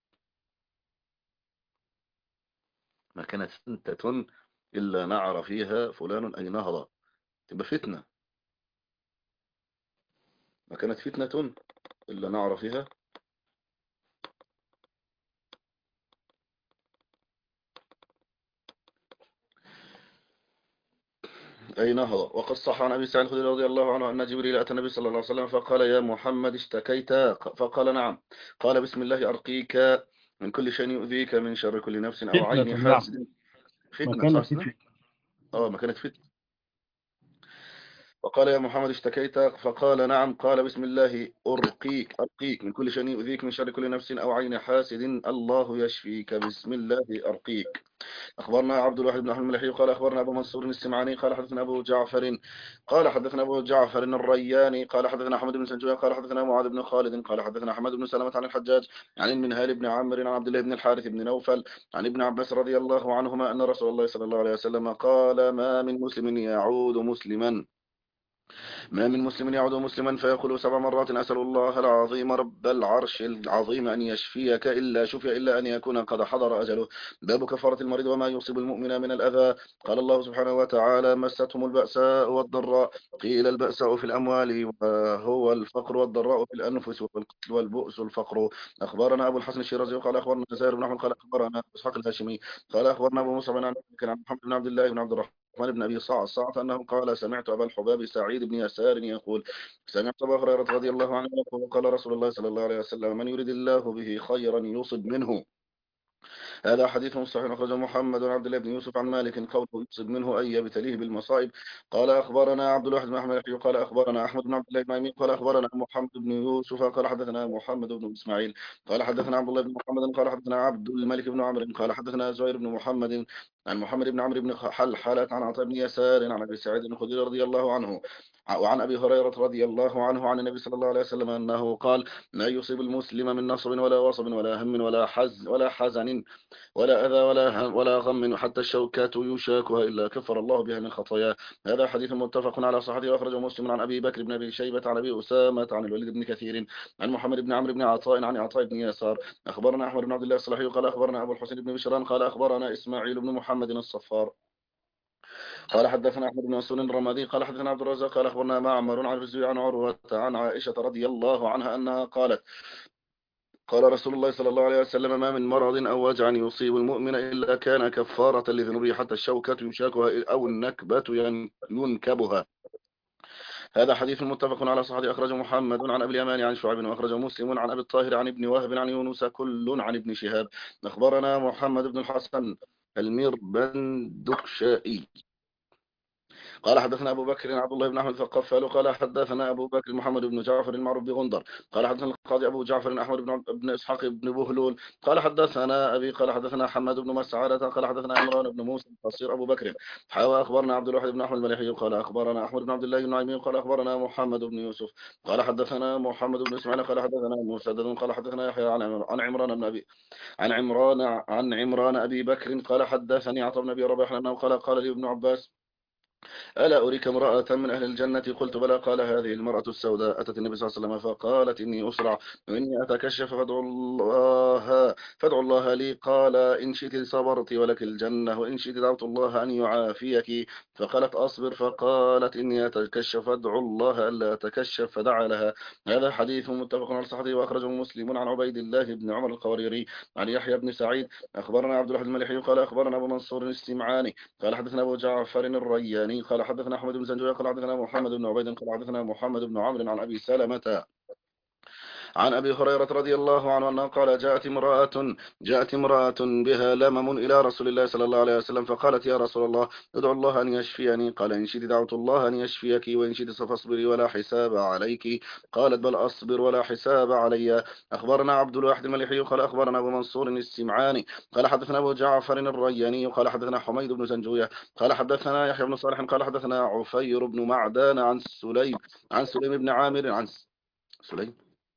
ما كانت فنتة إلا نعر فيها فلان أي نهضة، تبقى فتنة. ما كانت فتنة إلا نعر فيها أي نهضة. وقد صح عن أبي سعيد الخدري رضي الله عنه أن جبريل أتى النبي صلى الله عليه وسلم فقال يا محمد اشتكيت؟ فقال نعم. قال بسم الله أرقيك من كل شيء يؤذيك من شر كل نفس أو عين حاسد. فتنة فتنة اه ما كانت فتنة. وقال يا محمد اشتكيت؟ فقال نعم. قال بسم الله أرقيك أرقيك من كل شيء يؤذيك من شر كل نفس أو عين حاسد الله يشفيك بسم الله أرقيك. أخبرنا عبد الواحد بن أحمد الملحي قال أخبرنا أبو منصور السمعاني قال حدثنا أبو جعفر قال حدثنا أبو جعفر الرياني قال حدثنا أحمد بن سنجوان قال حدثنا معاذ بن خالد قال حدثنا أحمد بن سلمة عن الحجاج عن المنهال بن عمرو عن عبد الله بن الحارث بن نوفل عن ابن عباس رضي الله عنهما أن رسول الله صلى الله عليه وسلم قال ما من مسلم يعود مسلما ما من مسلم يعود مسلما فيقول سبع مرات أسأل الله العظيم رب العرش العظيم أن يشفيك إلا شفي إلا أن يكون قد حضر أجله. باب كفارة المريض وما يصيب المؤمن من الأذى. قال الله سبحانه وتعالى مستهم البأساء والضراء قيل البأساء في الأموال وهو الفقر والضراء في الأنفس والبؤس الفقر. أخبرنا أبو الحسن الشيرازي قال أخبرنا زهير بن أحمد قال أخبرنا إسحاق الهاشمي قال أخبرنا أبو مصعب عن محمد بن عبد الله بن عبد الرحمن الرحمن بن أبي صعصعة أنه قال سمعت أبا الحباب سعيد بن يسار يقول سمعت أبا هريرة رضي الله عنه يقول قال رسول الله صلى الله عليه وسلم من يريد الله به خيرا يصب منه. هذا حديث صحيح أخرجه محمد بن عبد الله بن يوسف عن مالك قوله يصب منه أي يبتليه بالمصائب. قال أخبرنا عبد الواحد بن أحمد قال أخبرنا أحمد بن عبد الله بن أمين قال أخبرنا محمد بن يوسف قال حدثنا محمد بن إسماعيل قال حدثنا عبد الله بن محمد قال حدثنا عبد الملك بن عمرو قال حدثنا زهير بن محمد عن محمد بن عمرو بن حلحلة عن عطاء بن يسار عن أبي سعيد الخدري رضي الله عنه وعن أبي هريرة رضي الله عنه عن النبي صلى الله عليه وسلم أنه قال لا يصيب المسلم من نصب ولا وصب ولا هم ولا حز ولا حزن ولا أذى ولا ولا غم حتى الشوكة يشاكها إلا كفر الله بها من خطاياه. هذا حديث متفق على صحته وأخرجه مسلم عن أبي بكر بن أبي شيبة عن أبي أسامة عن الوليد بن كثير عن محمد بن عمرو بن عطاء عن عطاء بن يسار. أخبرنا أحمد بن عبد الله الصلاحي قال أخبرنا أبو الحسين بن بشران قال أخبرنا إسماعيل بن محمد الصفار قال حدثنا أحمد بن مسعود الرمادي قال حدثنا عبد الرزاق قال أخبرنا معمر عن الزهري عن عروة عن عائشة رضي الله عنها أنها قالت قال رسول الله صلى الله عليه وسلم ما من مرض أو وجع يصيب المؤمن إلا كان كفارة لذنوبه حتى الشوكة يشاكها أو النكبة ينكبها. هذا حديث متفق على صحته أخرجه محمد عن أبي اليمان عن شعيب وأخرجه مسلم عن أبي الطاهر عن ابن وهب عن يونس كل عن ابن شهاب. أخبرنا محمد بن الحسن المربندقشائي قال حدثنا أبو بكر عبد الله بن أحمد القفال قال حدثنا أبو بكر محمد بن جعفر المعروف بغندر قال حدثنا القاضي أبو جعفر أحمد بن, بن إسحاق بن بهلول قال حدثنا أبي قال حدثنا حماد بن مسعرة قال حدثنا عمران بن موسى قصير أبو بكر حاوى أخبرنا عبد الواحد بن أحمد المليحي قال أخبرنا أحمد بن عبد الله النعيمي قال أخبرنا محمد بن يوسف قال حدثنا محمد بن إسماعيل قال حدثنا مسدد قال حدثنا يحيى عن عمران بن أبي عن عمران عن عمران أبي بكر قال حدثني عطاء بن أبي رباح أنه قال قال لي ابن عباس ألا أريك امرأة من أهل الجنة قلت بلى قال هذه المرأة السوداء أتت النبي صلى الله عليه وسلم فقالت إني أسرع وإني أتكشف فادعو الله فادعو الله لي قال إن شئت صبرت ولك الجنة وإن شئت دعوت الله أن يعافيك فقالت أصبر فقالت إني أتكشف فادعو الله ألا أتكشف فدعا لها. هذا حديث متفق على صحته وأخرجه مسلم عن عبيد الله بن عمر القواريري عن يحيى بن سعيد أخبرنا عبد الواحد المليحي قال أخبرنا أبو منصور السمعاني قال حدثنا أبو جعفر الرياني قال حدثنا أحمد بن زنجوية قال حدثنا محمد بن عبيد قال حدثنا محمد بن عمرو عن أبي سلمة عن أبي هريرة رضي الله عنه أنه قال جاءت امرأة جاءت امرأة بها لمم إلى رسول الله صلى الله عليه وسلم فقالت يا رسول الله ادعو الله أن يشفيني قال إن شئت دعوت الله أن يشفيك وإن شئت فاصبري ولا حساب عليك قالت بل أصبر ولا حساب علي. أخبرنا عبد الواحد المليحي قال أخبرنا أبو منصور السمعاني قال حدثنا أبو جعفر الرياني قال حدثنا حميد بن زنجوية قال حدثنا يحيى بن صالح قال حدثنا عفير بن معدان عن سليم عن سليم بن عامر عن سليم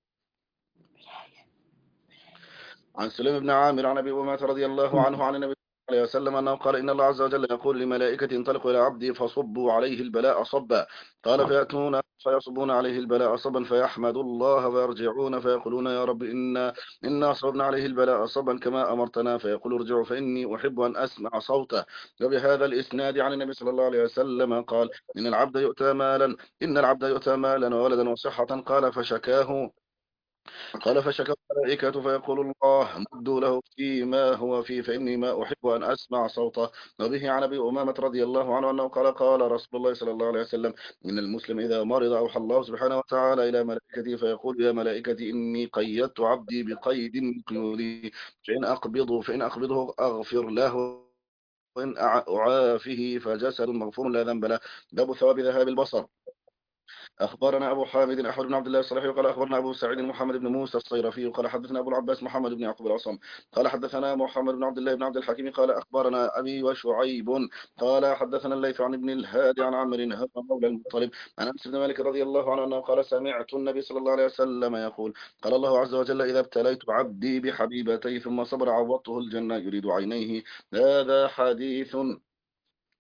عن سليم بن عامر عن أبي أمامة رضي الله عنه عن النبي صلى الله عليه وسلم أنه قال إن الله عز وجل يقول لملائكة انطلقوا إلى عبدي فصبوا عليه البلاء صبا قال فيأتون فيصبون عليه البلاء صبا فيحمد الله فيرجعون فيقولون يا رب إنا إنا صبنا عليه البلاء صبا كما أمرتنا فيقول ارجعوا فإني أحب أن أسمع صوته. وبهذا الإسناد عن النبي صلى الله عليه وسلم قال إن العبد يؤتى مالا إن العبد يؤتى مالا وولدا وصحة قال فشكاه قال فشكى الملائكة فيقول الله مدوا له فيما هو فيه فإني ما أحب أن أسمع صوته. وبه عن أبي أمامة رضي الله عنه أنه قال قال رسول الله صلى الله عليه وسلم إن المسلم إذا مرض أوحى الله سبحانه وتعالى إلى ملائكته فيقول يا ملائكتي إني قيدت عبدي بقيد من قيودي فإن أقبضه فإن أقبضه أغفر له وإن أعافه فجسد مغفور لا ذنب له. باب ثواب ذهاب البصر. أخبرنا أبو حامد أحمد بن عبد الله الصالحي قال أخبرنا أبو سعيد محمد بن موسى الصيرفي قال حدثنا أبو العباس محمد بن يعقوب العصم قال حدثنا محمد بن عبد الله بن عبد الحكيم قال أخبرنا أبي وشعيب قال حدثنا الليث عن ابن الهادي عن عمرو هذا مولى المطلب عن أنس بن مالك رضي الله عنه أنه قال سمعت النبي صلى الله عليه وسلم يقول قال الله عز وجل إذا ابتليت عبدي بحبيبتي ثم صبر عوضته الجنة يريد عينيه. هذا حديث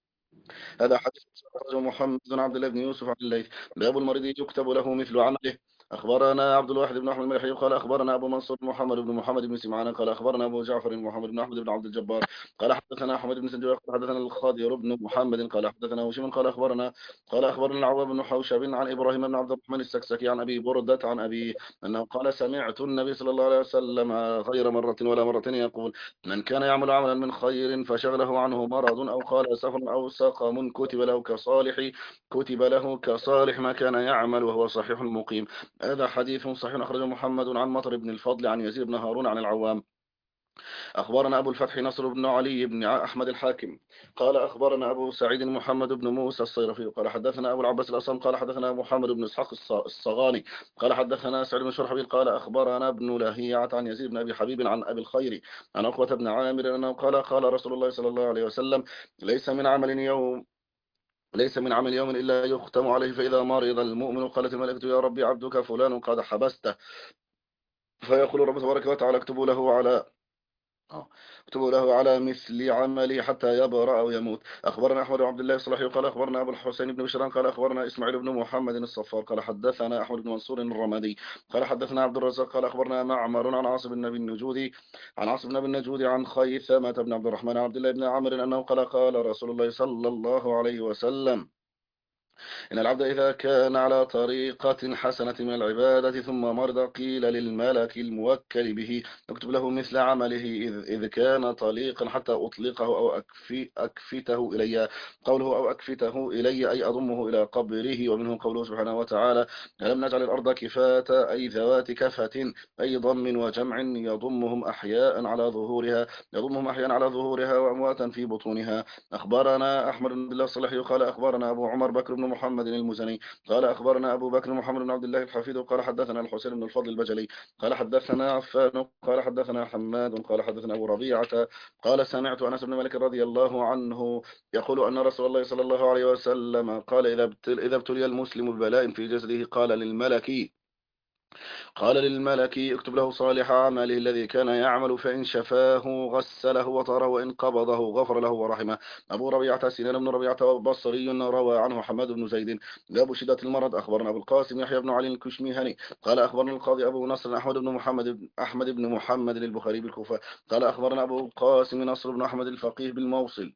هذا حديث أخرجه محمد بن عبد الله بن يوسف عن الليث. باب المريض يكتب له مثل عمله. أخبرنا عبد الواحد بن أحمد الملحي قال أخبرنا أبو منصور محمد بن محمد بن سمعان قال أخبرنا أبو جعفر محمد بن أحمد بن عبد الجبار قال حدثنا أحمد بن سنجوي قال حدثنا الخضر بن محمد قال حدثنا هشام قال أخبرنا قال أخبرنا العوام بن حوشب عن إبراهيم بن عبد الرحمن السكسكي عن أبي بردة عن أبي أنه قال سمعت النبي صلى الله عليه وسلم غير مرة ولا مرتين يقول من كان يعمل عملا من خير فشغله عنه مرض أو قال سفر أو سقم كتب له كصالح كتب له كصالح ما كان يعمل وهو صحيح مقيم. هذا حديث صحيح أخرجه محمد عن مطر بن الفضل عن يزيد بن هارون عن العوام. أخبرنا أبو الفتح نصر بن علي بن أحمد الحاكم قال أخبرنا أبو سعيد محمد بن موسى الصيرفي قال حدثنا أبو العباس الأصم قال حدثنا محمد بن إسحاق الصغاني قال حدثنا سعيد بن شرحبيل قال أخبرنا ابن لهيعة عن يزيد بن أبي حبيب عن أبي الخير عن عقبة بن عامر أنه قال قال رسول الله صلى الله عليه وسلم ليس من عمل يوم ليس من عمل يوم إلا يختم عليه فإذا مرض المؤمن قالت الملائكة يا ربي عبدك فلان قد حبسته فيقول رب تبارك وتعالى اكتبوا له على اكتبوا له على مثل عمله حتى يبرأ أو يموت. أخبرنا أحمد بن عبد الله الصلاحي قال أخبرنا أبو الحسين بن بشران قال أخبرنا إسماعيل بن محمد الصفار قال حدثنا أحمد بن منصور الرمادي قال حدثنا عبد الرزاق قال أخبرنا معمر عن عاصم بن النجودي عن عاصم بن النجودي عن خيثمة بن عبد الرحمن عبد الله بن عمرو أنه قال قال رسول الله صلى الله عليه وسلم إن العبد إذا كان على طريقة حسنة من العبادة ثم مرض قيل للملك الموكل به اكتب له مثل عمله إذ, إذ كان طليقا حتى أطلقه أو أكفي أكفته إلي. قوله أو أكفته إلي أي أضمه إلى قبره. ومنه قوله سبحانه وتعالى ألم نجعل الأرض كفاة أي ذوات كفة أي ضم وجمع يضمهم أحياء على ظهورها يضمهم أحياء على ظهورها وأمواتا في بطونها. أخبرنا أحمد بن الله الصالحي قال أخبرنا أبو عمر بكر بن محمد المزني قال أخبرنا أبو بكر محمد بن عبد الله الحفيد قال حدثنا الحسين بن الفضل البجلي قال حدثنا عفان قال حدثنا حماد قال حدثنا أبو ربيعة قال سمعت أنس بن مالك رضي الله عنه يقول أن رسول الله صلى الله عليه وسلم قال إذا ابتل إذا ابتلي المسلم ببلاء في جسده قال للملك قال للملك اكتب له صالح عمله الذي كان يعمل فإن شفاه غسله وطره وإن قبضه غفر له ورحمه. أبو ربيعة سنان بن ربيعة بصري روى عنه حماد بن زيد. باب شدة المرض. أخبرنا أبو القاسم يحيى بن علي الكشميهني قال أخبرنا القاضي أبو نصر أحمد بن محمد أحمد بن محمد البخاري بالكوفة قال أخبرنا أبو القاسم نصر بن أحمد الفقيه بالموصل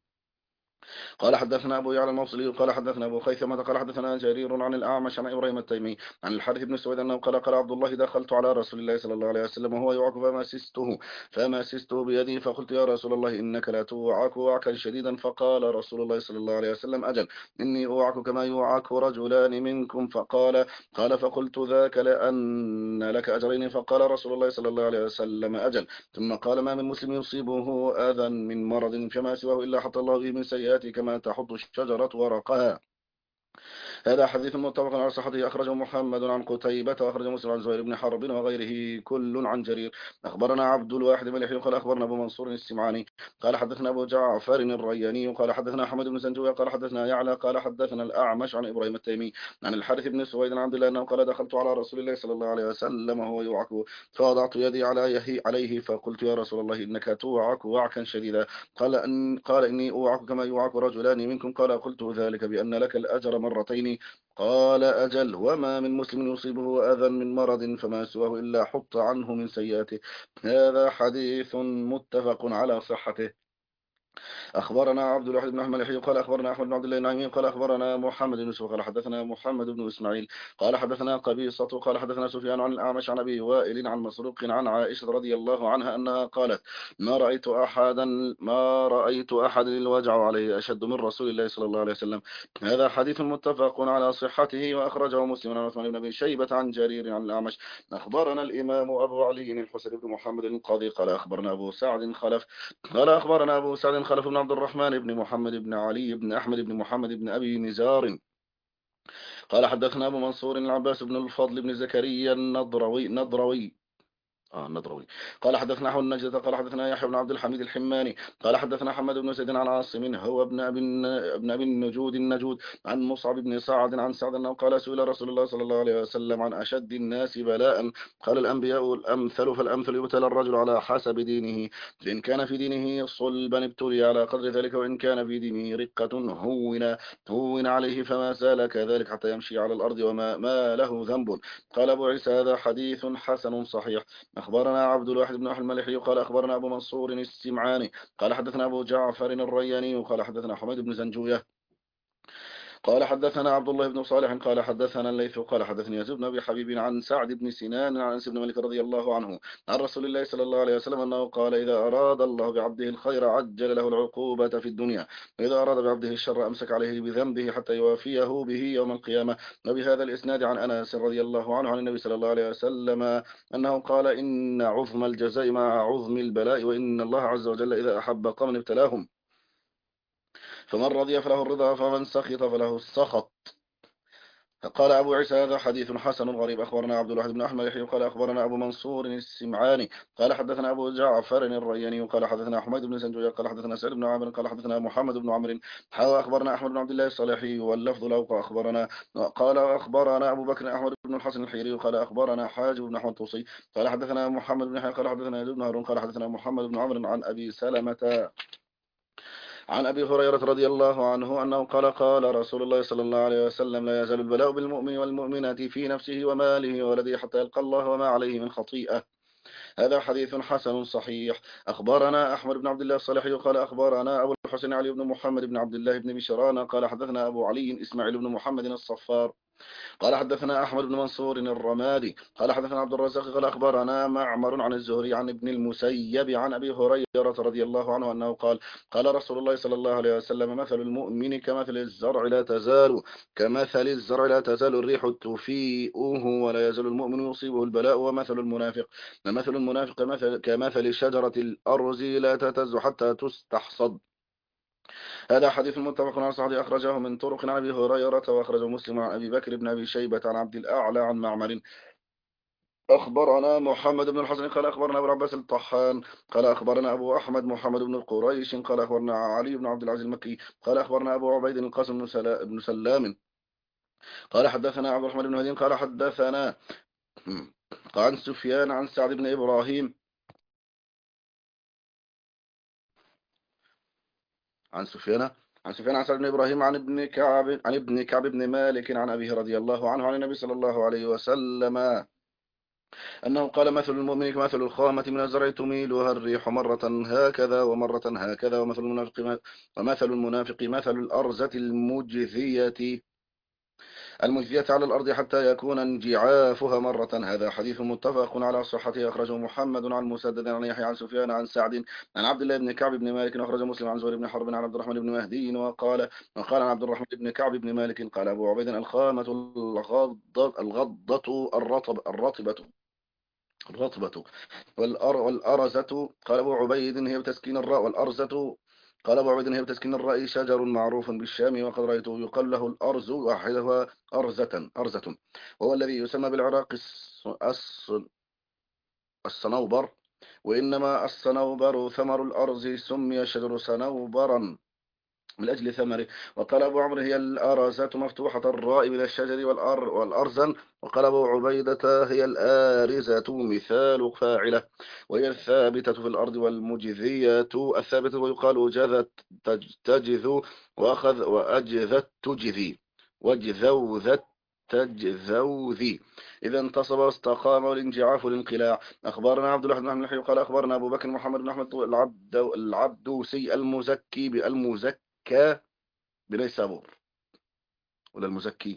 قال حدثنا أبو يعلى الموصلي قال حدثنا أبو خيثمة قال حدثنا جرير عن الأعمش عن إبراهيم التيمي عن الحارث بن سويد أنه قال قال عبد الله دخلت على رسول الله صلى الله عليه وسلم وهو يوعك فمسسته فمسسته بيدي فقلت يا رسول الله إنك لا توعك وعكا شديدا فقال رسول الله صلى الله عليه وسلم أجل إني أوعك كما يوعك رجلان منكم فقال قال فقلت ذاك لأن لك أجرين فقال رسول الله صلى الله عليه وسلم أجل ثم قال ما من مسلم يصيبه أذى من مرض فما سواه إلا حط الله به من سيئاته كما تحط الشجرة ورقها. هذا حديث متفق على صحته أخرجه محمد عن قتيبة وأخرجه مسلم عن زهير بن حرب وغيره كل عن جرير. أخبرنا عبد الواحد بن يحيى قال أخبرنا أبو منصور السمعاني قال حدثنا أبو جعفر الرياني قال حدثنا حمد بن زنجوي قال حدثنا يعلى قال حدثنا الأعمش عن إبراهيم التيمي عن الحارث بن سويد عن عبد الله أنه قال دخلت على رسول الله صلى الله عليه وسلم وهو يوعك فوضعت يدي على عليه فقلت يا رسول الله إنك توعك وعكا شديدا قال أن قال إني أوعك كما يوعك رجلان منكم قال قلت ذلك بأن لك الأجر مرتين قال أجل وما من مسلم يصيبه أذى من مرض فما سواه إلا حط عنه من سيئاته. هذا حديث متفق على صحته. أخبرنا عبد الواحد بن أحمد الحي قال أخبرنا أحمد بن عبد الله النعيمي قال أخبرنا محمد بن يوسف قال حدثنا محمد بن إسماعيل قال حدثنا قبيصة قال حدثنا سفيان عن الأعمش عن أبي وائل عن مسروق عن عائشة رضي الله عنها أنها قالت ما رأيت أحدا ما رأيت أحد الوجع عليه أشد من رسول الله صلى الله عليه وسلم. هذا حديث متفق على صحته وأخرجه مسلم عن عثمان بن أبي شيبة عن جرير عن الأعمش. أخبرنا الإمام أبو علي الحسين بن محمد القاضي قال أخبرنا أبو سعد خلف قال أخبرنا أبو سعد خلف بن عبد الرحمن بن محمد بن علي بن أحمد بن محمد بن أبي نزار قال حدثنا أبو منصور العباس بن الفضل بن زكريا النضروي نضروي آه النضروي. قال حدثنا أحمد النجدة قال حدثنا يحيى بن عبد الحميد الحماني قال حدثنا حماد بن زيد عن عاصم هو ابن أبي ابن أبي النجود النجود عن مصعب بن سعد عن سعد أنه قال سئل رسول الله صلى الله عليه وسلم عن أشد الناس بلاء قال الأنبياء الأمثل فالأمثل يبتلى الرجل على حسب دينه فإن كان في دينه صلبا ابتلي على قدر ذلك وإن كان في دينه رقة هون هون عليه فما زال كذلك حتى يمشي على الأرض وما ما له ذنب. قال أبو عيسى هذا حديث حسن صحيح. أخبرنا عبد الواحد بن أحمد الملحي قال أخبرنا أبو منصور السمعاني قال حدثنا أبو جعفر الرياني قال حدثنا حميد بن زنجوية قال حدثنا عبد الله بن صالح قال حدثنا الليث قال حدثني يزيد بن أبي حبيب عن سعد بن سنان عن أنس بن مالك رضي الله عنه عن رسول الله صلى الله عليه وسلم أنه قال إذا أراد الله بعبده الخير عجل له العقوبة في الدنيا وإذا أراد بعبده الشر أمسك عليه بذنبه حتى يوافيه به يوم القيامة. وبهذا الإسناد عن أنس رضي الله عنه عن النبي صلى الله عليه وسلم أنه قال إن عظم الجزاء مع عظم البلاء وإن الله عز وجل إذا أحب قوما ابتلاهم فمن رضي فله الرضا فمن سخط فله السخط. قال أبو عيسى هذا حديث حسن غريب. أخبرنا عبد الواحد بن أحمد يحيى قال أخبرنا أبو منصور السمعاني قال حدثنا أبو جعفر الرياني قال حدثنا حميد بن زنجوية قال حدثنا سعيد بن عامر قال حدثنا محمد بن عمرو حاول أخبرنا أحمد بن عبد الله الصالحي واللفظ له أخبرنا قال أخبرنا أبو بكر أحمد بن الحسن الحيري قال أخبرنا حاجب بن أحمد طوسي قال حدثنا محمد بن يحيى قال حدثنا يزيد بن هارون قال حدثنا محمد بن عمرو عن أبي سلمة عن أبي هريرة رضي الله عنه أنه قال قال رسول الله صلى الله عليه وسلم لا يزال البلاء بالمؤمن والمؤمنة في نفسه وماله وولده حتى يلقى الله وما عليه من خطيئة. هذا حديث حسن صحيح. أخبرنا أحمد بن عبد الله الصالحي قال أخبرنا أبو الحسين علي بن محمد بن عبد الله بن بشران قال حدثنا أبو علي إسماعيل بن محمد الصفار قال حدثنا أحمد بن منصور الرمادي قال حدثنا عبد الرزاق قال أخبرنا معمر عن الزهري عن ابن المسيب عن أبي هريرة رضي الله عنه أنه قال قال رسول الله صلى الله عليه وسلم مثل المؤمن كمثل الزرع لا تزال كمثل الزرع لا تزال الريح تفيئه ولا يزال المؤمن يصيبه البلاء ومثل المنافق مثل المنافق مثل كمثل شجرة الأرز لا تهتز حتى تستحصد. هذا حديث متفق على صحيح أخرجه من طرق عن أبي هريرة وأخرجه مسلم عن أبي بكر بن أبي شيبة عن عبد الأعلى عن معمر. أخبرنا محمد بن الحسن قال أخبرنا أبو العباس الطحان قال أخبرنا أبو أحمد محمد بن القريش قال أخبرنا علي بن عبد العزيز المكي قال أخبرنا أبو عبيد القاسم بن, سلا بن سلام قال حدثنا عبد الرحمن بن هدين قال حدثنا عن سفيان عن سعد بن إبراهيم عن سفيان عن سفيان عن سعد بن إبراهيم عن ابن كعب عن ابن كعب بن مالك عن أبيه رضي الله عنه عن النبي صلى الله عليه وسلم أنه قال مثل المؤمن كمثل الخامة من الزرع تميلها الريح مرة هكذا ومرة هكذا ومثل المنافق ومثل المنافق مثل الأرزة المجذية المجذية على الأرض حتى يكون انجعافها مرة. هذا حديث متفق على صحته أخرجه محمد عن مسدد عن يحيى عن سفيان عن سعد عن عبد الله بن كعب بن مالك أخرجه مسلم عن زهير بن حرب عن عبد الرحمن بن مهدي وقال وقال عن عبد الرحمن بن كعب بن مالك قال أبو عبيد الخامة الغضة الغضة الرطب الرطبة الرطبة والأر والأرزة قال أبو عبيد هي بتسكين الراء والأرزة قال أبو عبيد هي بتسكين الراء شجر معروف بالشام وقد رأيته يقال له الأرز واحدها أرزة أرزة وهو الذي يسمى بالعراق الصنوبر وإنما الصنوبر ثمر الأرز سمي الشجر صنوبرا من أجل ثمره. وقال أبو عمرو هي الأرزة مفتوحة الراء من الشجر والأر والأرزن. وقال أبو عبيدة هي الآرزة مثال فاعلة وهي الثابتة في الأرض والمجذية الثابتة ويقال جذت تجذو وأخذ وأجذت تجذي وجذوذت تجذوذي إذا انتصب واستقام والانجعاف والانقلاع. أخبرنا عبد الله بن محمد الحي قال أخبرنا أبو بكر محمد بن أحمد العبد العبدوسي المزكي بالمزكي بنيسابور ولا المزكي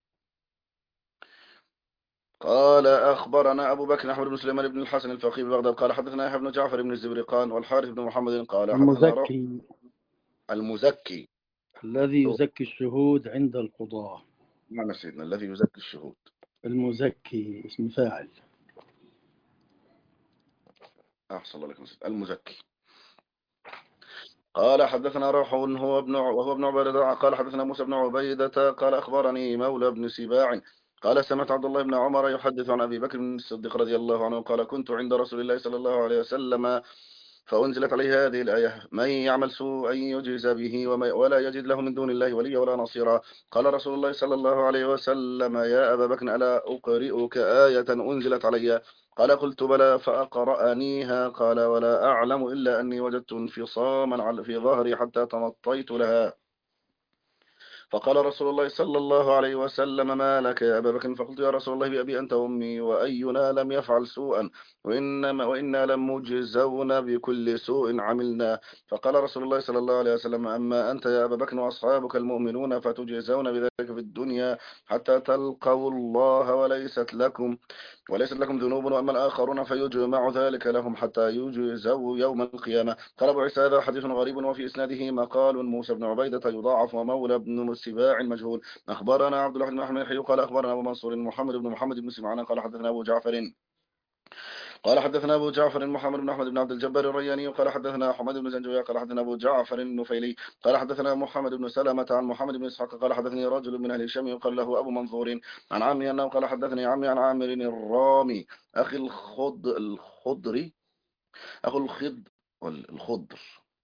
قال أخبرنا أبو بكر أحمد بن سليمان بن الحسن الفقيه ببغداد قال حدثنا يحيى بن جعفر بن الزبرقان والحارث بن محمد قال المزكي المزكي الذي يزكي الشهود عند القضاء. نعم سيدنا الذي يزكي الشهود. المزكي اسم فاعل. أحسن الله لكم المزكي. قال حدثنا روح هو ابن وهو ابن عبيدة قال حدثنا موسى بن عبيدة قال أخبرني مولى بن سباع قال سمعت عبد الله بن عمر يحدث عن أبي بكر بن الصديق رضي الله عنه قال كنت عند رسول الله صلى الله عليه وسلم فأنزلت عليه هذه الآية من يعمل سوءا يجزى به ولا يجد له من دون الله وليا ولا نصيرا. قال رسول الله صلى الله عليه وسلم يا أبا بكر ألا أقرئك آية أنزلت علي؟ قال قلت بلى فأقرأنيها. قال ولا أعلم إلا أني وجدت انفصاما في ظهري حتى تمطيت لها. فقال رسول الله صلى الله عليه وسلم ما لك يا أبا بكر؟ فقلت يا رسول الله بأبي أنت وأمي وأينا لم يفعل سوءا وإنما وإنا لم مجزون بكل سوء عملنا. فقال رسول الله صلى الله عليه وسلم أما أنت يا أبا بكر وأصحابك المؤمنون فتجزون بذلك في الدنيا حتى تلقوا الله وليست لكم وليست لكم ذنوب، وأما الآخرون فيجمع ذلك لهم حتى يجزوا يوم القيامة. قال أبو عيسى هذا حديث غريب وفي إسناده مقال موسى بن عبيدة يضاعف ومولى بن سباع مجهول. أخبرنا عبد الله بن أحمد الحي قال أخبرنا أبو منصور محمد بن محمد بن سمعان قال حدثنا أبو جعفر قال حدثنا أبو جعفر محمد بن أحمد بن عبد الجبار الرياني قال حدثنا حمد بن زنجوية قال حدثنا أبو جعفر النفيلي قال حدثنا محمد بن سلمة عن محمد بن إسحاق قال حدثني رجل من أهل الشام يقال له أبو منظور عن عمي أنه قال حدثني عمي عن عامر الرامي أخي الخض الخضري أخو الخض الخضر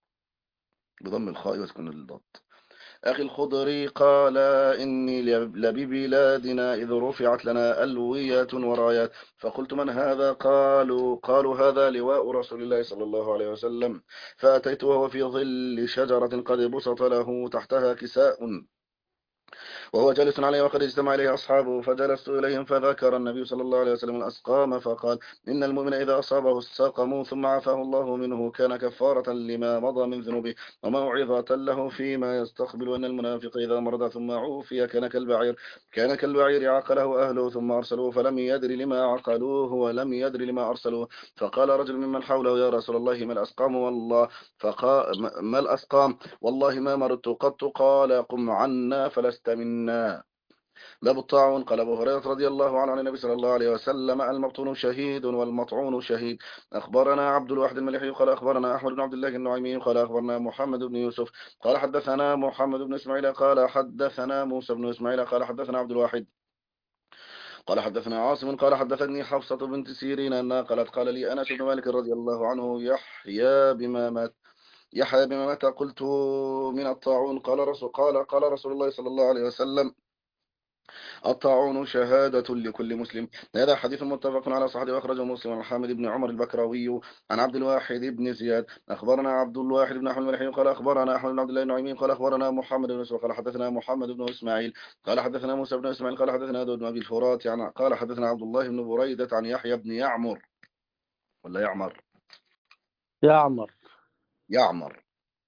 بضم الخاء وسكن الضاد أخي الخضري قال إني لببلادنا إذ رفعت لنا ألوية ورايات فقلت من هذا؟ قالوا قالوا هذا لواء رسول الله صلى الله عليه وسلم. فأتيت وهو في ظل شجرة قد بسط له تحتها كساء وهو جالس عليه وقد اجتمع إليه أصحابه فجلست إليهم فذكر النبي صلى الله عليه وسلم الأسقام فقال إن المؤمن إذا أصابه السقم ثم عافاه الله منه كان كفارة لما مضى من ذنوبه وموعظة له فيما يستقبل، وإن المنافق إذا مرض ثم عوفي كان كالبعير كان كالبعير عقله أهله ثم أرسلوه فلم يدري لما عقلوه ولم يدري لما أرسلوه. فقال رجل ممن حوله يا رسول الله ما الأسقام؟ والله فقال ما الأسقام والله ما مرضت قط. قال قم عنا فلست منا. باب الطاعون. قال أبو هريرة رضي الله عنه عن النبي صلى الله عليه وسلم المبطون شهيد والمطعون شهيد. أخبرنا عبد الواحد المليحي قال أخبرنا أحمد بن عبد الله النعيمي قال أخبرنا محمد بن يوسف قال حدثنا محمد بن إسماعيل قال حدثنا موسى بن إسماعيل قال حدثنا عبد الواحد قال حدثنا عاصم قال حدثني حفصة بنت سيرين أنها قالت قال لي أنس بن مالك رضي الله عنه يحيى بما مات يحيى بما مات قلت من الطاعون. قال رسول قال قال رسول الله صلى الله عليه وسلم الطاعون شهادة لكل مسلم. هذا حديث متفق على صحته وأخرجه مسلم عن حامد بن عمر البكراوي عن عبد الواحد بن زياد. أخبرنا عبد الواحد بن أحمد الملحي قال أخبرنا أحمد بن عبد الله النعيمي قال أخبرنا محمد بن يوسف قال حدثنا محمد بن إسماعيل قال حدثنا موسى بن إسماعيل قال حدثنا داود بن أبي الفرات عن قال حدثنا عبد الله بن بريدة عن يحيى بن يعمر ولا يعمر يعمر يعمر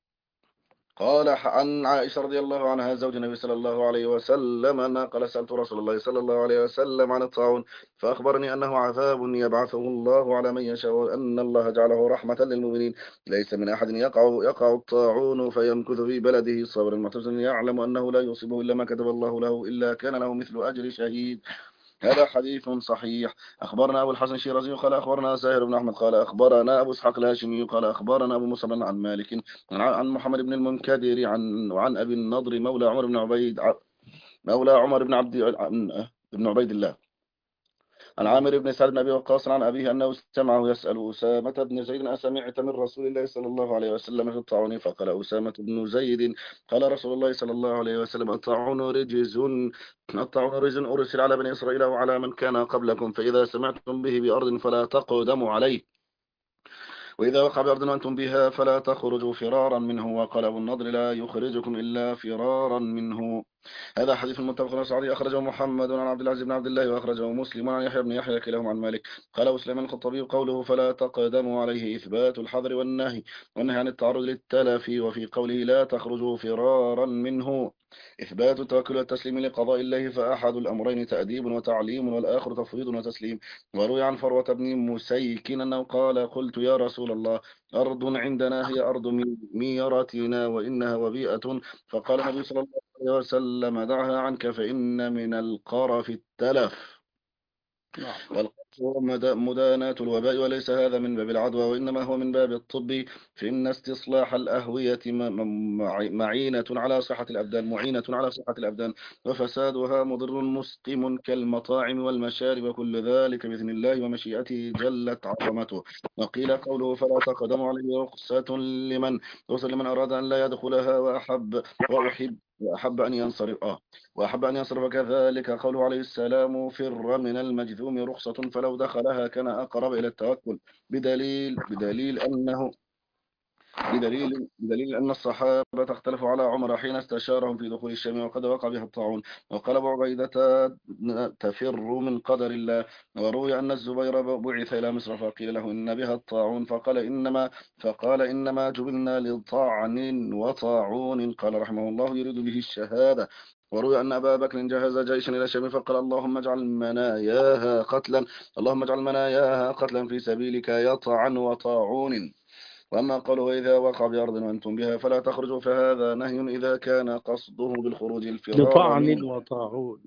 قال عن عائشة رضي الله عنها زوج النبي صلى الله عليه وسلم أنها قال سألت رسول الله صلى الله عليه وسلم عن الطاعون فأخبرني أنه عذاب يبعثه الله على من يشاء وأن الله جعله رحمة للمؤمنين. ليس من أحد يقع يقع الطاعون فيمكث في بلده صبرا معتزا يعلم أنه لا يصيبه إلا ما كتب الله له إلا كان له مثل أجر شهيد. هذا حديث صحيح. أخبرنا أبو الحسن الشيرازي قال أخبرنا ساهر بن أحمد قال أخبرنا أبو إسحاق الهاشمي قال أخبرنا أبو مصعب عن مالك عن محمد بن المنكدر عن وعن أبي النضر مولى عمر بن عبيد مولى عمر بن عبد بن عبيد الله عن عامر بن سعد بن أبي وقاص عن أبيه أنه سمعه يسأل أسامة بن زيد أسمعت من رسول الله صلى الله عليه وسلم في الطاعون؟ فقال أسامة بن زيد قال رسول الله صلى الله عليه وسلم الطاعون رجز الطاعون رجز أرسل على بني إسرائيل وعلى من كان قبلكم فإذا سمعتم به بأرض فلا تقدموا عليه وإذا وقع بأرض وأنتم بها فلا تخرجوا فرارا منه. وقال أبو النضر لا يخرجكم إلا فرارا منه. هذا حديث متفق على صحيح أخرجه محمد عن عبد العزيز بن عبد الله وأخرجه مسلم عن يحيى بن يحيى كلاهم عن مالك. قال سليمان الخطابي قوله فلا تقدموا عليه إثبات الحظر والنهي والنهي عن التعرض للتلف، وفي قوله لا تخرجوا فرارا منه إثبات التوكل والتسليم لقضاء الله، فأحد الأمرين تأديب وتعليم والآخر تفويض وتسليم. وروي عن فروة بن مسيك أنه قال قلت يا رسول الله أرض عندنا هي أرض ميرتنا وإنها وبيئة، فقال النبي صلى الله عليه وسلم دعها عنك فإن من القرف التلف. والقرف هو مد- مداناة الوباء، وليس هذا من باب العدوى، وإنما هو من باب الطب، فإن استصلاح الأهوية م- م- مع- معينة على صحة الأبدان معينة على صحة الأبدان، وفسادها مضر مسقم كالمطاعم والمشارب، وكل ذلك بإذن الله ومشيئته جلت عظمته. وقيل قوله فلا تقدم عليه رخصة لمن رخصة لمن أراد أن لا يدخلها وأحب وأحب وأحب أن ينصرف آه وأحب أن يصرف. كذلك قوله عليه السلام فر من المجذوم رخصة، فلو دخلها كان أقرب إلى التوكل، بدليل بدليل أنه بدليل بدليل أن الصحابة اختلفوا على عمر حين استشارهم في دخول الشام وقد وقع بها الطاعون. وقال أبو عبيدة تفر من قدر الله. وروي أن الزبير بعث إلى مصر فقيل له إن بها الطاعون، فقال إنما فقال إنما جبلنا لطعن وطاعون. قال رحمه الله يريد به الشهادة. وروي أن أبا بكر جهز جيشا إلى الشام فقال اللهم اجعل مناياها قتلا اللهم اجعل مناياها قتلا في سبيلك يطعن وطاعون. وأما قوله وإذا وقع بأرض وأنتم بها فلا تخرجوا، فهذا نهي إذا كان قصده بالخروج الفرار لطعن منه. وطاعون.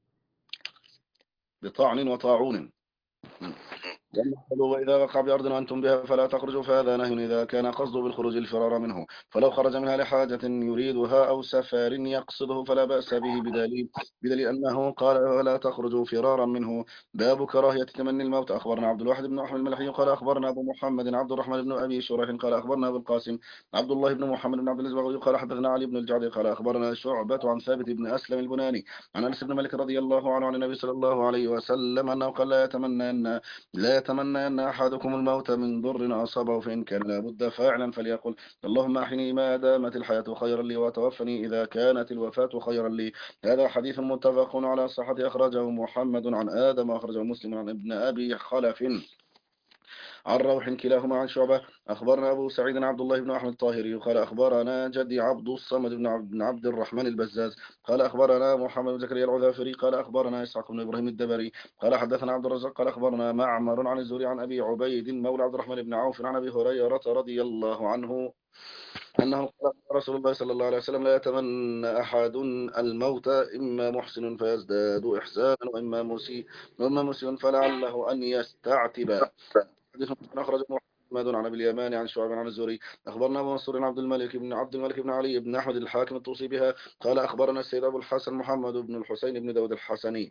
بطعن وطاعون. لما قالوا وإذا وقع بأرض وأنتم بها فلا تخرجوا، فهذا نهي إذا كان قصده بالخروج الفرار منه، فلو خرج منها لحاجة يريدها أو سفر يقصده فلا بأس به، بدليل بدليل أنه قال ولا تخرجوا فرارا منه. باب كراهية تمني الموت. أخبرنا عبد الواحد بن أحمد الملحي قال أخبرنا أبو محمد عبد الرحمن بن أبي شريح قال أخبرنا أبو القاسم عبد الله بن محمد بن عبد الأزبغي قال حدثنا علي بن الجعد قال أخبرنا شعبة عن ثابت بن أسلم البناني عن أنس بن مالك رضي الله عنه عن النبي صلى الله عليه وسلم أنه قال لا يتمنى أن لا يتمنى أن أحدكم الموت من ضر أصابه، فإن كان لابد فاعلا فليقل اللهم أحني ما دامت الحياة خيرا لي، وتوفني إذا كانت الوفاة خيرا لي. هذا حديث متفق على صحة، أخرجه محمد عن آدم وأخرجه مسلم عن ابن أبي خلف عن روح كلاهما عن شعبة. أخبرنا أبو سعيد عبد الله بن أحمد الطاهري قال أخبرنا جدي عبد الصمد بن عبد, بن عبد الرحمن البزاز قال أخبرنا محمد بن زكريا العذافري قال أخبرنا إسحاق بن إبراهيم الدبري قال حدثنا عبد الرزاق قال أخبرنا معمر عن الزهري عن أبي عبيد مولى عبد الرحمن بن عوف عن أبي هريرة رضي الله عنه أنه قال رسول الله صلى الله عليه وسلم لا يتمنى أحد الموت إما محسن فيزداد إحسانا وإما مسيء وإما مسيء فلعله أن يستعتب. حديث أخرجه محمد عن أبي اليمان عن شعيب عن الزهري. أخبرنا أبو منصور عبد الملك بن عبد الملك بن علي بن أحمد الحاكم الطوسي بها قال أخبرنا السيد أبو الحسن محمد بن الحسين بن داود الحسني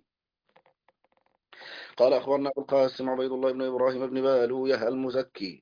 قال أخبرنا أبو القاسم عبيد الله بن إبراهيم بن بالويه المزكي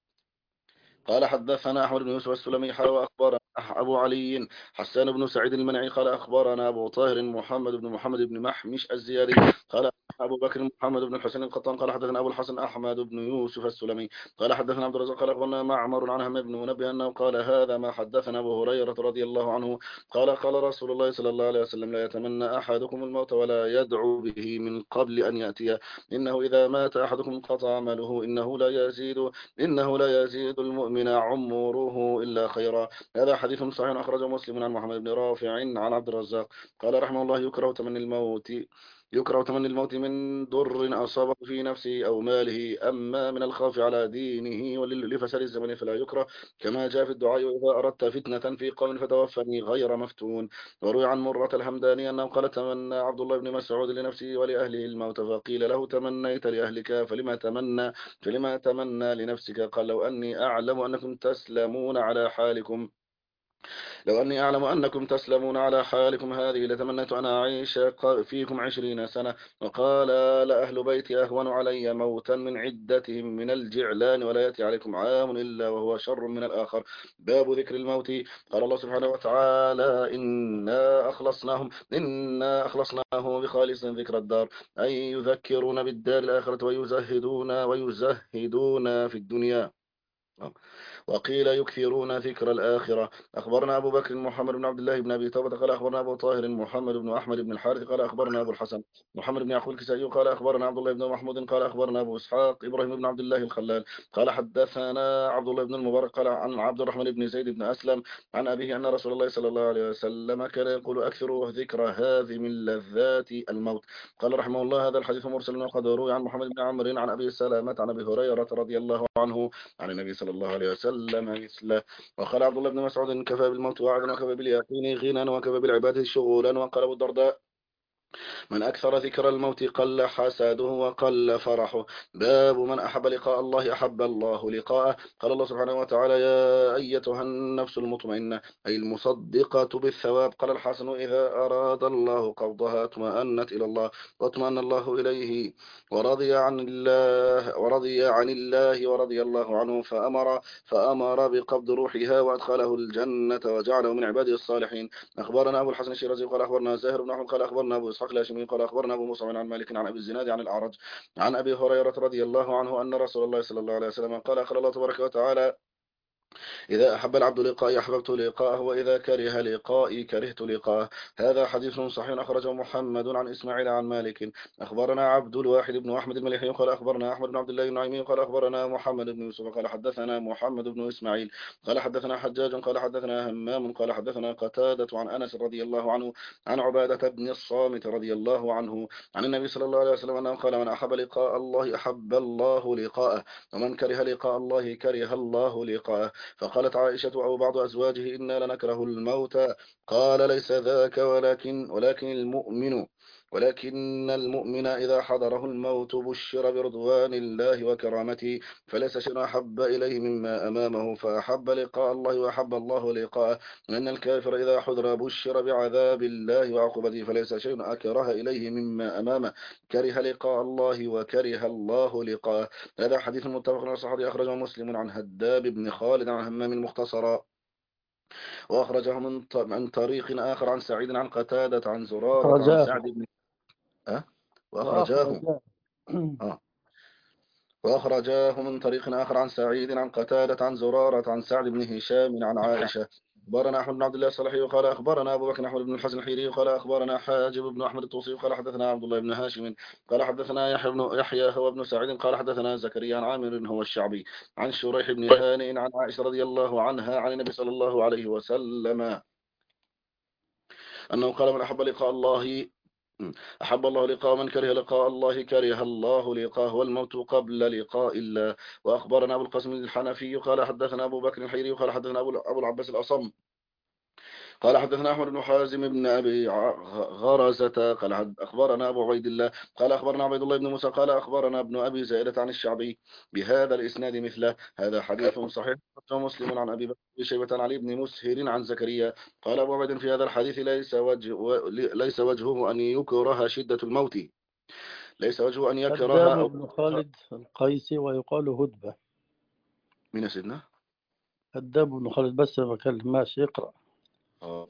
قال حدثنا أحمد بن يوسف السلمي حا وأخبرنا أبو علي حسان بن سعيد المنعي قال أخبرنا أبو طاهر محمد بن محمد بن محمش الزيادي قال أبو بكر محمد بن الحسين القطان قال حدثنا أبو الحسن أحمد بن يوسف السلمي قال حدثنا عبد الرزاق قال أخبرنا معمر عن همام بن منبه أنه قال هذا ما حدثنا أبو هريرة رضي الله عنه قال قال رسول الله صلى الله عليه وسلم لا يتمنى أحدكم الموت ولا يدعو به من قبل أن يأتي، إنه إذا مات أحدكم انقطع عمله إنه لا يزيد إنه لا يزيد المؤمن عمره إلا خيرا. هذا حديث صحيح أخرجه مسلم عن محمد بن رافع عن عبد الرزاق قال رحمه الله يكره تمني الموت يكره تمني الموت من ضر أصابه في نفسه أو ماله، أما من الخوف على دينه ولفساد الزمن فلا يكره، كما جاء في الدعاء إذا أردت فتنة في قوم فتوفني غير مفتون. وروي عن مرة الحمداني أنه قال تمنى عبد الله بن مسعود لنفسه ولأهله الموت، فقيل له تمنيت لأهلك فلما تمنى فلما تمنى لنفسك؟ قال لو أني أعلم أنكم تسلمون على حالكم لو أني أعلم أنكم تسلمون على حالكم هذه لتمنيت أن أعيش فيكم عشرين سنة. وقال لأهل بيتي أهون علي موتا من عدتهم من الجعلان، ولا يأتي عليكم عام إلا وهو شر من الآخر. باب ذكر الموت. قال الله سبحانه وتعالى إنا أخلصناهم إنا أخلصناهم بخالص ذكر الدار، أي يذكرون بالدار الآخرة ويزهدون ويزهدون في الدنيا. وقيل يكثرون ذكر الآخرة. أخبرنا أبو بكر محمد بن عبد الله بن أبي توبة قال أخبرنا أبو طاهر محمد بن أحمد بن الحارث قال أخبرنا أبو الحسن محمد بن يعقوب الكسائي قال أخبرنا عبد الله بن محمود قال أخبرنا أبو إسحاق إبراهيم بن عبد الله الخلال قال حدثنا عبد الله بن المبارك قال عن عبد الرحمن بن زيد بن أسلم عن أبيه أن رسول الله صلى الله عليه وسلم كان يقول أكثروا ذكر هذه من لذات الموت. قال رحمه الله هذا الحديث مرسل وقد روي عن محمد بن عمرو عن أبي سلامة عن أبي هريرة رضي الله عنه عن النبي صلى الله عليه وسلم مثله. وقال عبد الله بن مسعود كفى بالموت وعدا وكفى باليقين غنى وكفى بالعبادة شغولا. وقال أبو الدرداء من أكثر ذكر الموت قل حسده وقل فرحه. باب من أحب لقاء الله أحب الله لقاءه. قال الله سبحانه وتعالى: يا أيتها النفس المطمئنة، أي المصدقة بالثواب. قال الحسن: إذا أراد الله قبضها اطمأنت إلى الله واطمأن الله إليه، ورضي عن الله ورضي عن الله ورضي الله عنه، فأمر فأمر بقبض روحها وأدخله الجنة وجعله من عباده الصالحين. أخبرنا أبو الحسن الشيرازي قال أخبرنا زاهر بن أحمد قال أخبرنا أبو إسحاق الهاشمي قال أخبرنا أبو موسى عن مالك عن أبي الزناد عن الأعرج عن أبي هريرة رضي الله عنه أن رسول الله صلى الله عليه وسلم قال: قال الله تبارك وتعالى: إذا أحب العبد لقائي أحببت لقاءه، وإذا كره لقائي كرهت لقاءه. هذا حديث صحيح أخرجه محمد عن إسماعيل عن مالك. أخبرنا عبد الواحد بن أحمد المليحي قال أخبرنا أحمد بن عبد الله النعيمي قال أخبرنا محمد بن يوسف قال حدثنا محمد بن إسماعيل قال حدثنا حجاج قال حدثنا همام قال حدثنا قتادة عن أنس رضي الله عنه عن عبادة بن الصامت رضي الله عنه عن النبي صلى الله عليه وسلم أنه قال: من أحب لقاء الله أحب الله لقاءه، ومن كره لقاء الله كره الله لقاءه. فقالت عائشة أو بعض أزواجه: إنا لنكره الموت. قال: ليس ذاك، ولكن ولكن المؤمن ولكن المؤمن إذا حضره الموت بشر برضوان الله وكرامته، فليس شيء أحب إليه مما أمامه، فأحب لقاء الله وأحب الله لقاءه. وإن الكافر إذا حضر بشر بعذاب الله وعقوبته، فليس شيء أكره إليه مما أمامه، كره لقاء الله وكره الله لقاءه. هذا حديث متفق على صحته أخرجه مسلم عن هداب بن خالد عن همام مختصرا، وأخرجه من من طريق آخر عن سعيد عن قتادة عن زرارة عن أخرجاه سعد بن أه؟ وأخرجاه وأخرجاه آه. وأخرجاه من طريق آخر عن سعيد عن قتادة عن زرارة عن سعد بن هشام عن عائشة. أخبرنا أحمد بن عبد الله الصالحي قال أخبرنا أبو بكر أحمد بن الحسن الحيري قال أخبرنا حاجب بن أحمد الطوسي قال حدثنا عبد الله بن هاشم قال حدثنا يحيى بن يحيى هو بن سعيد قال حدثنا زكريا عن عامر هو الشعبي عن شريح بن هانئ عن عائشة رضي الله عنها عن النبي صلى الله عليه وسلم أنه قال: من أحب لقاء الله أحب الله لقاء، من كره لقاء الله كره الله لقاءه، والموت قبل لقاء الله. وأخبرنا أبو القاسم الحنفي قال حدثنا أبو بكر الحيري قال حدثنا أبو العباس الأصم قال حدثنا أحمد بن حازم بن أبي غرزة قال أخبرنا أبو عبيد الله قال أخبرنا عبيد الله بن موسى قال أخبرنا ابن أبي زائدة عن الشعبي بهذا الإسناد مثله. هذا حديث صحيح. مسلم عن أبي بكر شيبة عن علي بن مسهر عن زكريا قال أبو عبيد: في هذا الحديث ليس وجه ليس وجهه أن يكره شدة الموت، ليس وجهه أن يكره هداب أو بن خالد القيسي ويقال هدبة. من سيدنا هداب بن خالد، بس بكلم ماشي اقرأ. آه.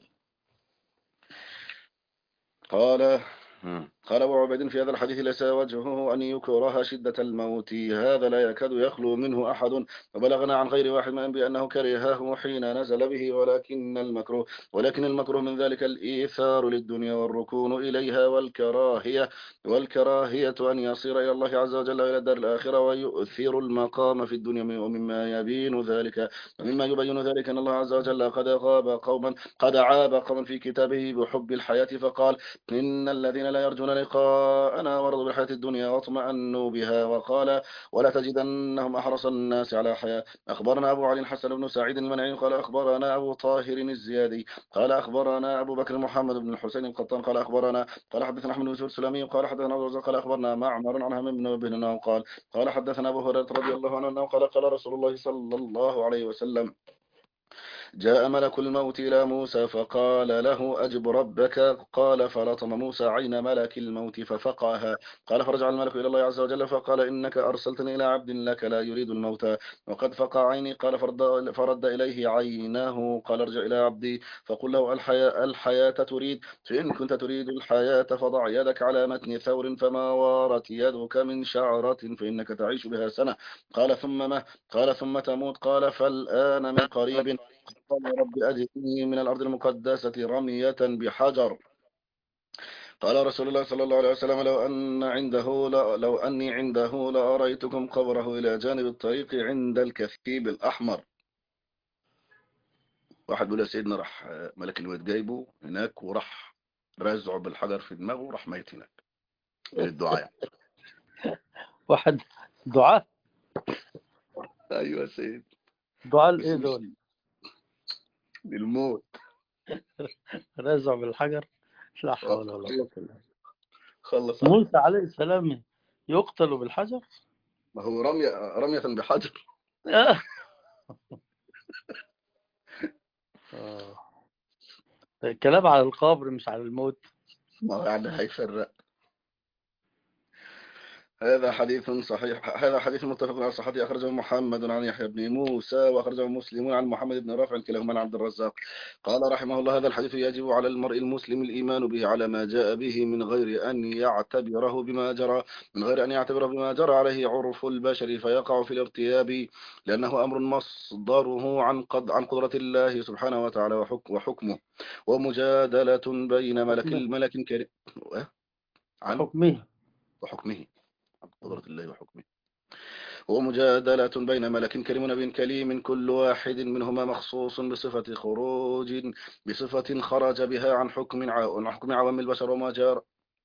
قال قال أبو عبيد: في هذا الحديث ليس وجهه أن يكره شدة الموت، هذا لا يكاد يخلو منه أحد، وبلغنا عن غير واحد من بأنه كرهه حين نزل به، ولكن المكروه ولكن المكروه من ذلك الإيثار للدنيا والركون إليها والكراهية والكراهية أن يصير إلى الله عز وجل إلى الدار الآخرة ويؤثر المقام في الدنيا. ومما يبين ذلك ومما يبين ذلك أن الله عز وجل قد غاب قوما قد عاب قوما في كتابه بحب الحياة، فقال: إن الذين لا يرجون لقاءنا ورضوا بالحياة الدنيا واطمأنوا بها. وقال: ولا تجدنهم أحرص الناس على حياة. أخبرنا أبو علي الحسن بن سعيد المنعي قال أخبرنا أبو طاهر الزيادي قال أخبرنا أبو بكر محمد بن الحسين القطان قال أخبرنا قال حدثنا أحمد بن يوسف السلمي قال حدثنا أبو قال أخبرنا معمر عن همام بن بن قال قال حدثنا أبو هريرة رضي الله عنه قال قال رسول الله صلى الله عليه وسلم: جاء ملك الموت إلى موسى فقال له: أجب ربك. قال: فلطم موسى عين ملك الموت ففقعها. قال: فرجع الملك إلى الله عز وجل فقال: إنك أرسلتني إلى عبد لك لا يريد الموت وقد فقع عيني. قال: فرد, فرد إليه عيناه. قال: ارجع إلى عبدي فقل له: الحياة, الحياة تريد، فإن كنت تريد الحياة فضع يدك على متن ثور فما وارت يدك من شعرة فإنك تعيش بها سنة. قال: ثم ما؟ قال: ثم تموت. قال: فالآن من قريب. قال: يا رب أجئني من الأرض المقدسة رمية بحجر. قال رسول الله صلى الله عليه وسلم: لو أن عنده لو أني عنده لأريتكم قبره إلى جانب الطريق عند الكثيب الأحمر. واحد بيقول: يا سيدنا راح ملك الموت جايبه هناك وراح رازعه بالحجر في دماغه وراح ميت هناك من الدعاء. واحد دعاء. أيوة يا سيد. دعاء ايه دول؟ للموت. رازع بالحجر. لا حول ولا قوة الا بالله. خلص عليه. موسى عليه السلام يقتل بالحجر. ما هو رمية رمية بحجر. آه. آه. الكلام على القبر مش على الموت. ما هو يعني هيفرق. هذا حديث صحيح، هذا حديث متفق على صحته، أخرجه محمد عن يحيى بن موسى، وأخرجه مسلم عن محمد بن رافع كلاهما عن عبد الرزاق. قال رحمه الله: هذا الحديث يجب على المرء المسلم الإيمان به على ما جاء به من غير أن يعتبره بما جرى من غير أن يعتبره بما جرى عليه عرف البشر فيقع في الارتياب، لأنه أمر مصدره عن قد عن قدرة الله سبحانه وتعالى وحكم وحكمه، ومجادلة بين ملك حكمه الملك كريم عن حكمه وحكمه عن قدرة الله وحكمه، ومجادلة بين ملك كريم ونبي كليم، كل واحد منهما مخصوص بصفة خروج بصفة خرج بها عن حكم عن حكم عوام البشر ومجار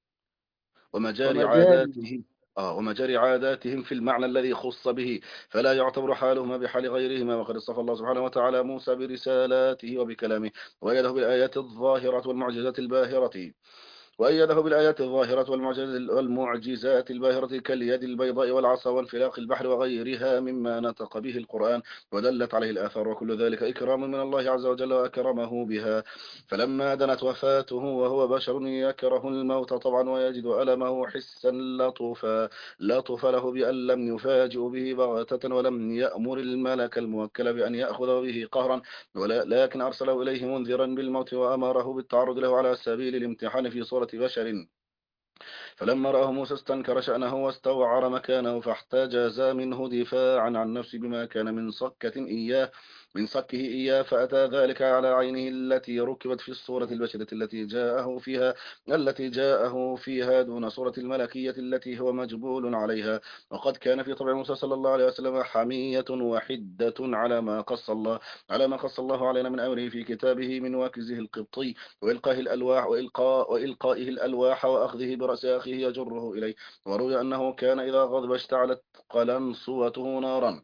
ومجاري ومجاري. عاداتهم آه ومجاري عاداتهم في المعنى الذي خص به، فلا يعتبر حالهما بحال غيرهما. وقد اصطفى الله سبحانه وتعالى موسى برسالاته وبكلامه، وأيده بالآيات الظاهرة والمعجزات الباهرة وأيده بالآيات الظاهرة والمعجز- والمعجزات الباهرة كاليد البيضاء والعصا وانفلاق البحر وغيرها مما نطق به القرآن ودلت عليه الآثار، وكل ذلك إكرام من الله عز وجل وأكرمه بها. فلما دنت وفاته وهو بشر يكره الموت طبعا ويجد ألمه حسا لطفا لطف له بأن لم يفاجئ به بغتة ولم يأمر الملك الموكل بأن يأخذ به قهرا، ولكن أرسله إليه منذرا بالموت وأمره بالتعرض له على سبيل الامتحان في صورة بشر. فلما رآه موسى استنكر شأنه واستوعر مكانه، فاحتجز منه دفاعا عن نفسه بما كان من صكة إياه من صكه إياه، فأتى ذلك على عينه التي ركبت في الصورة البشرة التي جاءه فيها التي جاءه فيها دون صورة الملكية التي هو مجبول عليها. وقد كان في طبع موسى صلى الله عليه وسلم حمية وحدة على ما قص الله على ما قص الله علينا من أمره في كتابه من واكزه القبطي وإلقائه الألواح وإلقاء وإلقائه الألواح وأخذه برأس أخيه يجره إليه. وروي أنه كان إذا غضب اشتعلت قلنسوته نارا.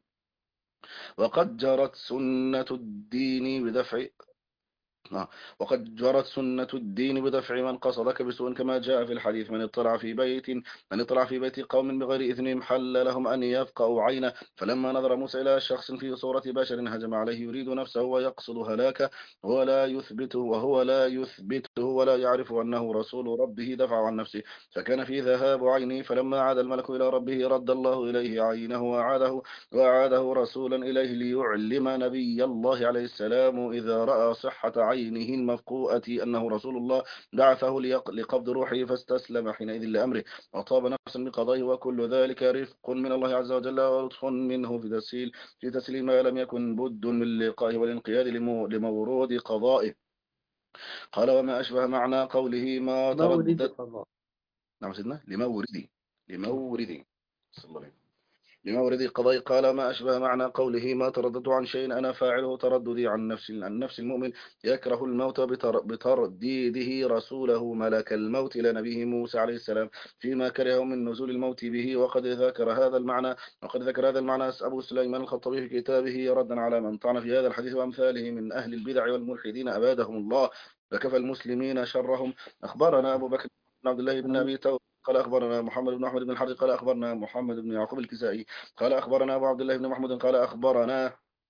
وقد جرت سنة الدين بدفع آه. وقد جرت سنة الدين بدفع من قصدك بسوء، كما جاء في الحديث: من اطلع في بيت من اطلع في بيت قوم بغير إذنهم حل لهم أن يفقأوا عينه. فلما نظر موسى إلى شخص في صورة بشر هجم عليه يريد نفسه ويقصد هلاكه ولا يثبته وهو لا يثبته ولا يعرف أنه رسول ربه دفع عن نفسه، فكان في ذهاب عينه. فلما عاد الملك إلى ربه رد الله إليه عينه وأعاده وأعاده رسولا إليه ليعلم نبي الله عليه السلام إذا رأى صحة عينه المفقوءة أنه رسول الله بعثه ليق- لقبض روحه، فاستسلم حينئذ لأمره وطاب نفسا بقضائه. وكل ذلك رفق من الله عز وجل ولطف منه في تسهيل في تسليم ما لم يكن بد من لقائه والانقياد لمو- لمورود قضائه. قال: وما أشبه معنى قوله ما مورد تردد. قضاء. نعم سيدنا، لموردي لموردي صلى الله عليه وسلم. لمورد القضاء. قال: ما أشبه معنى قوله ما ترددت عن شيء أنا فاعله ترددي عن نفس عن نفس المؤمن يكره الموت بتر بترديده رسوله ملك الموت إلى نبيه موسى عليه السلام فيما كره من نزول الموت به. وقد ذكر هذا المعنى وقد ذكر هذا المعنى أبو سليمان الخطبي في كتابه ردا على من طعن في هذا الحديث وأمثاله من أهل البدع والملحدين أبادهم الله فكفى المسلمين شرهم. أخبرنا أبو بكر بن عبد الله بن أبي تو قال أخبرنا محمد بن أحمد بن الحرب قال أخبرنا محمد بن يعقوب الكسائي قال أخبرنا أبو عبد الله بن محمود قال أخبرنا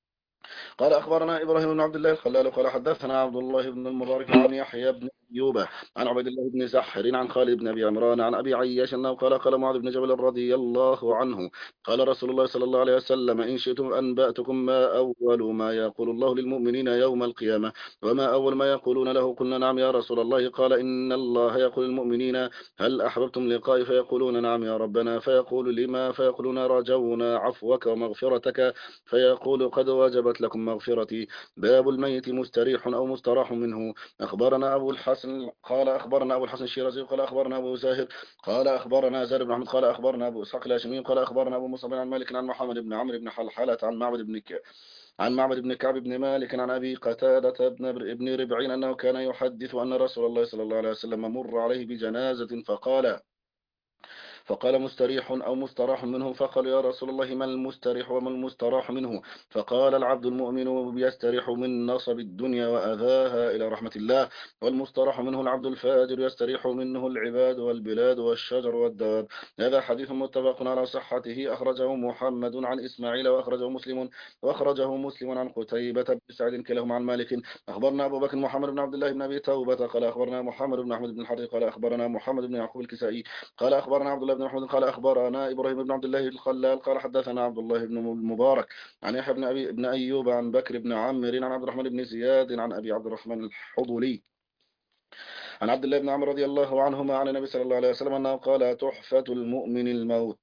قال أخبرنا إبراهيم بن عبد الله الخلال قال حدثنا عبد الله بن المبارك عن يحيى بن أيوب عن عبد الله بن سحر عن خالد بن أبي عمران عن أبي عياش أنه قال قال معاذ بن جبل رضي الله عنه قال رسول الله صلى الله عليه وسلم: إن شئتم أنبأتكم ما أول ما يقول الله للمؤمنين يوم القيامة. وما أول ما يقولون له؟ قلنا: نعم يا رسول الله. قال: إن الله يقول للمؤمنين: هل أحببتم لقائي؟ فيقولون: نعم يا ربنا. فيقول: لما؟ فيقولون: رجونا عفوك ومغفرتك. فيقول: قد وجبت لكم مغفرتي. باب الميت مستريح أو مستراح منه. أخبرنا أبو الحسن قال أخبرنا أبو الحسن الشيرازي قال أخبرنا أبو زاهر قال أخبرنا زاهر بن أحمد قال أخبرنا أبو إسحاق الهاشمي قال أخبرنا أبو مصعب عن مالك عن محمد بن عمرو بن حلحلة عن معبد بن ك... عن معبد بن كعب بن مالك عن أبي قتادة بن ابن ربعين أنه كان يحدث أن رسول الله صلى الله عليه وسلم مر عليه بجنازة فقال فقال مستريح أو مستراح منه، فقال يا رسول الله ما المستريح وما المستراح منه؟ فقال العبد المؤمن يستريح من نصب الدنيا وأذاها إلى رحمة الله، والمستراح منه العبد الفاجر يستريح منه العباد والبلاد والشجر والدواب. هذا حديث متفق على صحته، أخرجه محمد عن إسماعيل وأخرجه مسلم وأخرجه مسلم عن قتيبة بن سعيد كلاهما عن مالك. أخبرنا أبو بكر محمد بن عبد الله بن أبي توبة قال أخبرنا محمد بن أحمد بن الحريق قال أخبرنا محمد بن يعقوب الكسائي قال أخبرنا عبد الله بن محمد قال أخبرنا إبراهيم بن عبد الله الخلال قال حدثنا عبد الله بن المبارك عن يحيى بن أبي بن أيوب عن بكر بن عمرو عن عبد الرحمن بن زياد عن أبي عبد الرحمن الحضلي عن عبد الله بن عمرو رضي الله عنهما عن النبي صلى الله عليه وسلم أنه قال تحفة المؤمن الموت.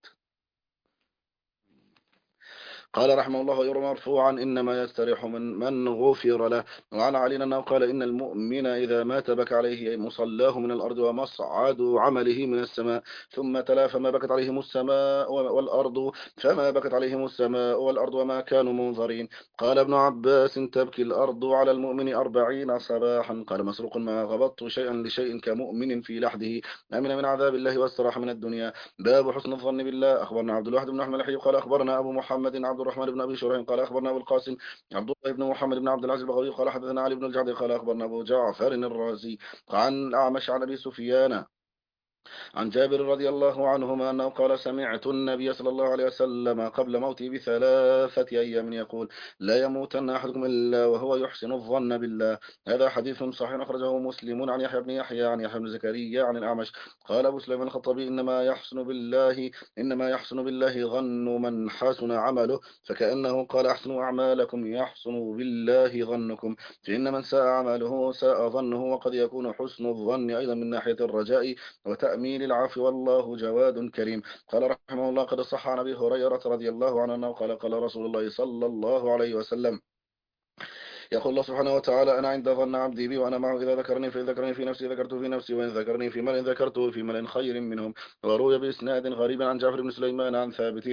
قال رحمه الله غير مرفوعا إنما يستريح من من غفر له. وعن علي أنه قال إن المؤمن إذا مات بكى عليه مصلاه من الأرض ومصعد عمله من السماء، ثم تلا فما بكت عليهم السماء والأرض فما بكت عليهم السماء والأرض وما كانوا منظرين. قال ابن عباس تبكي الأرض على المؤمن أربعين صباحا. قال مسروق ما غبطت شيئا لشيء كمؤمن في لحده أمن من عذاب الله واستراح من الدنيا. باب حسن الظن بالله. أخبرنا عبد الواحد بن أحمد الحي قال أخبرنا أبو محمد عبد الرحمن بن أبي شريح قال أخبرنا أبو القاسم عبد الله بن محمد بن عبد العزيز البغوي قال حدثنا علي بن الجعد قال أخبرنا أبو جعفر الرازي عن أعمش عن أبي سفيان عن جابر رضي الله عنهما أنه قال سمعت النبي صلى الله عليه وسلم قبل موته بثلاثة أيام يقول لا يموتن أحدكم إلا وهو يحسن الظن بالله. هذا حديث صحيح أخرجه مسلم عن يحيى بن يحيى عن يحيى بن زكريا عن الأعمش قال أبو سليمان الخطابي إنما يحسن بالله إنما يحسن بالله ظن من حسن عمله، فكأنه قال أحسنوا أعمالكم يحسن بالله ظنكم، فإن من ساء عمله ساء ظنه. وقد يكون حسن الظن أيضا من ناحية الرجاء وتأمين العفو والله جواد كريم. قال رحمه الله قد صح عن أبي هريرة رضي الله عنه أنه قال قال رسول الله صلى الله عليه وسلم يقول الله سبحانه وتعالى أنا عند ظن عبدي بي وأنا معه إذا ذكرني فإن ذكرني في نفسي ذكرته في نفسي وإن ذكرني في ملء ذكرته في ملء خير منهم. وروي بإسناد غريب عن جعفر بن سليمان عن ثابت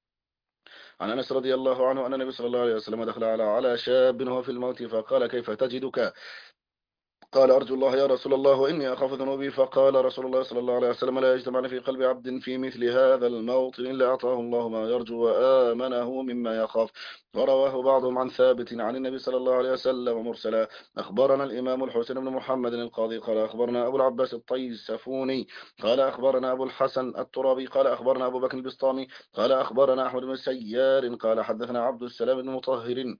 عن أنس رضي الله عنه أن النبي صلى الله عليه وسلم دخل على على شاب وهو في الموت فقال كيف تجدك؟ قال أرجو الله يا رسول الله وإني أخاف ذنوبي. فقال رسول الله صلى الله عليه وسلم لا يجتمع في قلب عبد في مثل هذا الموطن إلا أعطاه الله ما يرجو وآمنه مما يخاف. ورواه بعضهم عن ثابت عن النبي صلى الله عليه وسلم مرسلا. أخبرنا الإمام الحسين بن محمد القاضي قال أخبرنا أبو العباس الطيسفوني قال أخبرنا أبو الحسن الترابي قال أخبرنا أبو بكر البسطامي قال أخبرنا أحمد بن سيار قال حدثنا عبد السلام بن مطهر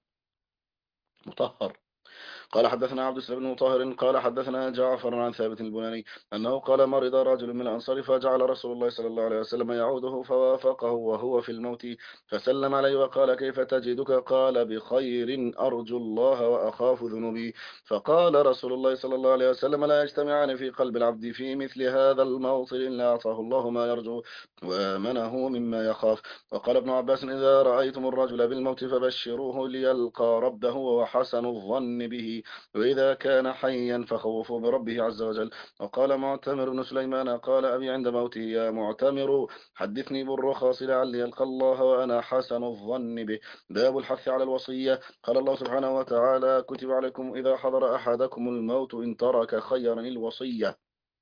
مطهر قال حدثنا عبد السلام بن مطهر قال حدثنا جعفر عن ثابت البناني أنه قال مرض رجل من الأنصار فجعل رسول الله صلى الله عليه وسلم يعوده فوافقه وهو في الموت فسلم عليه وقال كيف تجدك؟ قال بخير أرجو الله وأخاف ذنوبي. فقال رسول الله صلى الله عليه وسلم لا يجتمعان في قلب العبد في مثل هذا الموطن إلا أعطاه الله ما يرجو وآمنه مما يخاف. وقال ابن عباس إذا رأيتم الرجل بالموت فبشروه ليلقى ربه وحسن الظن به، وإذا كان حيا فخوفوا بربه عز وجل. وقال معتمر بن سليمان قال أبي عند موته يا معتمر حدثني بالرخص لعلي يلقى الله وأنا حسن الظن به. باب الحث على الوصية. قال الله سبحانه وتعالى كتب عليكم إذا حضر أحدكم الموت إن ترك خيرا الوصية.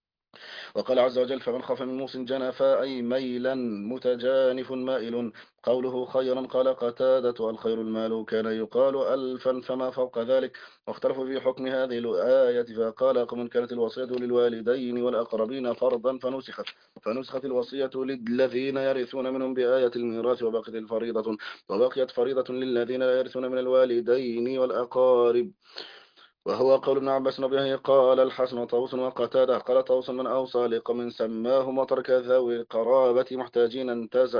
وقال عز وجل فمن خاف من موص جنفا أي ميلا متجانف مائل. قوله خيرا قال قتادة الخير المال كان يقال ألفا فما فوق ذلك. واختلفوا في حكم هذه الآية فقال قوم كانت الوصية للوالدين والأقربين فرضا فنسخت فنسخت الوصية للذين يرثون منهم بآية الميراث وبقيت الفريضة وبقيت فريضة للذين لا يرثون من الوالدين والأقارب. وهو قول ابن عباس وبه قال الحسن وطاووس وقتادة. قال طاووس من أوصى لقوم سماهم وترك ذوي قرابة محتاجين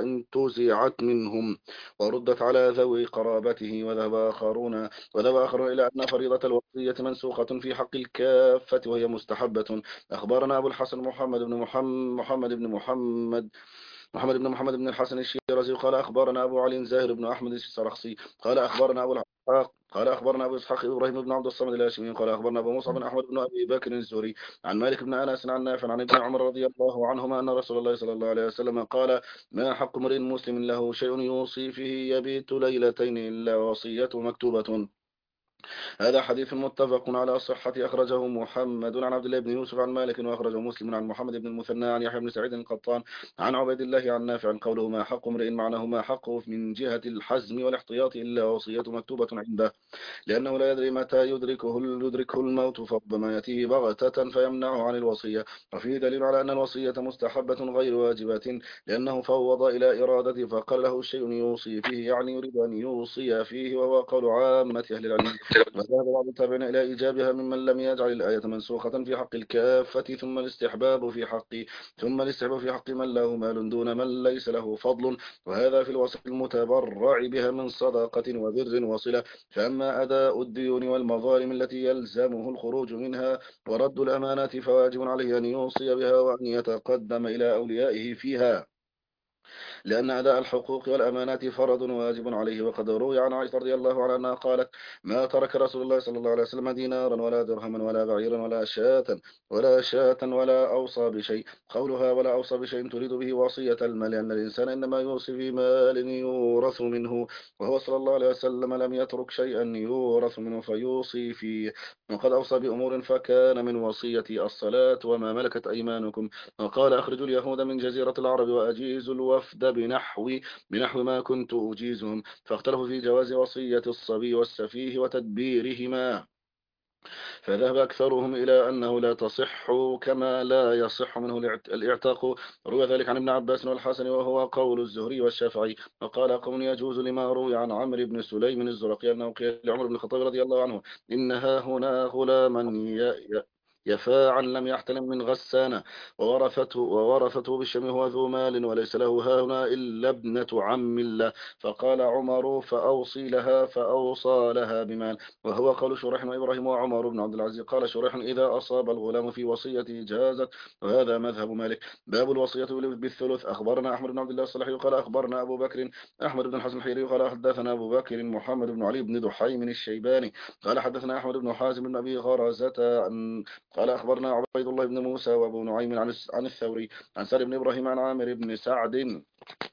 انتزعت منهم وردت على ذوي قرابته. وذهب آخرون وذهب آخرون إلى أن فريضة الوصية منسوخة في حق الكافة وهي مستحبة. أخبرنا أبو الحسن محمد بن محمد محمد بن محمد محمد بن محمد بن الحسن الشيرازي قال أخبرنا أبو علي زاهر بن أحمد السرخسي قال أخبرنا أبو الحق قال أخبرنا أبو إسحاق إبراهيم بن عبد الصمد الهاشمي قال أخبرنا أبو مصعب بن أحمد بن أبي بكر الزهري عن مالك بن أنس عن نافع عن ابن عمر رضي الله عنهما أن رسول الله صلى الله عليه وسلم قال ما حق امرئ مسلم له شيء يوصي فيه يبيت ليلتين إلا وصيته مكتوبة هذا حديث متفق على صحة. أخرجه محمد عن عبد الله بن يوسف عن مالك، وأخرجه مسلم عن محمد بن المثنى عن يحيى بن سعيد القطان عن عبيد الله عن نافع قوله ما حق امرئ معناه ما حقه من جهة الحزم والاحتياط إلا وصية مكتوبة عنده، لأنه لا يدري متى يدركه يدركه الموت، فربما يأتيه بغتة فيمنعه عن الوصية. وفيه دليل على أن الوصية مستحبة غير واجبة، لأنه فوض إلى إرادته فقال له شيء يوصي فيه، يعني يريد أن يوصي فيه، وهو قول عامة أهل العلم. وذهب بعض التابعين إلى إيجابها ممن لم يجعل الآية منسوخة في حق الكافة، ثم الاستحباب في حق ثم الاستحباب في حق من له مال دون من ليس له فضل، وهذا في الوصف المتبرع بها من صدقة وبر وصلة. فأما أداء الديون والمظالم التي يلزمه الخروج منها ورد الأمانات فواجب عليه أن يوصي بها وأن يتقدم إلى أوليائه فيها، لأن أداء الحقوق والأمانات فرض واجب عليه. وقد روي عن عائشة رضي الله عنها أنها قالت ما ترك رسول الله صلى الله عليه وسلم دينارا ولا درهما ولا بعيرا ولا شاة ولا شاة ولا أوصى بشيء. قولها ولا أوصى بشيء تريد به وصية المال، لأن الإنسان إنما يوصي بمال يورث منه، وهو صلى الله عليه وسلم لم يترك شيئا يورث منه فيوصي فيه. وقد أوصى بأمور فكان من وصية الصلاة وما ملكت أيمانكم. وقال أخرجوا اليهود من جزيرة العرب وأجيزوا الوفد بنحو بنحو ما كنت أجيزهم، فاختلفوا في جواز وصية الصبي والسفيه وتدبيرهما، فذهب أكثرهم إلى أنه لا تصح كما لا يصح منه الاعت- الاعتاق. روى ذلك عن ابن عباس والحسن وهو قول الزهري والشافعي. وقال قوم يجوز لما روي عن عمرو بن سليم الزرقي أنه قيل لعمر بن الخطاب رضي الله عنه إنها هنا غلاما ي- ي- يفاعا لم يحتلم من غسانة، وورثته وورثته بالشم هو ذو مال وليس له ها هنا إلا ابنة عم له، فقال عمر فأوصي لها، فأوصى لها بمال. وهو قول شريح وإبراهيم وعمر بن عبد العزيز. قال شريح إذا أصاب الغلام في وصيته جازت، وهذا مذهب مالك. باب الوصية بالثلث. أخبرنا أحمد بن عبد الله الصالحي قال أخبرنا أبو بكر أحمد بن الحسن الحيري قال حدثنا أبو بكر محمد بن علي بن دحيم الشيباني قال حدثنا أحمد بن حازم بن أبي غرزة عن قال أخبرنا عبيد الله بن موسى وأبو نعيم عن عن الثوري عن سالم بن إبراهيم عن عامر بن سعد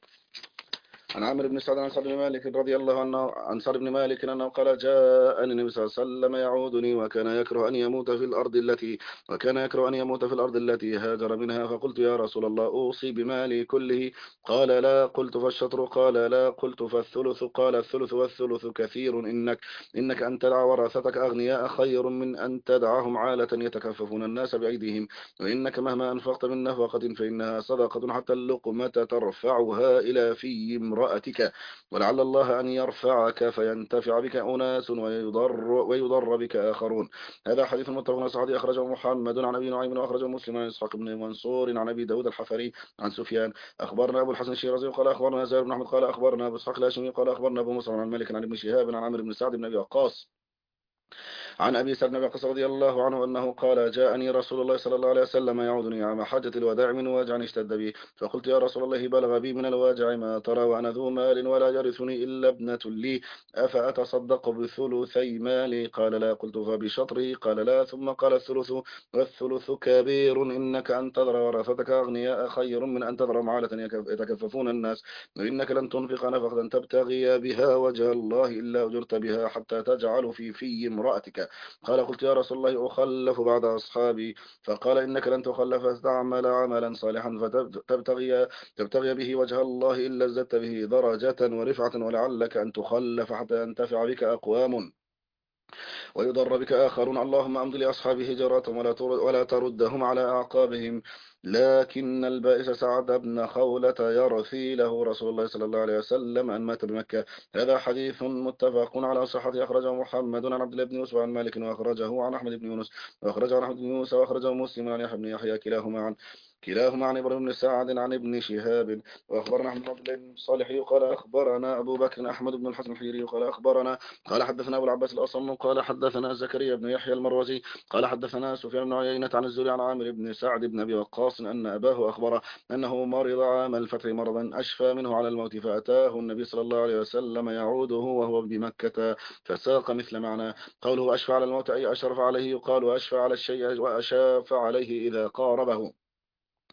عن عامر بن سعد عن سعد بن مالك رضي الله عنه عن سعد بن مالك أنه قال جاءني النبي صلى الله عليه وسلم يعودني وكان يكره أن يموت في الأرض التي وكان يكره أن يموت في الأرض التي هاجر منها، فقلت يا رسول الله أوصي بمالي كله؟ قال لا. قلت فالشطر؟ قال لا. قلت فالثلث؟ قال الثلث والثلث كثير. إنك إنك أن تدع ورثتك أغنياء خير من أن تدعهم عالة يتكففون الناس بأيديهم، وإنك مهما أنفقت من نفقة فإنها صدقة حتى اللقمة ترفعها إلى في امرأتك، ولعل الله أن يرفعك فينتفع بك أناس ويضر, ويضر بك آخرون. هذا حديث متفق على صحيح. أخرجه محمد عن أبي نعيم وأخرجه مسلم عن إسحاق بن منصور عن أبي داود الحفري عن سفيان. أخبرنا أبو الحسن الشيرازي قال أخبرنا زهير بن أحمد قال أخبرنا أبو إسحاق الهاشمي قال أخبرنا أبو موسى عن مالك عن ابن شهاب عن عمرو بن سعد بن أبي وقاص عن أبي سعد بن وقاص رضي الله عنه أنه قال جاءني رسول الله صلى الله عليه وسلم يعودني عام حجة الوداع من وجع اشتد بي، فقلت يا رسول الله بلغ بي من الواجع ما ترى وأنا ذو مال ولا يرثني إلا ابنة لي، أفأتصدق بثلثي مالي؟ قال لا. قلت فبشطره؟ قال لا. ثم قال الثلث والثلث كبير. إنك أن تذر ورثتك أغنياء خير من أن تذر عالة يتكففون الناس، وإنك لن تنفق نفقة تبتغي بها وجه الله إلا أجرت بها حتى تجعل في في امرأتك. قال قلت يا رسول الله أخلف بعد أصحابي؟ فقال إنك لن تخلف تعمل عملا صالحا فتبتغي تبتغي به وجه الله إلا ازددت به درجة ورفعة، ولعلك أن تخلف حتى ينتفع بك أقوام ويضر بك آخرون. اللهم أمض لأصحاب هجراتهم ولا ترد ولا تردهم على أعقابهم. لكن البائس سعد بن خولة يرثي له رسول الله صلى الله عليه وسلم أن مات بمكة. هذا حديث متفق على صحته. أخرجه محمد عن عبد الله بن يوسف عن مالك وأخرجه عن أحمد بن يونس وأخرجه عن أحمد بن يونس وأخرجه مسلم عن يحيى بن يحيى كلاهما عن كلاهما عن إبراهيم بن سعد عن ابن شهاب. وأخبرنا أحمد بن عبد الله بن صالح قال أخبرنا أبو بكر أحمد بن الحسن الحيري قال أخبرنا قال حدثنا أبو العباس الأصم قال حدثنا زكريا بن يحيى المروزي قال حدثنا سفيان بن عيينة عن الزهري عن عامر بن سعد بن أبي وقاص أن أباه أخبره أنه مرض عام الفتح مرضا أشفى منه على الموت، فأتاه النبي صلى الله عليه وسلم يعوده وهو بمكة فساق مثل معنى. قوله أشفى على الموت أي أشرف عليه، يقال أشفى على الشيء وأشاف عليه إذا قاربه.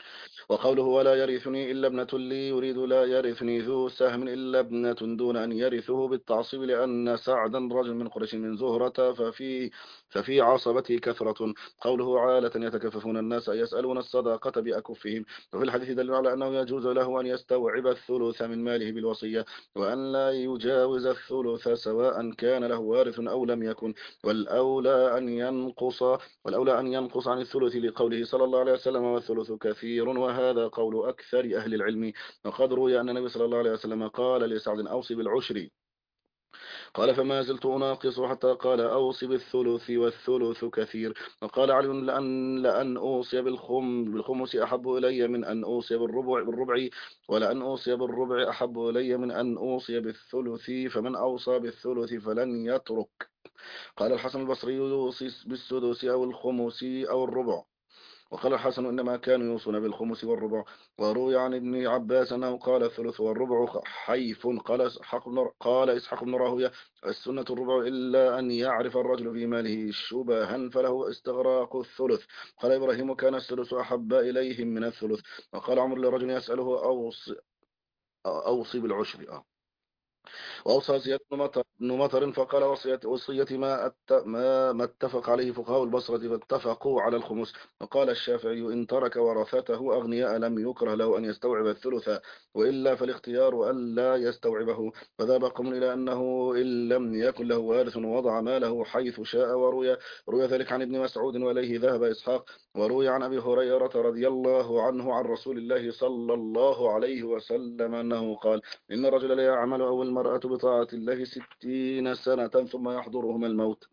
وقوله ولا يرثني إلا ابنة لي يريد لا يرثني ذو سهم إلا ابنة دون أن يرثه بالتعصيب لأن سعدا رجل من قريش من زهرة ففي ففي عصبته كثرة. قوله عالة يتكففون الناس يسألون الصداقة بأكفهم. وفي الحديث دليل على أنه يجوز له أن يستوعب الثلث من ماله بالوصية وأن لا يجاوز الثلث سواء كان له وارث أو لم يكن، والأولى أن ينقص والأولى أن ينقص عن الثلث لقوله صلى الله عليه وسلم والثلث كثير، وهذا قول أكثر أهل العلم. وقد روي أن النبي صلى الله عليه وسلم قال لسعد أوصي بالعشر، قال فما زلت أناقص حتى قال أوصي بالثلث والثلث كثير. وقال علي لأن, لأن أوصي بالخم بالخمس أحب إلي من أن أوصي بالربع, بالربع ولأن أوصي بالربع أحب إلي من أن أوصي بالثلث، فمن أوصى بالثلث فلن يترك. قال الحسن البصري يوصي بالسدس أو الخمس أو الربع. وقال الحسن إنما كانوا يوصون بالخمس والربع. وروي عن ابن عباس أنه قال الثلث والربع حيف. قال إسحاق بن قال إسحاق بن راهويه السنة الربع إلا أن يعرف الرجل في ماله شبها فله استغراق الثلث. قال إبراهيم كان الثلث أحب إليهم من الثلث. وقال عمر لرجل يسأله أوصي, أوصي بالعشر آه. وأوصى زياد بن مطر فقال وصية وصية ما, أت ما, ما اتفق عليه فقهاء البصرة فاتفقوا على الخمس. وقال الشافعي إن ترك ورثته أغنياء لم يكره له أن يستوعب الثلث، وإلا فالاختيار ألا يستوعبه. فذهب قوم إلى أنه إن لم يكن له وارث وضع ماله حيث شاء. وروي روي ذلك عن ابن مسعود وإليه ذهب إسحاق. وروي عن أبي هريرة رضي الله عنه عن رسول الله صلى الله عليه وسلم أنه قال إن الرجل لا يعمل أو المرأة بطاعة الله ستين سنة ثم يحضرهما الموت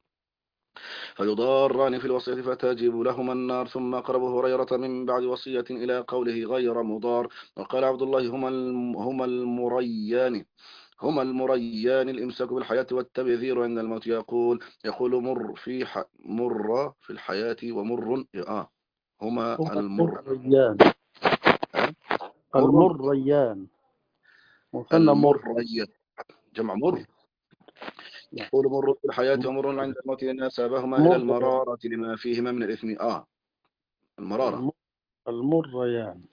فيضاران في الوصية فتجب لهما النار. ثم قرب هريرة من بعد وصية إلى قوله غير مضار. وقال عبد الله هما هما المريان هما المريان الإمساك بالحياة والتبذير عند الموت. يقول يقول مر في ح مر في الحياة ومر آه هما المر المريان المريان مثنى مر المريان جمع مر. يقول مر في الحياة ومر عند الموت نسبهما إلى المرارة لما فيهما من الإثم آه المرارة المريان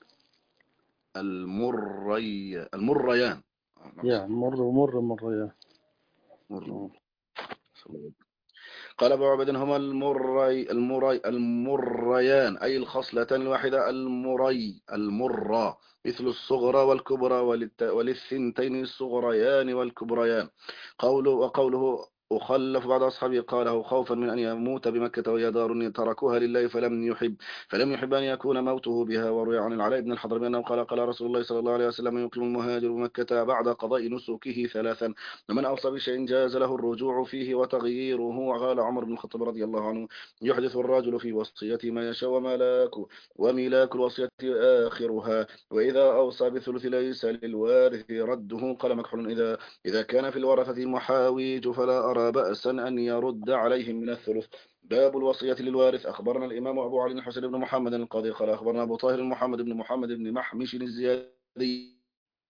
المري المريان يعني مر ومر مريان مر. قال أبو عبد هما المري المري المريان أي الخصلتان الواحدة المري المرى مثل الصغرى والكبرى وللثنتين الصغريان والكبريان. قوله وقوله أخلف بعض أصحابه قاله خوفا من أن يموت بمكة وهي دار تركوها لله فلم يحب فلم يحب أن يكون موته بها. وروي عن العلاء بن الحضرمي أنه قال قال رسول الله صلى الله عليه وسلم يقيم المهاجر بمكة بعد قضاء نسكه ثلاثا ومن أوصى بشيء جاز له الرجوع فيه وتغييره. وقال عمر بن الخطاب رضي الله عنه يحدث الرجل في وصيته ما يشاء وملاك وملاك الوصية آخرها. وإذا أوصى بالثلث ليس للوارث رده. قال مكحول إذا إذا كان في الورثة محاويج فلا أرى بأسا أن يرد عليهم من الثلث. باب الوصية للوارث. أخبرنا الإمام أبو علي الحسين بن محمد القاضي قال أخبرنا أبو طاهر محمد بن محمد بن محمش الزيادي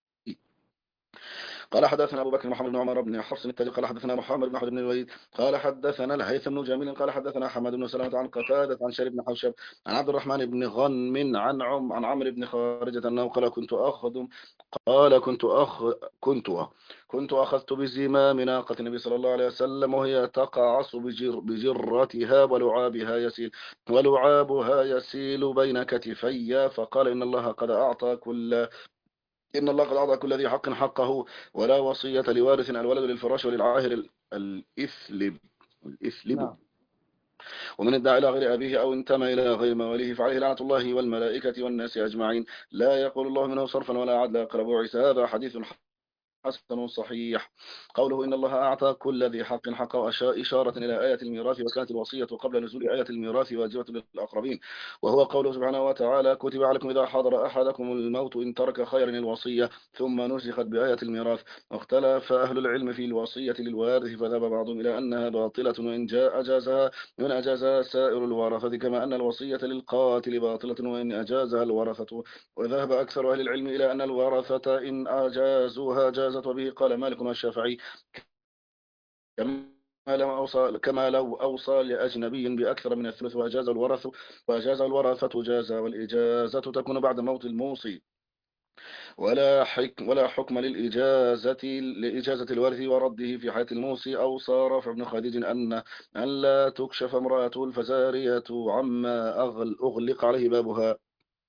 قال حدثنا أبو بكر محمد بن عمر بن حفص التاجي قال حدثنا محمد بن أحمد بن الوليد قال حدثنا الهيثم بن جميل قال حدثنا حماد بن سلمة عن قتادة عن شريف بن حوشب عن عبد الرحمن بن غنم عن عم عن عمرو بن خارجة أنه قال كنت أخذ قال كنت أخ كنت كنت أخذت بزمام ناقة النبي صلى الله عليه وسلم وهي تقعص بجر بجرتها ولعابها يسيل ولعابها يسيل بين كتفي فقال إن الله قد أعطى كل إن الله قد أعطى كل ذي حق حقه ولا وصية لوارث. الولد للفراش وللعاهر الإثلب الإثلب نعم. ومن ادعى إلى غير أبيه أو انتمى إلى غير مواليه فعليه لعنة الله والملائكة والناس أجمعين لا يقول الله منه صرفا ولا عدلا. قال عيسى هذا حديث حسن صحيح. قوله إن الله أعطى كل ذي حق حقه إشارة إلى آية الميراث وكانت الوصية قبل نزول آية الميراث واجبة للأقربين وهو قوله سبحانه وتعالى كتب عليكم إذا حضر أحدكم الموت إن ترك خيرا الوصية ثم نسخت بآية الميراث. واختلف أهل العلم في الوصية للوارث فذهب بعضهم إلى أنها باطلة وإن جاء أجازها وإن أجازها سائر الورثة كما أن الوصية للقاتل باطلة وإن أجازها الورثة. وذهب أكثر أهل العلم إلى أن الورثة إن أجازوها جازت وبه قال مالك والشافعي كما لو أوصى كما لو أوصى لأجنبي بأكثر من الثلث وأجاز الورث وأجاز الورثة جاز، والإجازة تكون بعد موت الموصي، ولا حكم ولا حكم للإجازة لإجازة الوارث ورده في حياة الموصي. أوصى رافع بن خديج أن أن لا تكشف امرأة الفزارية عما أغل أغلق عليه بابها.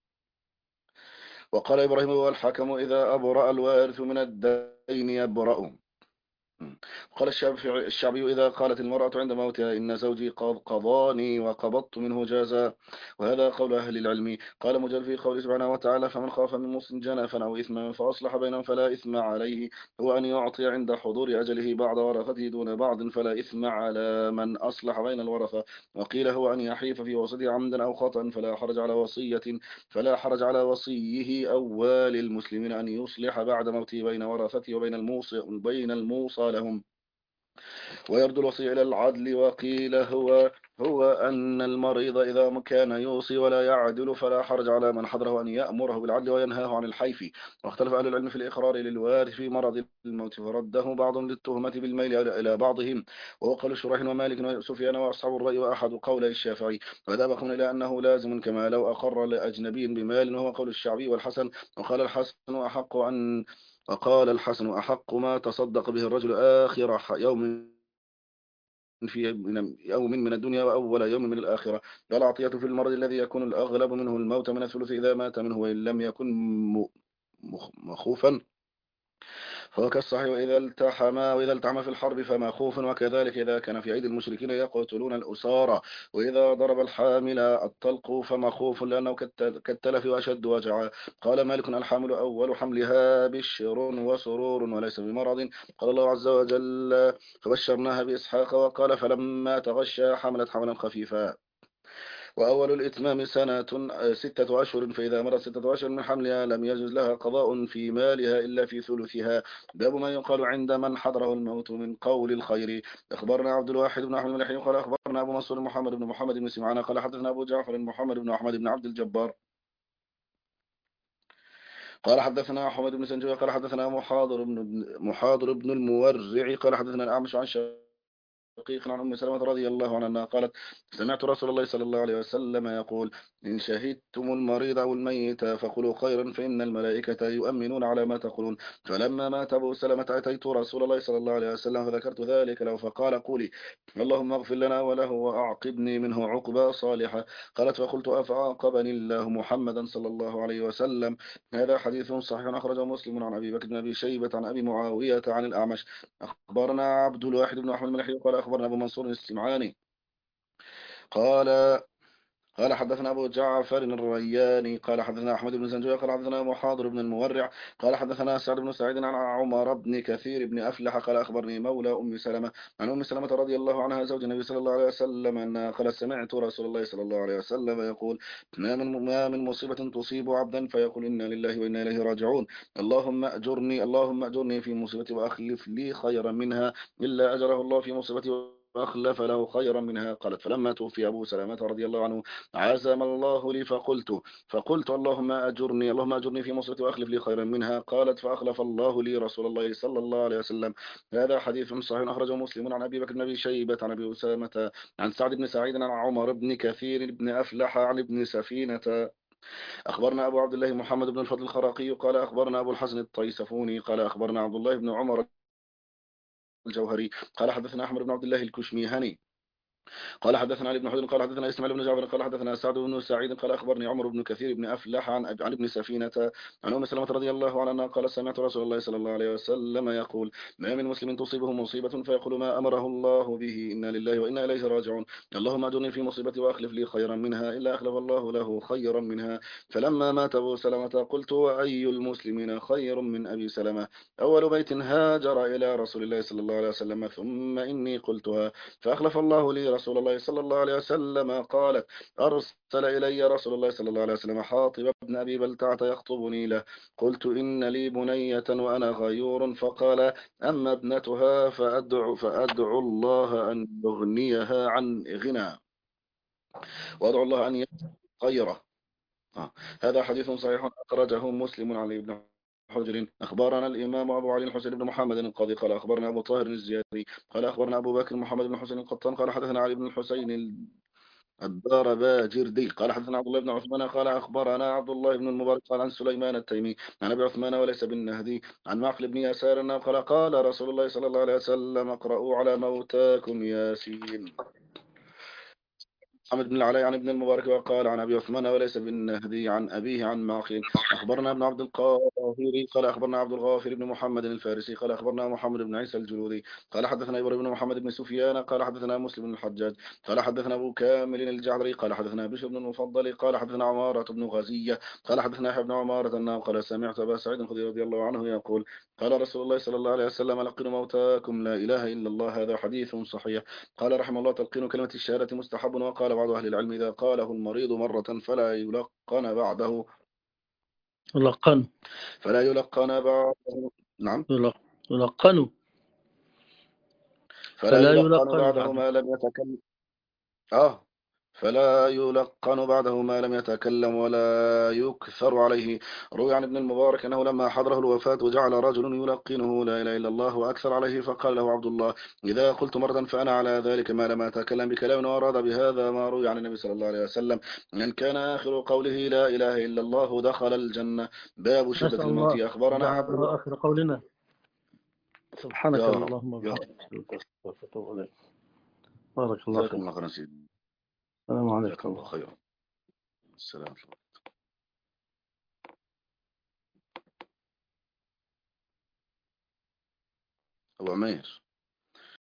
وقال إبراهيم والحكم إذا أبرأ الوارث من الدين يبرأ. قال الشعبي, الشعبي إذا قالت المرأة عند موتها إن زوجي قد قضاني وقبضت منه جازا، وهذا قول أهل العلم. قال مجل في قوله سبحانه وتعالى فمن خاف من موص جنفا أو إثما فأصلح بينهم فلا إثم عليه، هو أن يعطي عند حضور أجله بعض ورثته دون بعض فلا إثم على من أصلح بين الورثة. وقيل هو أن يحيف في وصيته عمدا أو خطأ فلا حرج على وصية فلا حرج على وصيه أو والي المسلمين أن يصلح بعد موته بين ورثته وبين الموصى بين الموصى لهم، ويرد الوصي إلى العدل. وقيل هو هو أن المريض إذا كان يوصي ولا يعدل فلا حرج على من حضره أن يأمره بالعدل وينهاه عن الحيف. واختلف أهل العلم في الإقرار للوارث في مرض الموت فرده بعض للتهمة بالميل إلى بعضهم، وهو قول شريح ومالك وسفيان وأصحاب الرأي وأحد قولي الشافعي، وذهب قوم إلى أنه لازم كما لو أقر لأجنبي بمال، وهو قول الشعبي والحسن. وقال الحسن أحق أن وقال الحسن أحق ما تصدق به الرجل آخر يوم في يوم من الدنيا وأول يوم من الآخرة. والعطية في المرض الذي يكون الأغلب منه الموت من الثلث إذا مات منه وإن لم يكن مخوفا فهو كالصحيح، وإذا التحم وإذا التحم في الحرب فما خوف، وكذلك إذا كان في أيدي المشركين يقتلون الأسارى، وإذا ضرب الحامل الطلق فما خوف لأنه كالتلف وأشد وجعا. قال مالك الحامل أول حملها بشر وسرور وليس بمرض. قال الله عز وجل فبشرناها بإسحاق، وقال فلما تغشى حملت حملا خفيفا. وأول الإتمام سنة ستة أشهر، فإذا مرت ستة أشهر من حملها لم يجوز لها قضاء في مالها إلا في ثلثها. باب ما يقال عند من حضره الموت من قول الخير. أخبرنا عبد الواحد بن أحمد الملحي قال أخبرنا أبو منصور محمد بن محمد بن سمعان قال حدثنا أبو جعفر محمد بن أحمد بن عبد الجبار قال حدثنا حمد بن سنجوي قال حدثنا محاضر بن محاضر بن المورع قال حدثنا الأعمش عن شقيق عن أم سلمة رضي الله عنها قالت سمعت رسول الله صلى الله عليه وسلم يقول إن شهدتم المريض أو الميت فقولوا خيرا فإن الملائكة يؤمنون على ما تقولون. فلما مات أبو سلمة أتيت رسول الله صلى الله عليه وسلم فذكرت ذلك له فقال قولي اللهم اغفر لنا وله وأعقبني منه عقبى صالحة. قالت فقلت أفعاقبني الله محمدا صلى الله عليه وسلم. هذا حديث صحيح أخرجه مسلم عن أبي بكر بن أبي شيبة عن أبي معاوية عن الأعمش. أخبرنا عبد الواحد بن أحمد الملحي قال أخبرنا أبو منصور السمعاني قال قال حدثنا أبو جعفر الرياني قال حدثنا أحمد بن زنجوي قال حدثنا محاضر بن المورع قال حدثنا سعد بن سعيد عن عمر بن كثير بن أفلح قال أخبرني مولى أم سلمة عن أم سلمة رضي الله عنها زوج النبي صلى الله عليه وسلم أن قال سمعت رسول الله صلى الله عليه وسلم يقول ما من ما من مصيبة تصيب عبدا فيقول إنا لله وإنا إليه راجعون اللهم أجرني اللهم أجرني في مصيبتي وأخلف لي خيرا منها إلا أجره الله في مصيبتي وأخلف له خيرا منها. قالت فلما توفي أبو سلمة رضي الله عنه عزم الله لي فقلت فقلت اللهم أجرني اللهم أجرني في مصيبتي وأخلف لي خيرا منها. قالت فأخلف الله لي رسول الله صلى الله عليه وسلم. هذا حديث صحيح أخرجه مسلم عن أبي بكر بن أبي شيبة عن أبي أسامة عن سعد بن سعيد عن عمر بن كثير بن أفلح عن ابن سفينة. أخبرنا أبو عبد الله محمد بن الفضل الخراقي قال أخبرنا أبو الحسن الطيسفوني قال أخبرنا عبد الله بن عمر الجوهري قال حدثنا أحمد بن عبد الله الكشميهني قال حدثنا علي بن حجر قال حدثنا اسماعيل بن جعفر قال حدثنا سعد بن سعيد قال اخبرني عمر بن كثير بن افلح عن عن ابن سفينة عن ام سلمة رضي الله عنها قال سمعت رسول الله صلى الله عليه وسلم يقول ما من مسلم تصيبه مصيبة فيقول ما امره الله به انا لله وانا اليه راجعون اللهم اجرني في مصيبتي واخلف لي خيرا منها الا اخلف الله له خيرا منها. فلما مات ابو سلمة قلت واي المسلمين خير من ابي سلمة اول بيت هاجر الى رسول الله صلى الله عليه وسلم ثم اني قلتها فاخلف الله لي رسول الله صلى الله عليه وسلم. قالت أرسل إلي رسول الله صلى الله عليه وسلم حاطب بن أبي بلتعة يخطبني له قلت إن لي بنية وأنا غيور فقال أما ابنتها فأدعو, فأدعو الله أن يغنيها عن غنى وأدعو الله أن يغيره. آه. هذا حديث صحيح أخرجه مسلم عن ابن حجر. أخبرنا الإمام أبو علي الحسين بن محمد القاضي قال أخبرنا أبو طاهر الزيادي قال أخبرنا أبو بكر محمد بن حسين القطان قال حدثنا علي بن الحسين الدار باجردي قال حدثنا عبد الله بن عثمان قال أخبرنا عبد الله بن المبارك قال عن سليمان التيمي عن أبي عثمان وليس بالنهدي عن معقل بن يسار قال قال رسول الله صلى الله عليه وسلم اقرأوا على موتاكم ياسين. محمد بن العلاء عن ابن المبارك وقال عن أبي عثمان وليس بالنهدي عن أبيه عن معقل أخبرنا ابن عبد القاهر قال أخبرنا عبد الغافر بن محمد الفارسي قال أخبرنا محمد بن عيسى الجلودي قال حدثنا إبراهيم بن محمد بن سفيان قال حدثنا مسلم بن الحجاج قال حدثنا أبو كامل الجعدري قال حدثنا بشر بن المفضل قال حدثنا عمارة بن غزية قال حدثنا يحيى بن عمارة أنه قال سمعت أبا سعيد الخدري رضي الله عنه يقول قال رسول الله صلى الله عليه وسلم لقنوا موتاكم لا إله إلا الله. هذا حديث صحيح. قال رحمه الله تلقين كلمة الشهادة مستحب وقال بعض أهل العلم إذا قاله المريض مرة فلا يلقن بعده يلقن فلا يلقن بعده نعم يلق- يلقن فلا فلا يلقن يلقن بعده بعده. ما لم يتكلم آه فلا يلقن بعده ما لم يتكلم ولا يكثر عليه. روي عن ابن المبارك أنه لما حضره الوفاة وجعل رجل يلقنه لا إله إلا الله وأكثر عليه فقال له عبد الله إذا قلت مرة فأنا على ذلك ما لم أتكلم بكلام. وأراد بهذا ما روي عن النبي صلى الله عليه وسلم أن كان آخر قوله لا إله إلا الله دخل الجنة. باب شدة نسأل الموت. الله أخبرنا عبد جعله آخر قولنا. سبحانك يا رب اللهم يا وبحمدك أتوب إليك. بارك الله جزاكم فيك. الله خيرا سيدي. السلام جزاكم عليكم. الله خيرا. السلام عليكم. أبو عمير